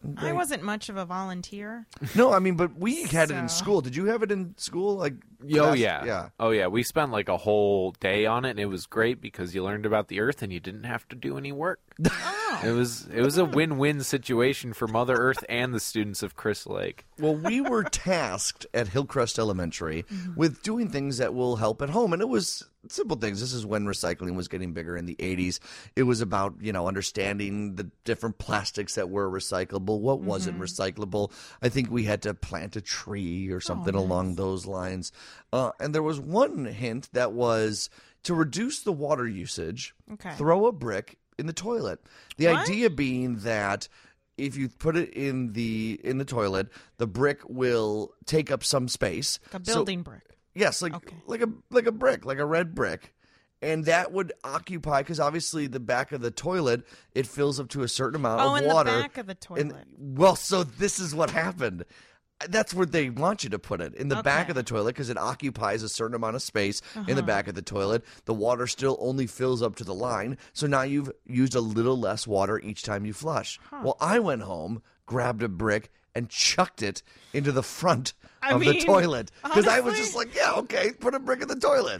I wasn't much of a volunteer. No, I mean, but we had it in So- school. Did you have it in school? Like, Oh class- yeah, yeah. Oh yeah. We spent like a whole day on it, and it was great because you learned about the Earth and you didn't have to do any work. Oh. It was it was a win-win situation for Mother Earth and the students of Crystal Lake. Well, we were tasked at Hillcrest Elementary Mm-hmm. with doing things that will help at home, and it was simple things. This is when recycling was getting bigger in the eighties. It was about, you know, understanding the different plastics that were recyclable, what wasn't Mm-hmm. recyclable. I think we had to plant a tree or something Oh, along those lines. Uh, and there was one hint that was to reduce the water usage, Okay. throw a brick in the toilet. The What? idea being that if you put it in the in the toilet, the brick will take up some space. Like a So- building brick. yes, like like a like a brick, like a red brick. And that would occupy, because obviously the back of the toilet, it fills up to a certain amount Oh, of in the water. back of the And- toilet. well, so this is what happened. That's where they want you to put it, in the back Okay. of the toilet, because it occupies a certain amount of space in the Uh-huh. back of the toilet. The water still only fills up to the line, so now you've used a little less water each time you flush. Well, I went home, grabbed a brick, and chucked it into the front I of the mean, toilet, because I was honestly- just like, yeah, okay, put a brick in the toilet.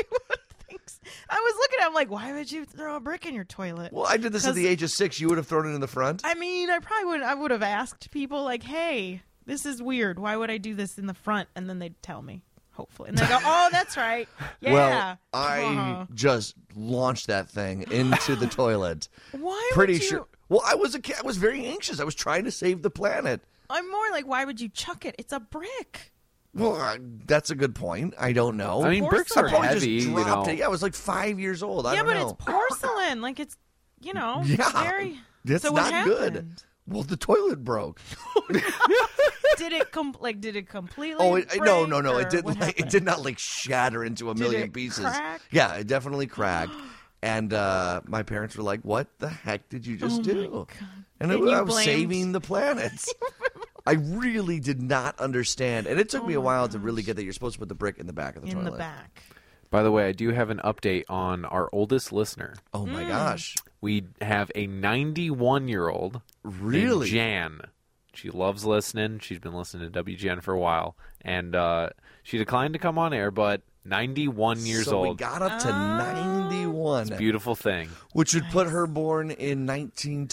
I was looking at him like, why would you throw a brick in your toilet? Well, I did this at 'Cause- the age of six. You would have thrown it in the front? I mean, I probably would. I would have asked people like, "Hey, this is weird. Why would I do this in the front?" And then they'd tell me, hopefully, and they go, "Oh, that's right. Yeah." Well, I Uh-huh. just launched that thing into the toilet. Why Pretty would you? sure. Well, I was a kid. I was very anxious. I was trying to save the planet. I'm more like, why would you chuck it? It's a brick. Well, I, that's a good point. I don't know. I mean, bricks I are probably heavy, Just you dropped know. it. Yeah, I was like five years old. I yeah, don't but know. it's porcelain. Like it's, you know, Yeah, very. That's so what not good. happened? Well, the toilet broke. Did it com- like? Did it completely? Oh, it, no, break, no, no! It or didn't. what Like, it happened? did not like shatter into a Did million it pieces. crack? Yeah, it definitely cracked. And uh, my parents were like, "What the heck did you just Oh, do?" my God. And, And it, you I was blamed- saving the planet. I really did not understand, and it took Oh me a my while to really get that you're supposed to put the brick in the back of the in toilet. the back. By the way, I do have an update on our oldest listener. Oh Mm. my gosh! We have a ninety-one-year-old Really? named Jan. She loves listening. She's been listening to W G N for a while, and uh, she declined to come on air, but ninety-one years so old. we got up to Oh. ninety-one, It's a beautiful thing. which would put her born in nineteen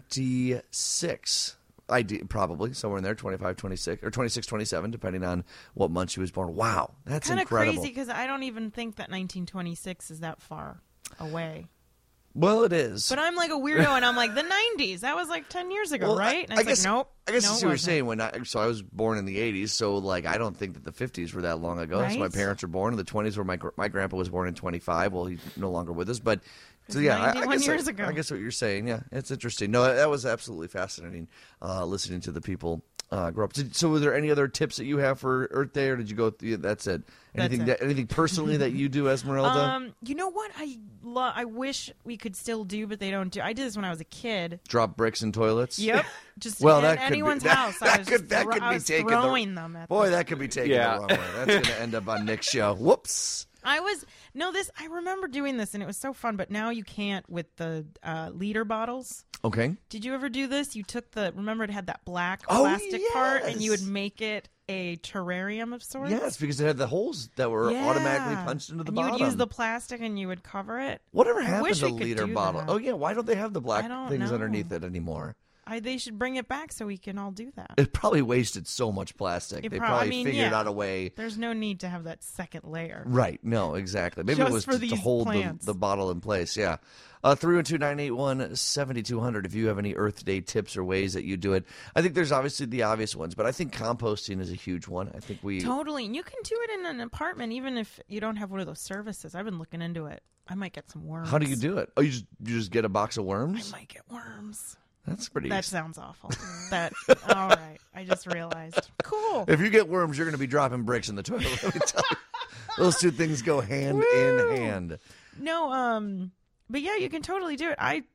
twenty-six. I did, probably somewhere in there, twenty-five, twenty-six, or twenty-six, twenty-seven, depending on what month she was born. Wow, that's Kind of incredible. crazy because I don't even think that nineteen twenty-six is that far away. Well, it is. But I'm like a weirdo, and I'm like the nineties. That was like ten years ago, Well, right? And I, I it's guess, like, nope. I guess no, that's it what you're wasn't. saying. When I, so I was born in the eighties, so like I don't think that the fifties were that long ago. So my Right? parents were born in the twenties, where my gr- my grandpa was born in twenty-five. Well, he's no longer with us, but so was yeah, I, I ninety-one guess years I, ago. I guess what you're saying, yeah, it's interesting. No, that was absolutely fascinating. Uh, listening to the people uh, grow up. Did, so, were there any other tips that you have for Earth Day, or did you go? Th- that's it. That's Anything? it. That, anything personally that you do, Esmeralda? Um, you know what? I lo- I wish we could still do, but they don't do. I did this when I was a kid. Drop bricks in toilets. Yep. Just Well, in that could be- anyone's that- house. that I was could- just that thro- could I be was taken the- throwing them at Boy, them. that could be taken Yeah. the wrong way. That's going to end up on Nick's show. Whoops. I was no this. I remember doing this, and it was so fun. But now you can't with the uh, liter bottles. Okay. Did you ever do this? You took the remember it had that black Oh, plastic part, and you would yes. make it a terrarium of sorts. Yes, because it had the holes that were Yeah. automatically punched into the and bottom. You would use the plastic, and you would cover it. Whatever I happened wish to we could liter do bottle? that. Oh yeah, why don't they have the black I don't things know. underneath it anymore? I, they should bring it back so we can all do that. It probably wasted so much plastic. It they prob- I probably mean, figured yeah. out a way. There's no need to have that second layer. Right? No, exactly. Maybe Just it was for to, to these hold the, plants. the bottle in place. Yeah. Uh, three one two nine eight one seventy two hundred. If you have any Earth Day tips or ways that you do it, I think there's obviously the obvious ones, but I think composting is a huge one. I think we Totally. And you can do it in an apartment even if you don't have one of those services. I've been looking into it. I might get some worms. How do you do it? Oh, you just you just get a box of worms? I might get worms. That's pretty. That sounds awful. That all right. I just realized. Cool. If you get worms, you're going to be dropping bricks in the toilet. Let me tell you. Those two things go hand Woo! in hand. No, um but yeah, you can totally do it. I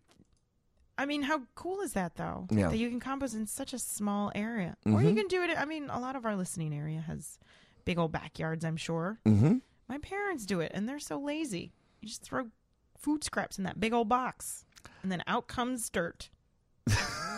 I mean, how cool is that though? Yeah. That you can compost in such a small area. Or Mhm. you can do it I mean, a lot of our listening area has big old backyards, I'm sure. Mm-hmm. My parents do it and they're so lazy. You just throw food scraps in that big old box and then out comes dirt.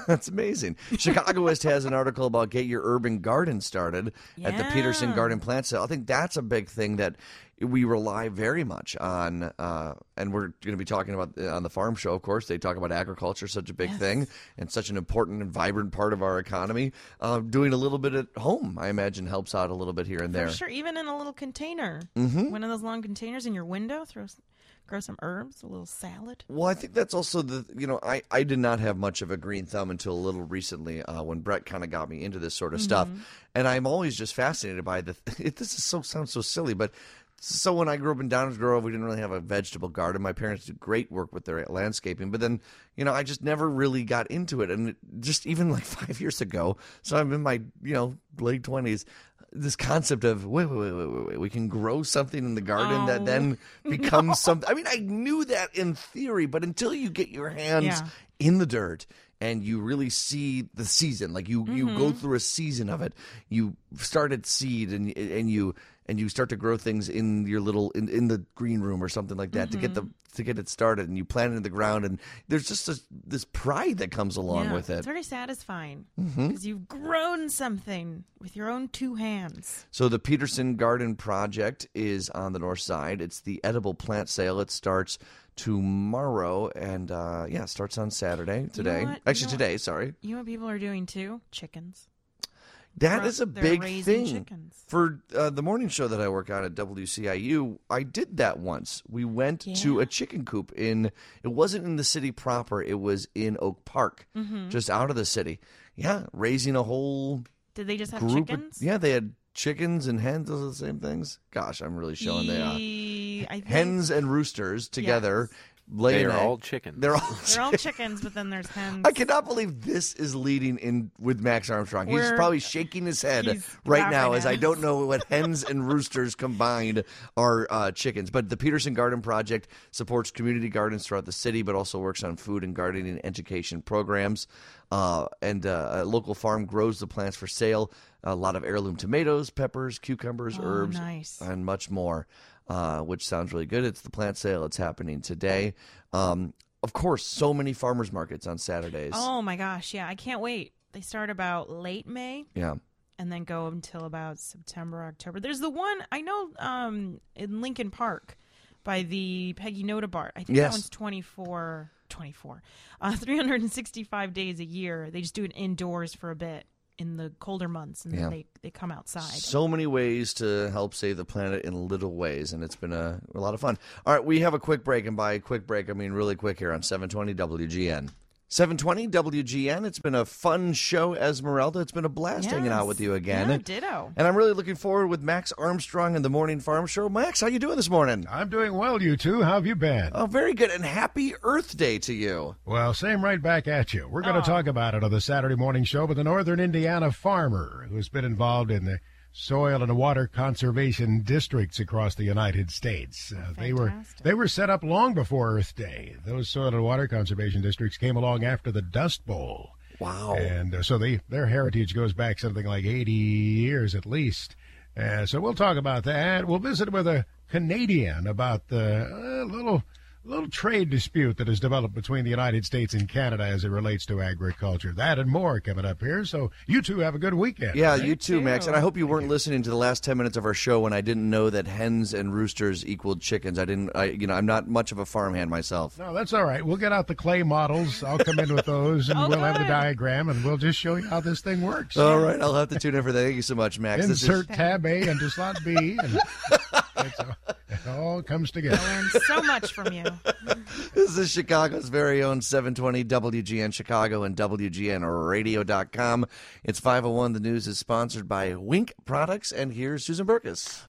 That's amazing. Chicagoist has an article about get your urban garden started at the Peterson Yeah. Garden Plant Sale. I think that's a big thing that we rely very much on, uh, and we're going to be talking about uh, on the farm show, of course. They talk about agriculture, such a big Yes. thing, and such an important and vibrant part of our economy. Uh, doing a little bit at home, I imagine, helps out a little bit here and there. For sure, even in a little container. Mhm. One of those long containers in your window, throw s- grow some herbs, a little salad. Well, I think that's also the, you know, I, I did not have much of a green thumb until a little recently uh, when Brett kind of got me into this sort of stuff. Mhm. And I'm always just fascinated by the, it, this is so, sounds so silly, but so when I grew up in Downers Grove, we didn't really have a vegetable garden. My parents did great work with their landscaping, but then, you know, I just never really got into it. And it, just even like five years ago, so I'm in my, you know, late twenties, this concept of, wait, wait, wait, wait, wait, wait, we can grow something in the garden Oh, that then becomes no. something. I mean, I knew that in theory, but until you get your hands Yeah. in the dirt and you really see the season, like you, you go Mhm. through a season of it, you start at seed and and you and you start to grow things in your little in, in the green room or something like that to get the to get it started, and you plant it in the ground, and there's just this, this pride that comes along Yeah, with it. It's very satisfying Mhm. because you've grown something with your own two hands. So the Peterson Garden Project is on the north side. It's the edible plant sale. It starts tomorrow, and uh, yeah, it starts on Saturday today. what? You Actually, know today. what? Sorry. You know what people are doing too? Chickens. That They're- is a they're big raising thing. chickens. For uh, the morning show that I work on at W C I U, I did that once. We went to a chicken coop in, it wasn't in the city proper, it was in Oak Park, Mhm. just out of the city. Yeah, raising a whole Did they just have group. of- chickens? yeah, they had chickens and hens, those are the same things. Gosh, I'm really showing they are. Ye- I think Hens and roosters together. Lay They an are egg. all chickens. They're all They're all chickens, but then there's hens. I cannot believe this is leading in with Max Armstrong. He's We're- probably shaking his head he's right now laughing as at I us. don't know what hens and roosters combined are uh, chickens. But the Peterson Garden Project supports community gardens throughout the city, but also works on food and gardening education programs. Uh, and uh, a local farm grows the plants for sale. A lot of heirloom tomatoes, peppers, cucumbers, Oh, herbs, nice. and much more, uh, which sounds really good. It's the plant sale. It's happening today. Um, of course, so many farmers markets on Saturdays. Oh my gosh, yeah, I can't wait. They start about late May Yeah. and then go until about September, October. There's the one I know um, in Lincoln Park by the Peggy Noda Bar. I think Yes. that one's twenty-four, twenty-four, uh, three hundred sixty-five days a year. They just do it indoors for a bit in the colder months, and Yeah. then they, they come outside. So many ways to help save the planet in little ways, and it's been a, a lot of fun. All right, we have a quick break, and by a quick break, I mean really quick here on seven twenty W G N. seven twenty W G N. It's been a fun show, Esmeralda. It's been a blast hanging out Yes. with you again. Yeah, ditto. And I'm really looking forward with Max Armstrong and the Morning Farm Show. Max, how you doing this morning? I'm doing well, you two. How have you been? Oh, very good, and happy Earth Day to you. Well, same right back at you. We're going to talk about it on the Saturday morning show with a Northern Indiana farmer who's been involved in the soil and water conservation districts across the United States. Uh, they were they were set up long before Earth Day. Those soil and water conservation districts came along after the Dust Bowl. Wow. And uh, so they their heritage goes back something like eighty years at least. Uh, so we'll talk about that. We'll visit with a Canadian about the uh, little little trade dispute that has developed between the United States and Canada as it relates to agriculture. That and more coming up here. So you two have a good weekend. Yeah, right? you too, Max. And I hope you weren't listening to the last ten minutes of our show when I didn't know that hens and roosters equaled chickens. I didn't, I, you know, I'm not much of a farmhand myself. No, that's all right. We'll get out the clay models. I'll come in with those, and Oh, we'll have the good. diagram, and we'll just show you how this thing works. All right, I'll have to tune in for that. Thank you so much, Max. This is- Insert tab A into slot B, and it's all, it all comes together. I learned so much from you. This is Chicago's very own seven twenty W G N Chicago and W G N radio dot com. It's five oh one. The news is sponsored by Wink Products, and here's Susan Burkus.